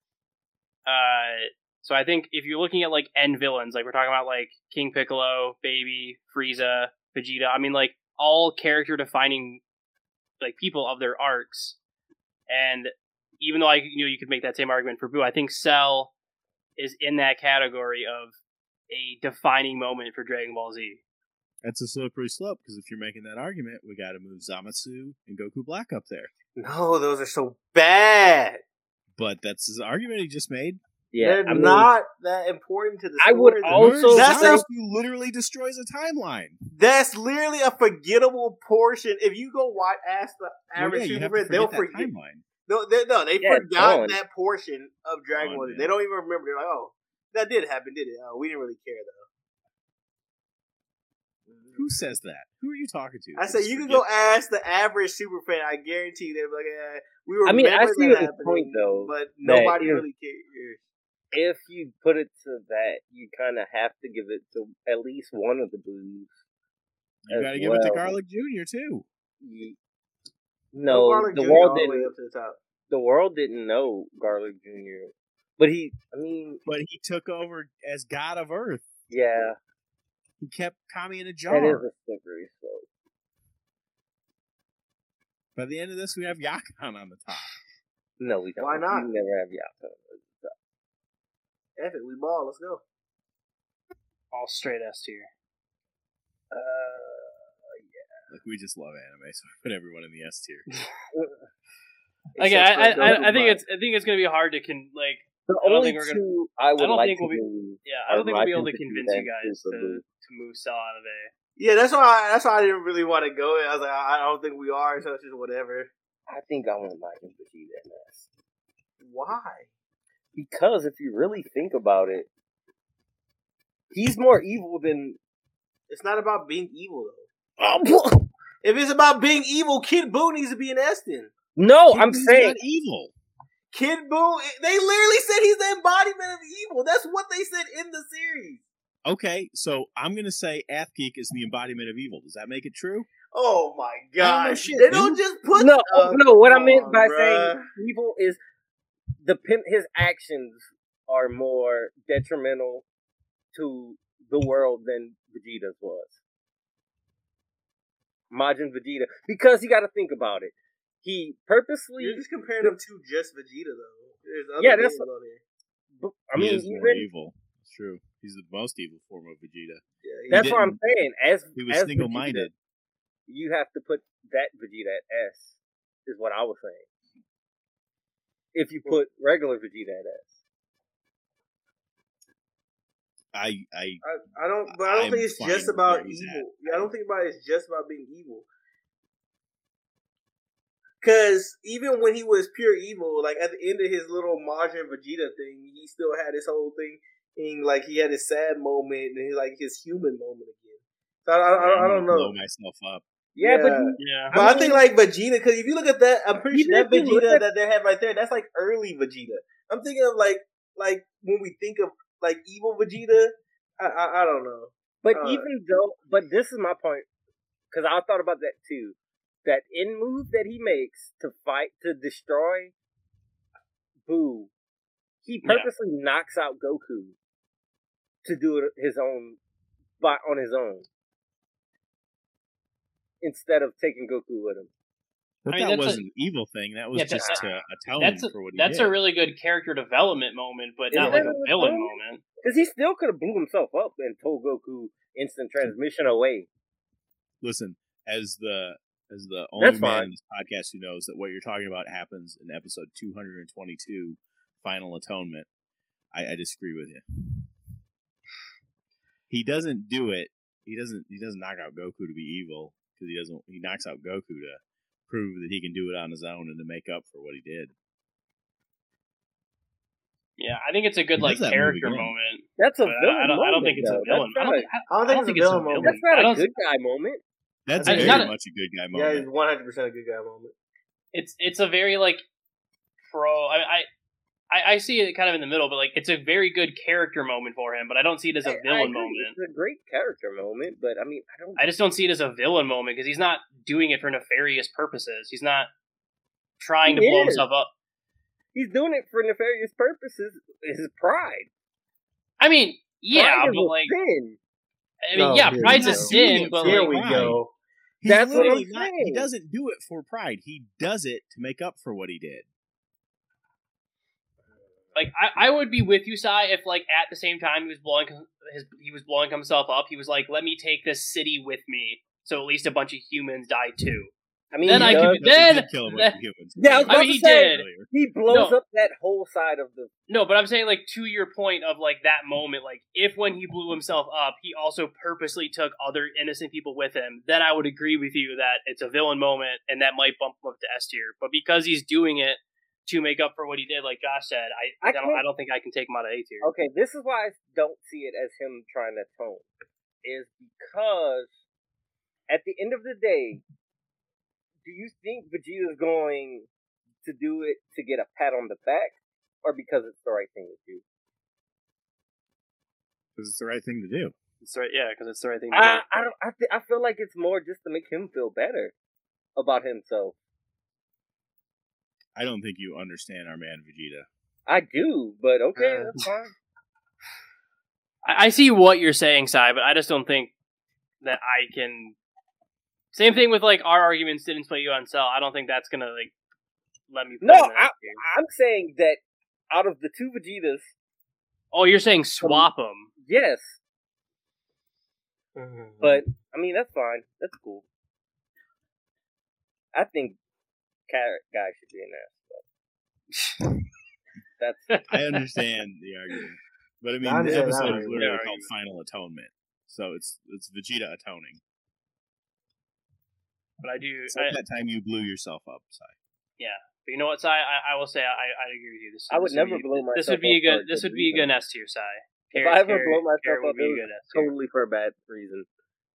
[SPEAKER 2] So I think if you're looking at like end villains, like we're talking about like King Piccolo, Baby, Frieza, Vegeta, I mean like all character defining like people of their arcs. And even though you could make that same argument for Boo, I think Cell is in that category of a defining moment for Dragon Ball Z.
[SPEAKER 3] That's a slippery slope, because if you're making that argument, we got to move Zamasu and Goku Black up there.
[SPEAKER 1] No, those are so bad.
[SPEAKER 3] But that's his argument he just made.
[SPEAKER 1] Yeah, they're not that important to the story.
[SPEAKER 4] I would also
[SPEAKER 3] Zamasu literally destroys a timeline.
[SPEAKER 1] That's literally a forgettable portion. If you go ask the average super, they'll forget. Timeline. No, they forgot that portion of Dragon Ball Z. They don't even remember. They're like, oh, that did happen, did it? Oh, we didn't really care, though.
[SPEAKER 3] Who says that? Who are you talking to?
[SPEAKER 1] I said you can go ask the average super fan. I guarantee they'll be like, we were.
[SPEAKER 4] I mean, I see the point though,
[SPEAKER 1] but nobody really cares.
[SPEAKER 4] If you put it to that, you kind of have to give it to at least one of the Boos.
[SPEAKER 3] You got to give it to Garlic Jr. too.
[SPEAKER 4] No, the world didn't. Up to the top. The world didn't know Garlic Jr. But he
[SPEAKER 3] took over as God of Earth.
[SPEAKER 4] Yeah.
[SPEAKER 3] He kept Kami in a jar.
[SPEAKER 4] That is a slippery slope.
[SPEAKER 3] By the end of this, we have Yakan on the top.
[SPEAKER 4] No, we don't.
[SPEAKER 1] Why not?
[SPEAKER 4] We never have Yakan on the top.
[SPEAKER 1] F it, we ball. Let's go.
[SPEAKER 2] All straight S tier.
[SPEAKER 3] Yeah. Like, we just love anime, so we put everyone in the S tier.
[SPEAKER 2] Okay, I think it's gonna be hard to
[SPEAKER 4] The only two I would like to
[SPEAKER 2] move. Yeah, I don't think we'll be able to convince you guys to move Cell out of A.
[SPEAKER 1] Yeah, that's why I didn't really want to go. I was like, I don't think we are, so it's just whatever.
[SPEAKER 4] I think I want Majin Vegeta in this.
[SPEAKER 1] Why?
[SPEAKER 4] Because if you really think about it, he's more evil than.
[SPEAKER 1] It's not about being evil though. If it's about being evil, Kid Buu needs to be an Estin.
[SPEAKER 4] No, I'm saying
[SPEAKER 3] not evil.
[SPEAKER 1] Kid Buu, they literally said he's the embodiment of evil. That's what they said in the series.
[SPEAKER 3] Okay, so I'm gonna say Athgeek is the embodiment of evil. Does that make it true?
[SPEAKER 1] Oh my god! They don't just put
[SPEAKER 4] no. What I meant by saying evil is his actions are more detrimental to the world than Vegeta's was. Majin Vegeta, because you got to think about it. He purposely.
[SPEAKER 1] You're just comparing him to just Vegeta, though. There's other
[SPEAKER 4] that's.
[SPEAKER 1] on here.
[SPEAKER 3] He is more evil. It's true. He's the most evil form of Vegeta.
[SPEAKER 4] Yeah, that's what I'm saying. He was
[SPEAKER 3] single-minded.
[SPEAKER 4] Vegeta, you have to put that Vegeta at S. Is what I was saying. If you put regular Vegeta at S.
[SPEAKER 1] I don't think it's just about evil. I don't think it's just about being evil. Because even when he was pure evil, like at the end of his little Majin Vegeta thing, he still had his whole thing. Like he had his sad moment and his human moment again. So I don't know.
[SPEAKER 3] Blow myself up.
[SPEAKER 1] Yeah. But I think like Vegeta, because if you look at that, I'm pretty sure that Vegeta that they have right there, that's like early Vegeta. I'm thinking of like when we think of like evil Vegeta, I don't know.
[SPEAKER 4] But but this is my point, because I thought about that too. That end move that he makes to destroy Buu, he purposely knocks out Goku to do it on his own, instead of taking Goku with him.
[SPEAKER 3] But that wasn't an evil thing. That was just to atone for what he did.
[SPEAKER 2] That's a really good character development moment, but not like a villain moment.
[SPEAKER 4] Because he still could have blew himself up and told Goku instant transmission away.
[SPEAKER 3] Listen, as the only man in this podcast who knows that what you're talking about happens in episode 222, Final Atonement, I disagree with you. He doesn't do it. He doesn't knock out Goku to be evil, because he knocks out Goku to prove that he can do it on his own and to make up for what he did.
[SPEAKER 2] Yeah, I think it's a good
[SPEAKER 3] He does that
[SPEAKER 2] character
[SPEAKER 3] movie, yeah.
[SPEAKER 2] moment.
[SPEAKER 4] That's a
[SPEAKER 2] But
[SPEAKER 4] villain.
[SPEAKER 2] I don't think it's a villain. I don't think it's a villain.
[SPEAKER 4] That's not
[SPEAKER 2] I
[SPEAKER 4] a
[SPEAKER 2] don't-
[SPEAKER 4] good guy moment.
[SPEAKER 3] That's
[SPEAKER 2] It's
[SPEAKER 3] very
[SPEAKER 2] not a-
[SPEAKER 3] much a good guy
[SPEAKER 1] Yeah,
[SPEAKER 3] moment.
[SPEAKER 1] it's 100% a good guy moment.
[SPEAKER 2] It's a very like pro. I see it kind of in the middle, but like it's a very good character moment for him. But I don't see it as a
[SPEAKER 4] I
[SPEAKER 2] villain
[SPEAKER 4] agree.
[SPEAKER 2] moment.
[SPEAKER 4] It's a great character moment, but I mean,
[SPEAKER 2] I just don't see it as a villain moment because he's not doing it for nefarious purposes. He's not trying to
[SPEAKER 4] He
[SPEAKER 2] blow
[SPEAKER 4] is.
[SPEAKER 2] himself up.
[SPEAKER 4] He's doing it for nefarious purposes. His pride.
[SPEAKER 2] I mean, yeah,
[SPEAKER 4] Pride is
[SPEAKER 2] but
[SPEAKER 4] a
[SPEAKER 2] like,
[SPEAKER 4] sin.
[SPEAKER 2] I mean,
[SPEAKER 1] Oh,
[SPEAKER 2] yeah,
[SPEAKER 1] here
[SPEAKER 2] pride's
[SPEAKER 3] we
[SPEAKER 2] a
[SPEAKER 3] go.
[SPEAKER 2] sin, but
[SPEAKER 1] Here
[SPEAKER 2] like,
[SPEAKER 1] we go.
[SPEAKER 3] He's
[SPEAKER 4] That's what
[SPEAKER 3] literally
[SPEAKER 4] I'm
[SPEAKER 3] not. He
[SPEAKER 4] saying.
[SPEAKER 3] doesn't do it for pride. He does it to make up for what he did.
[SPEAKER 2] like I would be with you, Sai, if like at the same time he was blowing himself up. He was like, "Let me take this city with me, so at least a bunch of humans die too."
[SPEAKER 4] I mean,
[SPEAKER 2] Then
[SPEAKER 4] he
[SPEAKER 2] I
[SPEAKER 4] does.
[SPEAKER 2] could then
[SPEAKER 3] He did kill a bunch
[SPEAKER 2] then-
[SPEAKER 3] of humans.
[SPEAKER 4] Yeah, I was
[SPEAKER 2] I
[SPEAKER 4] about
[SPEAKER 2] mean,
[SPEAKER 4] to
[SPEAKER 2] he
[SPEAKER 4] say,
[SPEAKER 2] did.
[SPEAKER 3] Earlier.
[SPEAKER 4] He blows
[SPEAKER 2] No.
[SPEAKER 4] up that whole side of the.
[SPEAKER 2] No, but I'm saying like to your point of like that moment, like if when he blew himself up, he also purposely took other innocent people with him, then I would agree with you that it's a villain moment and that might bump him up to S tier. But because he's doing it to make up for what he did, like Josh said, I don't think I can take him out of A tier.
[SPEAKER 4] Okay, this is why I don't see it as him trying to atone. Is because at the end of the day, do you think Vegeta's going to do it to get a pat on the back, or because it's the right thing to do?
[SPEAKER 3] Because it's the right thing to do.
[SPEAKER 2] It's right, yeah, because it's the right thing to do.
[SPEAKER 4] I feel like it's more just to make him feel better about himself.
[SPEAKER 3] I don't think you understand our man Vegeta.
[SPEAKER 4] I do, but okay, that's fine.
[SPEAKER 2] I see what you're saying, Sai, but I just don't think that I can. Same thing with like our arguments didn't split you on Cell. I don't think that's gonna like let me.
[SPEAKER 4] No,
[SPEAKER 2] put him in that tier.
[SPEAKER 4] I'm saying that out of the two Vegetas,
[SPEAKER 2] Oh, you're saying swap them.
[SPEAKER 4] yes,
[SPEAKER 1] Mhm.
[SPEAKER 4] but I mean that's fine. That's cool. I think Carrot Guy should be in there. But that's
[SPEAKER 3] I understand the argument, but I mean,
[SPEAKER 1] I
[SPEAKER 3] the
[SPEAKER 1] understand
[SPEAKER 3] episode
[SPEAKER 1] that
[SPEAKER 3] is
[SPEAKER 1] argument.
[SPEAKER 3] literally called Final Atonement, so it's Vegeta atoning.
[SPEAKER 2] But I do.
[SPEAKER 3] It's like that time you blew yourself up, Si.
[SPEAKER 2] But you know what, Sai? I will say I agree with you. This
[SPEAKER 4] I would
[SPEAKER 2] this
[SPEAKER 4] never
[SPEAKER 2] be,
[SPEAKER 4] blow myself
[SPEAKER 2] This would be a
[SPEAKER 4] up for
[SPEAKER 2] good. This would be a
[SPEAKER 4] reason.
[SPEAKER 2] good S tier, Sai.
[SPEAKER 4] If I ever blow myself
[SPEAKER 2] Carrot would
[SPEAKER 4] up,
[SPEAKER 2] be a
[SPEAKER 4] it
[SPEAKER 2] good
[SPEAKER 4] was
[SPEAKER 2] S tier.
[SPEAKER 4] totally for a bad reason.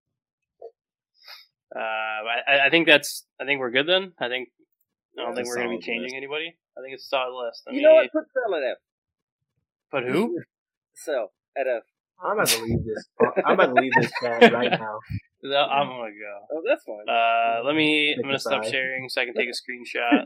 [SPEAKER 2] I think that's. I think we're good then. I don't
[SPEAKER 3] It's
[SPEAKER 2] think
[SPEAKER 3] a
[SPEAKER 2] we're going to be
[SPEAKER 3] solid
[SPEAKER 2] changing
[SPEAKER 3] list.
[SPEAKER 2] anybody. I think it's a solid list.
[SPEAKER 4] You know what? Put Cell at F.
[SPEAKER 2] But who?
[SPEAKER 4] Cell at F.
[SPEAKER 1] I'm about to leave this. I'm about to leave this chat right now.
[SPEAKER 2] I'm gonna go.
[SPEAKER 4] Oh, that's fine.
[SPEAKER 2] I'm
[SPEAKER 1] Pick
[SPEAKER 2] gonna
[SPEAKER 1] a
[SPEAKER 2] stop
[SPEAKER 1] side.
[SPEAKER 2] sharing so I can take a screenshot.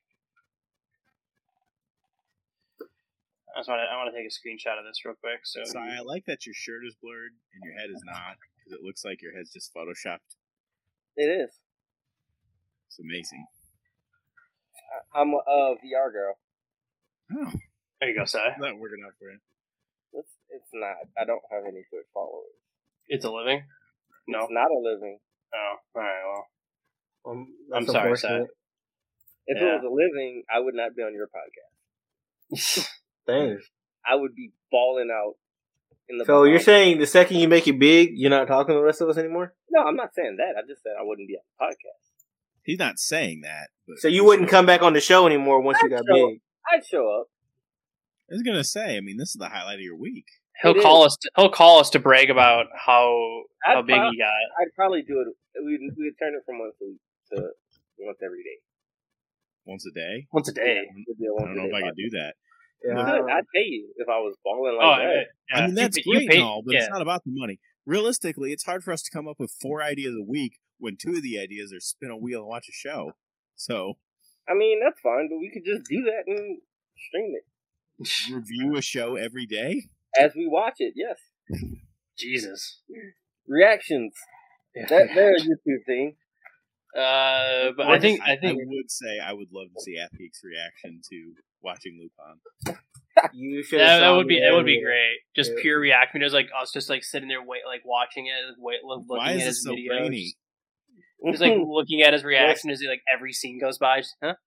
[SPEAKER 2] I want to take a screenshot of this real quick. So
[SPEAKER 3] Si, I like that your shirt is blurred and your head is not, because it looks like your head's just photoshopped.
[SPEAKER 4] It is.
[SPEAKER 3] It's amazing.
[SPEAKER 4] I'm a VR girl.
[SPEAKER 3] Oh,
[SPEAKER 2] there you go, Si.
[SPEAKER 3] is that working out for you?
[SPEAKER 4] It's not. I don't have any Twitch followers.
[SPEAKER 2] It's a living. No.
[SPEAKER 4] It's not a living.
[SPEAKER 2] Oh, all right. Well,
[SPEAKER 1] That's
[SPEAKER 2] I'm sorry,
[SPEAKER 1] unfortunate.
[SPEAKER 4] If
[SPEAKER 2] Yeah.
[SPEAKER 4] it was a living, I would not be on your podcast.
[SPEAKER 1] Thanks.
[SPEAKER 4] I would be balling out in the.
[SPEAKER 1] So you're
[SPEAKER 4] Bahamas.
[SPEAKER 1] saying the second you make it big, you're not talking to the rest of us anymore?
[SPEAKER 4] No, I'm not saying that. I just said I wouldn't be on the podcast.
[SPEAKER 3] He's not saying that. But
[SPEAKER 1] So you wouldn't come back on the show anymore once you got
[SPEAKER 4] I'd show
[SPEAKER 1] big?
[SPEAKER 4] I'd show up.
[SPEAKER 3] I was gonna say. I mean, this is the highlight of your week.
[SPEAKER 2] he'll
[SPEAKER 4] It
[SPEAKER 2] call us. He'll call us to brag about how
[SPEAKER 4] I'd
[SPEAKER 2] big
[SPEAKER 4] prob-
[SPEAKER 2] he got.
[SPEAKER 4] I'd probably do it. We'd turn it from once a week to once every day.
[SPEAKER 3] Once a day.
[SPEAKER 2] Once a day.
[SPEAKER 4] It'd be a
[SPEAKER 3] I
[SPEAKER 4] once
[SPEAKER 3] don't know
[SPEAKER 4] a
[SPEAKER 3] if
[SPEAKER 4] day
[SPEAKER 3] I could do that.
[SPEAKER 1] Yeah.
[SPEAKER 4] podcast. I'd pay you if I was balling
[SPEAKER 2] Oh,
[SPEAKER 4] like that.
[SPEAKER 2] yeah.
[SPEAKER 3] I mean, that's
[SPEAKER 2] You
[SPEAKER 3] great
[SPEAKER 2] pay-
[SPEAKER 3] and all, but
[SPEAKER 2] yeah.
[SPEAKER 3] it's not about the money. Realistically, it's hard for us to come up with 4 ideas a week when 2 of the ideas are spin a wheel and watch a show. So,
[SPEAKER 4] I mean, that's fine, but we could just do that and stream it
[SPEAKER 3] review a show every day?
[SPEAKER 4] as we watch it. Yes,
[SPEAKER 2] Jesus.
[SPEAKER 4] reactions. They're a YouTube thing.
[SPEAKER 2] But I think
[SPEAKER 3] I would say I would love to see Athgeek's reaction to watching Lupin.
[SPEAKER 1] You should.
[SPEAKER 2] that would be great. Just
[SPEAKER 1] Yeah.
[SPEAKER 2] pure reaction videos, like us just like sitting there, watching it, looking
[SPEAKER 3] Why
[SPEAKER 2] at
[SPEAKER 3] is
[SPEAKER 2] his
[SPEAKER 3] this so
[SPEAKER 2] videos.
[SPEAKER 3] brainy?
[SPEAKER 2] Just like looking at his reaction as he, like every scene goes by. Just, huh?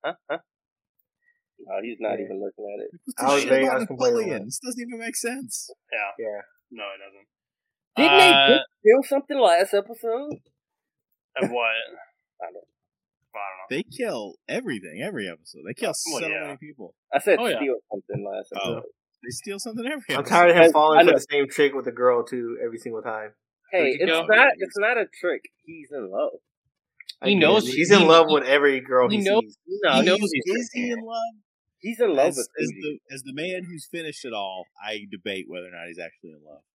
[SPEAKER 4] Oh, he's not even looking at it.
[SPEAKER 3] What's
[SPEAKER 1] I
[SPEAKER 3] the
[SPEAKER 1] was
[SPEAKER 3] shit
[SPEAKER 1] very- I
[SPEAKER 3] about
[SPEAKER 1] was complaining
[SPEAKER 3] Napoleon?
[SPEAKER 1] about
[SPEAKER 3] This doesn't even make sense.
[SPEAKER 2] Yeah.
[SPEAKER 1] Yeah.
[SPEAKER 2] No, it doesn't.
[SPEAKER 4] Didn't they just film something last episode?
[SPEAKER 2] Of what?
[SPEAKER 4] I don't know.
[SPEAKER 2] Well, I don't know.
[SPEAKER 3] They kill everything every episode. They kill many people.
[SPEAKER 4] I said steal something last episode.
[SPEAKER 3] They steal something every episode.
[SPEAKER 1] I'm tired of him falling for the same trick with the girl too every single time.
[SPEAKER 4] Hey, it's not a trick. He's in love.
[SPEAKER 2] He knows
[SPEAKER 1] he's in love with every girl he sees.
[SPEAKER 3] No, is he in love?
[SPEAKER 4] He's in love with Fuji.
[SPEAKER 3] As the man who's finished it all, I debate whether or not he's actually in love.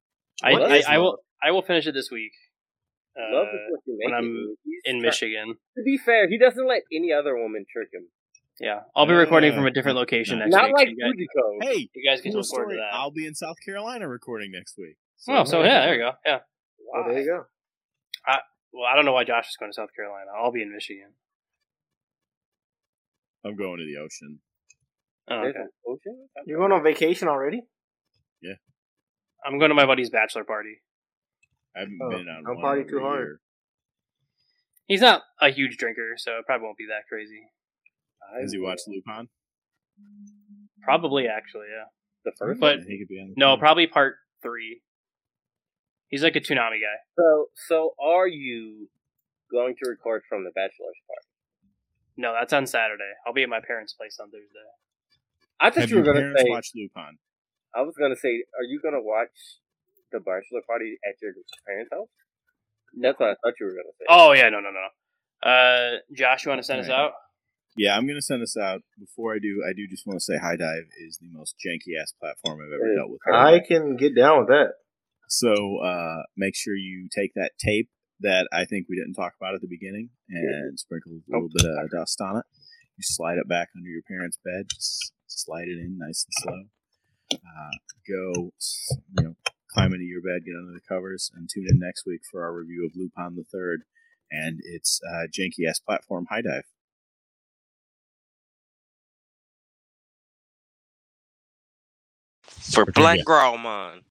[SPEAKER 2] I will finish it this week.
[SPEAKER 4] Love is what you make
[SPEAKER 2] when I'm in Michigan.
[SPEAKER 4] To be fair, he doesn't let any other woman trick him.
[SPEAKER 2] Yeah, I'll be recording from a different location next week.
[SPEAKER 4] Not like Fujiko.
[SPEAKER 3] Hey,
[SPEAKER 2] you guys can look forward to that.
[SPEAKER 3] I'll be in South Carolina recording next week.
[SPEAKER 2] So there you go. Yeah.
[SPEAKER 1] Wow. There you go.
[SPEAKER 2] I don't know why Josh is going to South Carolina. I'll be in Michigan.
[SPEAKER 3] I'm going to the ocean.
[SPEAKER 2] Oh, okay.
[SPEAKER 4] Ocean?
[SPEAKER 1] You're going on vacation already?
[SPEAKER 3] Yeah.
[SPEAKER 2] I'm going to my buddy's bachelor party.
[SPEAKER 3] I haven't been on
[SPEAKER 1] don't
[SPEAKER 3] one
[SPEAKER 1] party
[SPEAKER 3] over
[SPEAKER 1] too
[SPEAKER 3] a
[SPEAKER 1] hard.
[SPEAKER 3] year.
[SPEAKER 2] He's not a huge drinker, so it probably won't be that crazy.
[SPEAKER 3] Has he watched Lupin?
[SPEAKER 2] Probably, actually, yeah.
[SPEAKER 4] The first
[SPEAKER 2] but
[SPEAKER 3] one? He could be on
[SPEAKER 2] no, probably part 3. He's like a Toonami guy.
[SPEAKER 4] So are you going to record from the bachelor's party?
[SPEAKER 2] No, that's on Saturday. I'll be at my parents' place on Thursday.
[SPEAKER 4] I thought you were going to say.
[SPEAKER 3] Watch Lupin.
[SPEAKER 4] I was going to say, are you going to watch the bachelor party at your parents' house? That's what I thought you were going to say.
[SPEAKER 2] Oh yeah, no. Josh, you want to send us out?
[SPEAKER 3] Yeah, I'm going to send us out. Before I do just want to say High Dive is the most janky ass platform I've ever dealt with.
[SPEAKER 1] I can get down with that.
[SPEAKER 3] So make sure you take that tape that I think we didn't talk about at the beginning and sprinkle a little bit of dust on it. You slide it back under your parents' bed. Just slide it in nice and slow. Go, climb into your bed, get under the covers, and tune in next week for our review of Lupin the Third and its janky ass platform High Dive.
[SPEAKER 5] For Black Grauman.